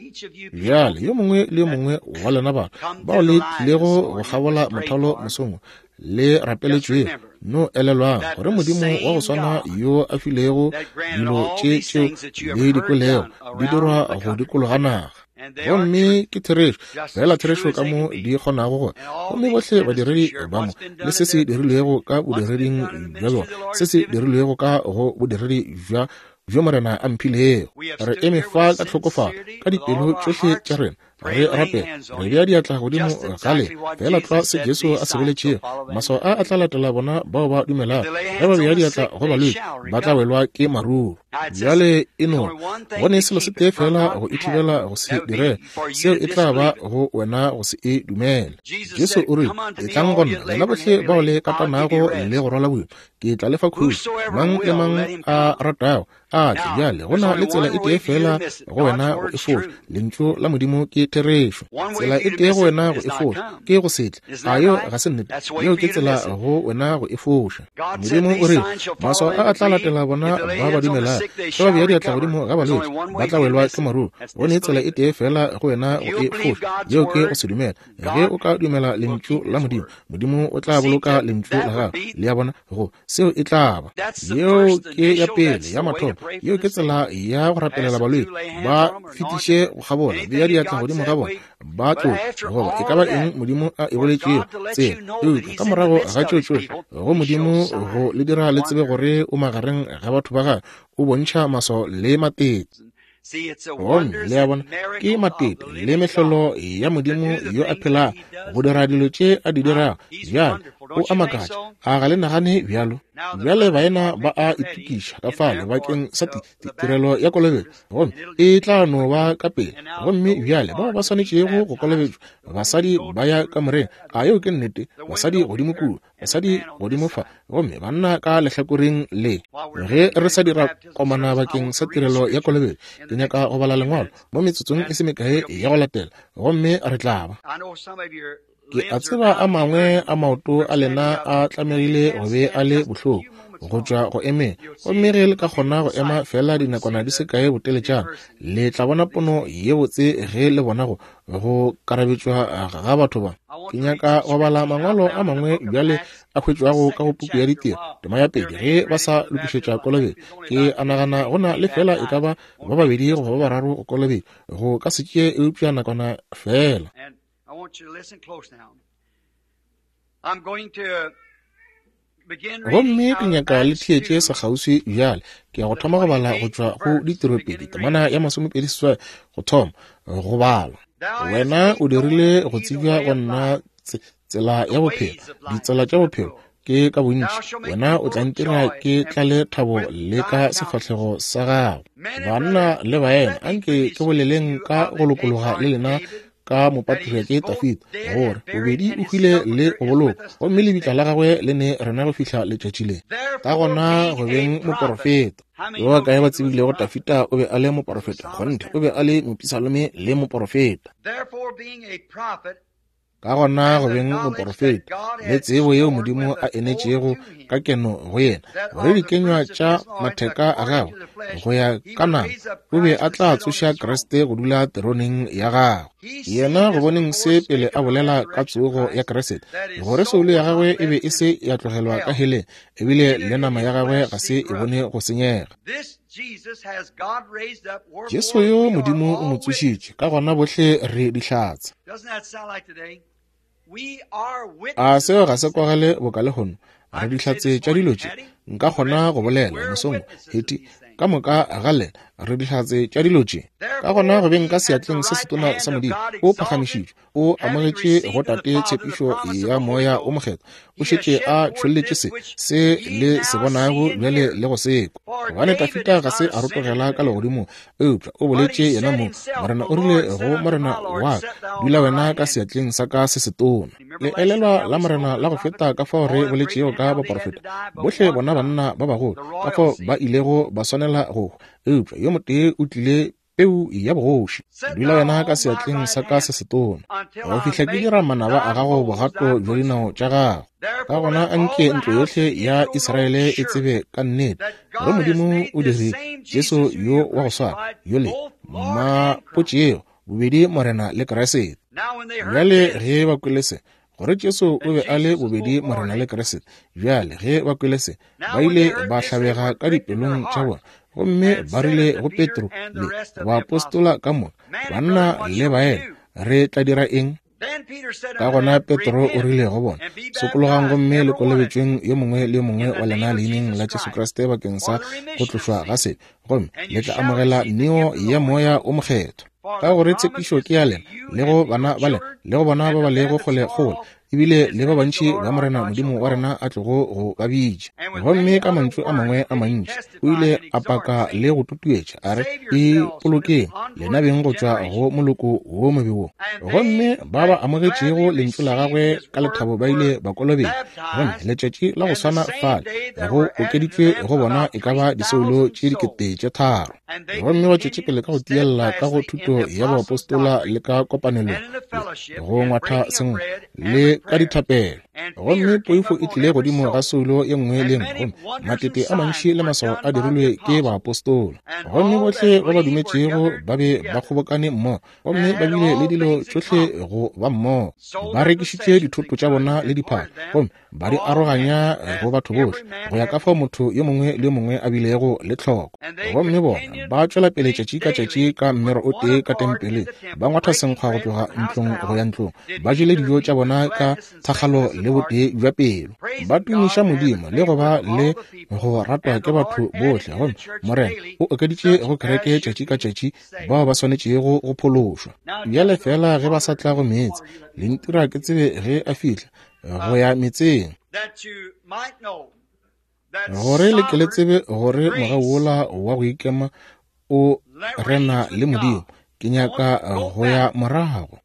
bjale yo mongwe le yo mongwe wa lena bana bao le tlilego go kgabola mothalo mosongwe le rapeletšwe no elelwang gore modimo wa go swana yo a filego dilo tšeo le dikwelego di dirwa go dikologa naga gomme ke therešo fela therešo ka mo di kgonago gore gomme botlhe badiredi ba mo le se se dirilwego ka bodireding bja bjona se se dirilwego ka go bodiredi bjo morena a mphilego re eme fa ka tlhokofala ka dipelo tsotlhe tša rena re rape re bea diatla godimo gale fela tla se Jesu a se boletšego maswa a tla latela bona bao ba dumelago ge ba bea diatla go balwetši ba tla welwa ke maruru bjale eno bone selo se tee fela go ithibela go se dire seo e tla ba go wena go se e dumele Jesu o re e tlang gona lena botlhe bao le katanago le go rwala boima ke tla lefa khudu mang le mang a ratago a tle bjale gona le tsela e tee fela go wena go e foša lentšu la modimo ke therešo tsela e tee go wena go e foša ke go setle a yo ga se nnete yeo ke tsela go wena go e foša modimo o re maswa a tla latela bona ba ba dumelago ge ba bea diatla godimo ga balwetši ba tla welwa ke maruru bone tsela e tee fela go wena go e foša yeo ke go se dumela ge o ka dumela lentšu la modimo modimo o tla boloka lentšu la gago le ya bona go seo e tla ba yeo ke ya pele ya mathomo yeo ke tsela ya go rapelela balwetši ba fetiše go gabola bea diatla godimo ga bona ba tlo goba e ka ba eng modimo a e boletšego tsela eupša ka morago ga tšotšohle go modimo go le dira le tsebe gore o magareng ga batho ba gae o bontšha maso le matete gomme le ya bona ke matete le mehlolo ya modimo yo a phela go dira dilo tše a di dirago bjale o a makatša a ga le nagane bjalo bjale baena ba a itukiša ka fale bakeng sa tirelo ya kolobetšo gomme e tla no ba ka pele gomme bjale bao ba swanetšego go kolobetšwa basadi ba ya ka morena a yeo ke nnete basadi godimo kudu basadi godimo fa gomme banna ka lehlakoreng le ge re sa dira komana bakeng sa tirelo ya kolobetšo ke nyaka go bala lengwalo mo metsotsong e se mekae ya go latela gomme re tla ba ke a tseba a mangwe a maoto a lena a tlamegile go be a le bohloko go tšwa go emeng gomme ge le ka kgona go ema fela dinakwana di se kae boteletšana le tla bona pono ye botse ge le bona go karabetšwa ga batho ba ke nyaka go bala mangwalo a mangwe bjale a hwetšwago ka go puku ya ditiro tema ya pedi ge ba sa lokišetša kolobetšo ke a nagana go na le fela e ka ba babedi go ba bararo go kolobetšo go ka se tšee eupša nakwana fela
I want you to listen close now. I'm going to begin
gomme
reading
ke nyaka le thietše sa kgauswi bjale ke ya go thoma go bala go tšwa go ditiropedi temana ya 27 go thoma go bala wena o dirile go tsebja go nna tsela ya bophelo ditsela tša bophelo ke ka bontši wena o tla ntira ke tlale thabo le ka sefahlego sa gago banna le baena anke ke boleleng ka go lokologa le lena ka mopatriya ke Dafid gore bobedi o hwile le go boloka gomme lebitla la gagwe le ne rena go fihla letšatši le ka gona go beng moporofeta yo a kae ba tsebilego Dafita o be a le moporofeta gonte o be a le mopisalome le moporofeta ka gona go beng moporofeta le tsebo yeo modimo a enetšego ka keno go yena gore dikenywa tša matheka a gago go ya ka nama o be a tla tsoša Kriste go dula teroneng ya gago yena go boneng se pele a bolela ka tsogo ya Kriste gore soule ya gagwe e be e se ya tlogelwa ka heleng ebile le nama ya gagwe ga se e bone go senyega Jesu yo modimo o mo tsošitše ka gona bohle re dihlatsa a seo ga se kwagale boka le gono re dihlatse tša dilo tše nka kgona go bolela mosong heti ka moka gale re dihatse tša dilo tše ka gona go beng ka seatleng se setona sa modimo o phagamišitšwe o amogetše go tate tshepišo ya moya o mokgetho o šetše a tšholetše se le se bonago bjale le go seko gobane Dafita ga se a rotogela ka legodimo eupša o boletše yena mo morena o rile go morena wa dula wena ka seatleng sa ka se setona le elelwa la morena la go feta ka fao re boletšego ka baporofeta bohle bona banna ba bagolo ka fao ba ilego ba swanela go eupša yo motee o tlile peu ya bogoši dula wena ka seatleng sa ka se setona go fihla ke dira manaba a gago bogato bjo dinao tša gago ka gona a nke ntlo yohle ya Iseraele e tsebe ka nnete gore modimo o dire Jesu yo wa go swara yole mapotše eo bobedi morena le Keresete bjale ge ba kwelese gore Jesu o be a le bobedi morena le Keresete bjale ge ba kwelese ba ile ba hlabega ka dipelong tša bona gomme ba rile go Petro le baapostola ka moka banna le baena re tla dira eng ka gona Petro o rile go bona sokologang gomme le kolobetšweng yo mongwe le mongwe wa lena leineng la Jesu Kriste bakeng sa go tlošwa ga se gomme le tla amogela neo ya moya o mokgetho ka gore tshepišo ke ya lena le go bana ba ba ba le go kgole ebile le ba bantši ba morena modimo wa rena a tlogo go ba bitša gomme ka mantšu a mangwe a mantši o ile a paka le go tutuetša a re e polokeng lena beng go tšwa go moloko wo mobe wo gomme ba ba amogetšego lentšu la gagwe ka lethabo ba ile ba kolobeng gomme letšatši la go swana fale go okeditšwe go bona e ka ba diseulo tše dikete tše tharo gomme ba tšetše pele ka go tielela ka go thuto ya baapostola le ka kopanelo go ngwatha sengwe le ka dithapelo gomme poifo e tlile godimo ga seulo ye nngwe le nngwe matete a mantši le maswao a dirilwe ke baapostola gomme bohle ba ba dumetšego ba be ba kgobokane mmogo gomme ba bile le dilo tšohle go ba mmogo ba rekišitše dithoto tša bona le diphaka gomme ba di aroganya go batho bohle go ya ka fao motho yo mongwe le mongwe a bilego le tlhoko gomme bona ba tšwela pele tšatši ka tšatši ka mmero o tee ka tempele ba ngwatha senkgwa go tloga ntlong go ya ntlong ba jele dijo tša bona ka thakgalo le botee bja pelo ba tumiša modimo le go ba le go ratwa ke batho bohle gomme morena o okeditše go kereke tšatši ka tšatši bao ba swanetšego go phološwa bjale fela ge ba sa tla go meetse le ntira ke tsebe ge a fihla go ya metseng gore le ke le tsebe gore moga wola wa go ikema o rena le modimo ke nyaka go ya morago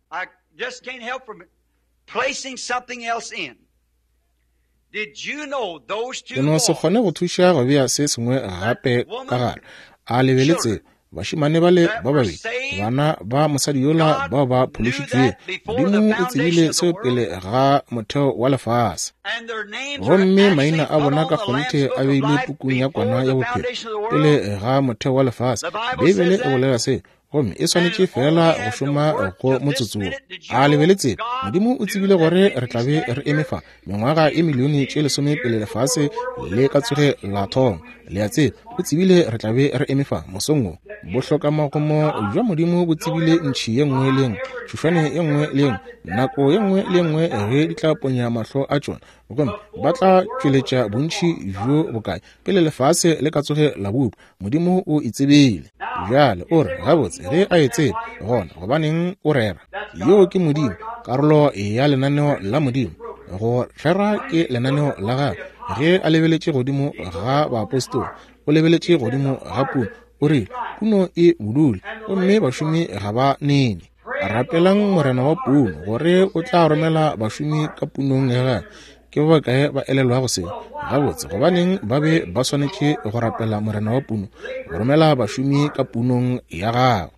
ke no se kgone go thuša go bea se sengwe gape ka gare a lebeletse bašimane ba le ba babedi bana ba mosadi yola bao ba phološitšwe modimo o tsebile seo pele ga motheo wa lefase gomme maina a bona ka kgonthe a beile pukung ya kwana ya bophelo pele ga motheo wa lefase beibele e bolela se gomme e swanetše fela go šoma go motsotsong a lebeletse modimo o tsebile gore re tlabe re emefa mengwaga e milione tše 10 pele lefase le ka tsoge la thoma le a tseba o tsebile re tlabe re emefa mosong bohloka magomo jwa modimo bo tsebile ntši ye nngwe le nngwe tšhošwane ye nngwe le nngwe nako ye nngwe le nngwe ge di tla ponya mahlo a tšona gomme ba tla tšweletša bontši bjo bokae pele lefase le ka tsoge la buba modimo o itsebile bjale o re gabotse ge a etsebe gona gobaneng o rera yo ke modimo karolo ya lenaneo la modimo go rera ke lenaneo la gagwe ge a lebeletše godimo ga baapostola o lebeletše godimo ga puno o re puno e bodule gomme bašomi ga ba nene a rapelang morena wa puno gore o tla romela bašomi ka punong ya gagwe ke ba bakae ba elelwa go se gabotse gobaneng ba be ba swanetše go rapela morena wa puno go romela bašomi ka punong ya gagwe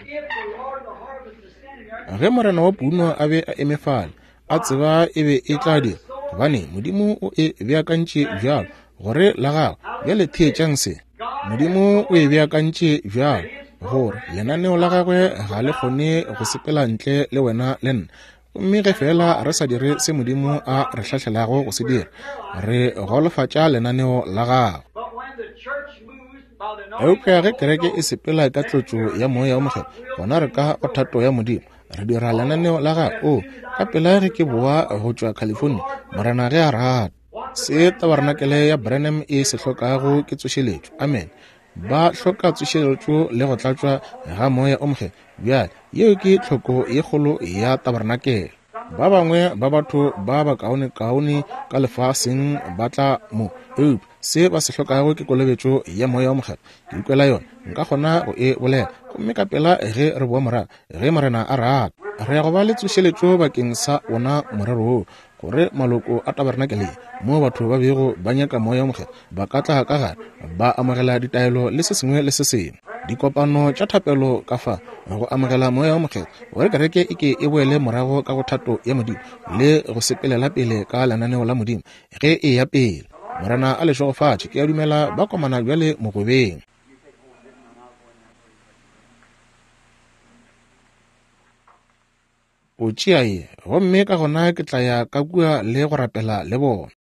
ge morena wa puno a be a emefale a tseba e be e tla dira gobane modimo o e beakantše bjalo gore la gagwe bjale theetšang se modimo o e beakantše bjalo gore lenaneo la gagwe ga le kgone go sepela ntle le wena le nna mme ge fela re sa dire se modimo a re hlahlelago go se dira re golofatša lenaneo la gagwe eupša ge kereke e sepela ka tlotšo ya moya o mogelo gona re ka othato ya modimo re dira lenaneo la gagwe ka pela ge ke boa go tšwa California morena ge a rata se tabaranakele ya Branham e se hlokago ke tsošeletšo amen ba hloka tsošeletšo le go tlatšwa ga moya o mokge bjale yeo ke tlhoko ye kgolo ya tabernakele. Ba bangwe ba batho ba ba kaone ka lefaseng ba tla mo se ba se hlokago ke kolobetšo ya moya o mokge ke ikwela yona nka kgona go e bolela gomme ka pela ge re boa morago ge marena a rata re ya go ba le tsošeletšo bakeng sa ona morero woo gore maloko a tabernakele mo batho ba bego ba nyaka moya o mokge ba ka tla ka gare ba amogela ditaelo le se sengwe le se sengwe. Dikopano tša thapelo ka fa go amogela moya o mokge gore kereke e ke e boele morago ka go thato ya modimo le go sepelela pele ka lenaneo la modimo ge e ya pele. Morena a Lešogofatše ke a dumela ba komana bjale mogobeng. O tšea ye gomme ka gona ke tla ya ka kua le go rapela le bona.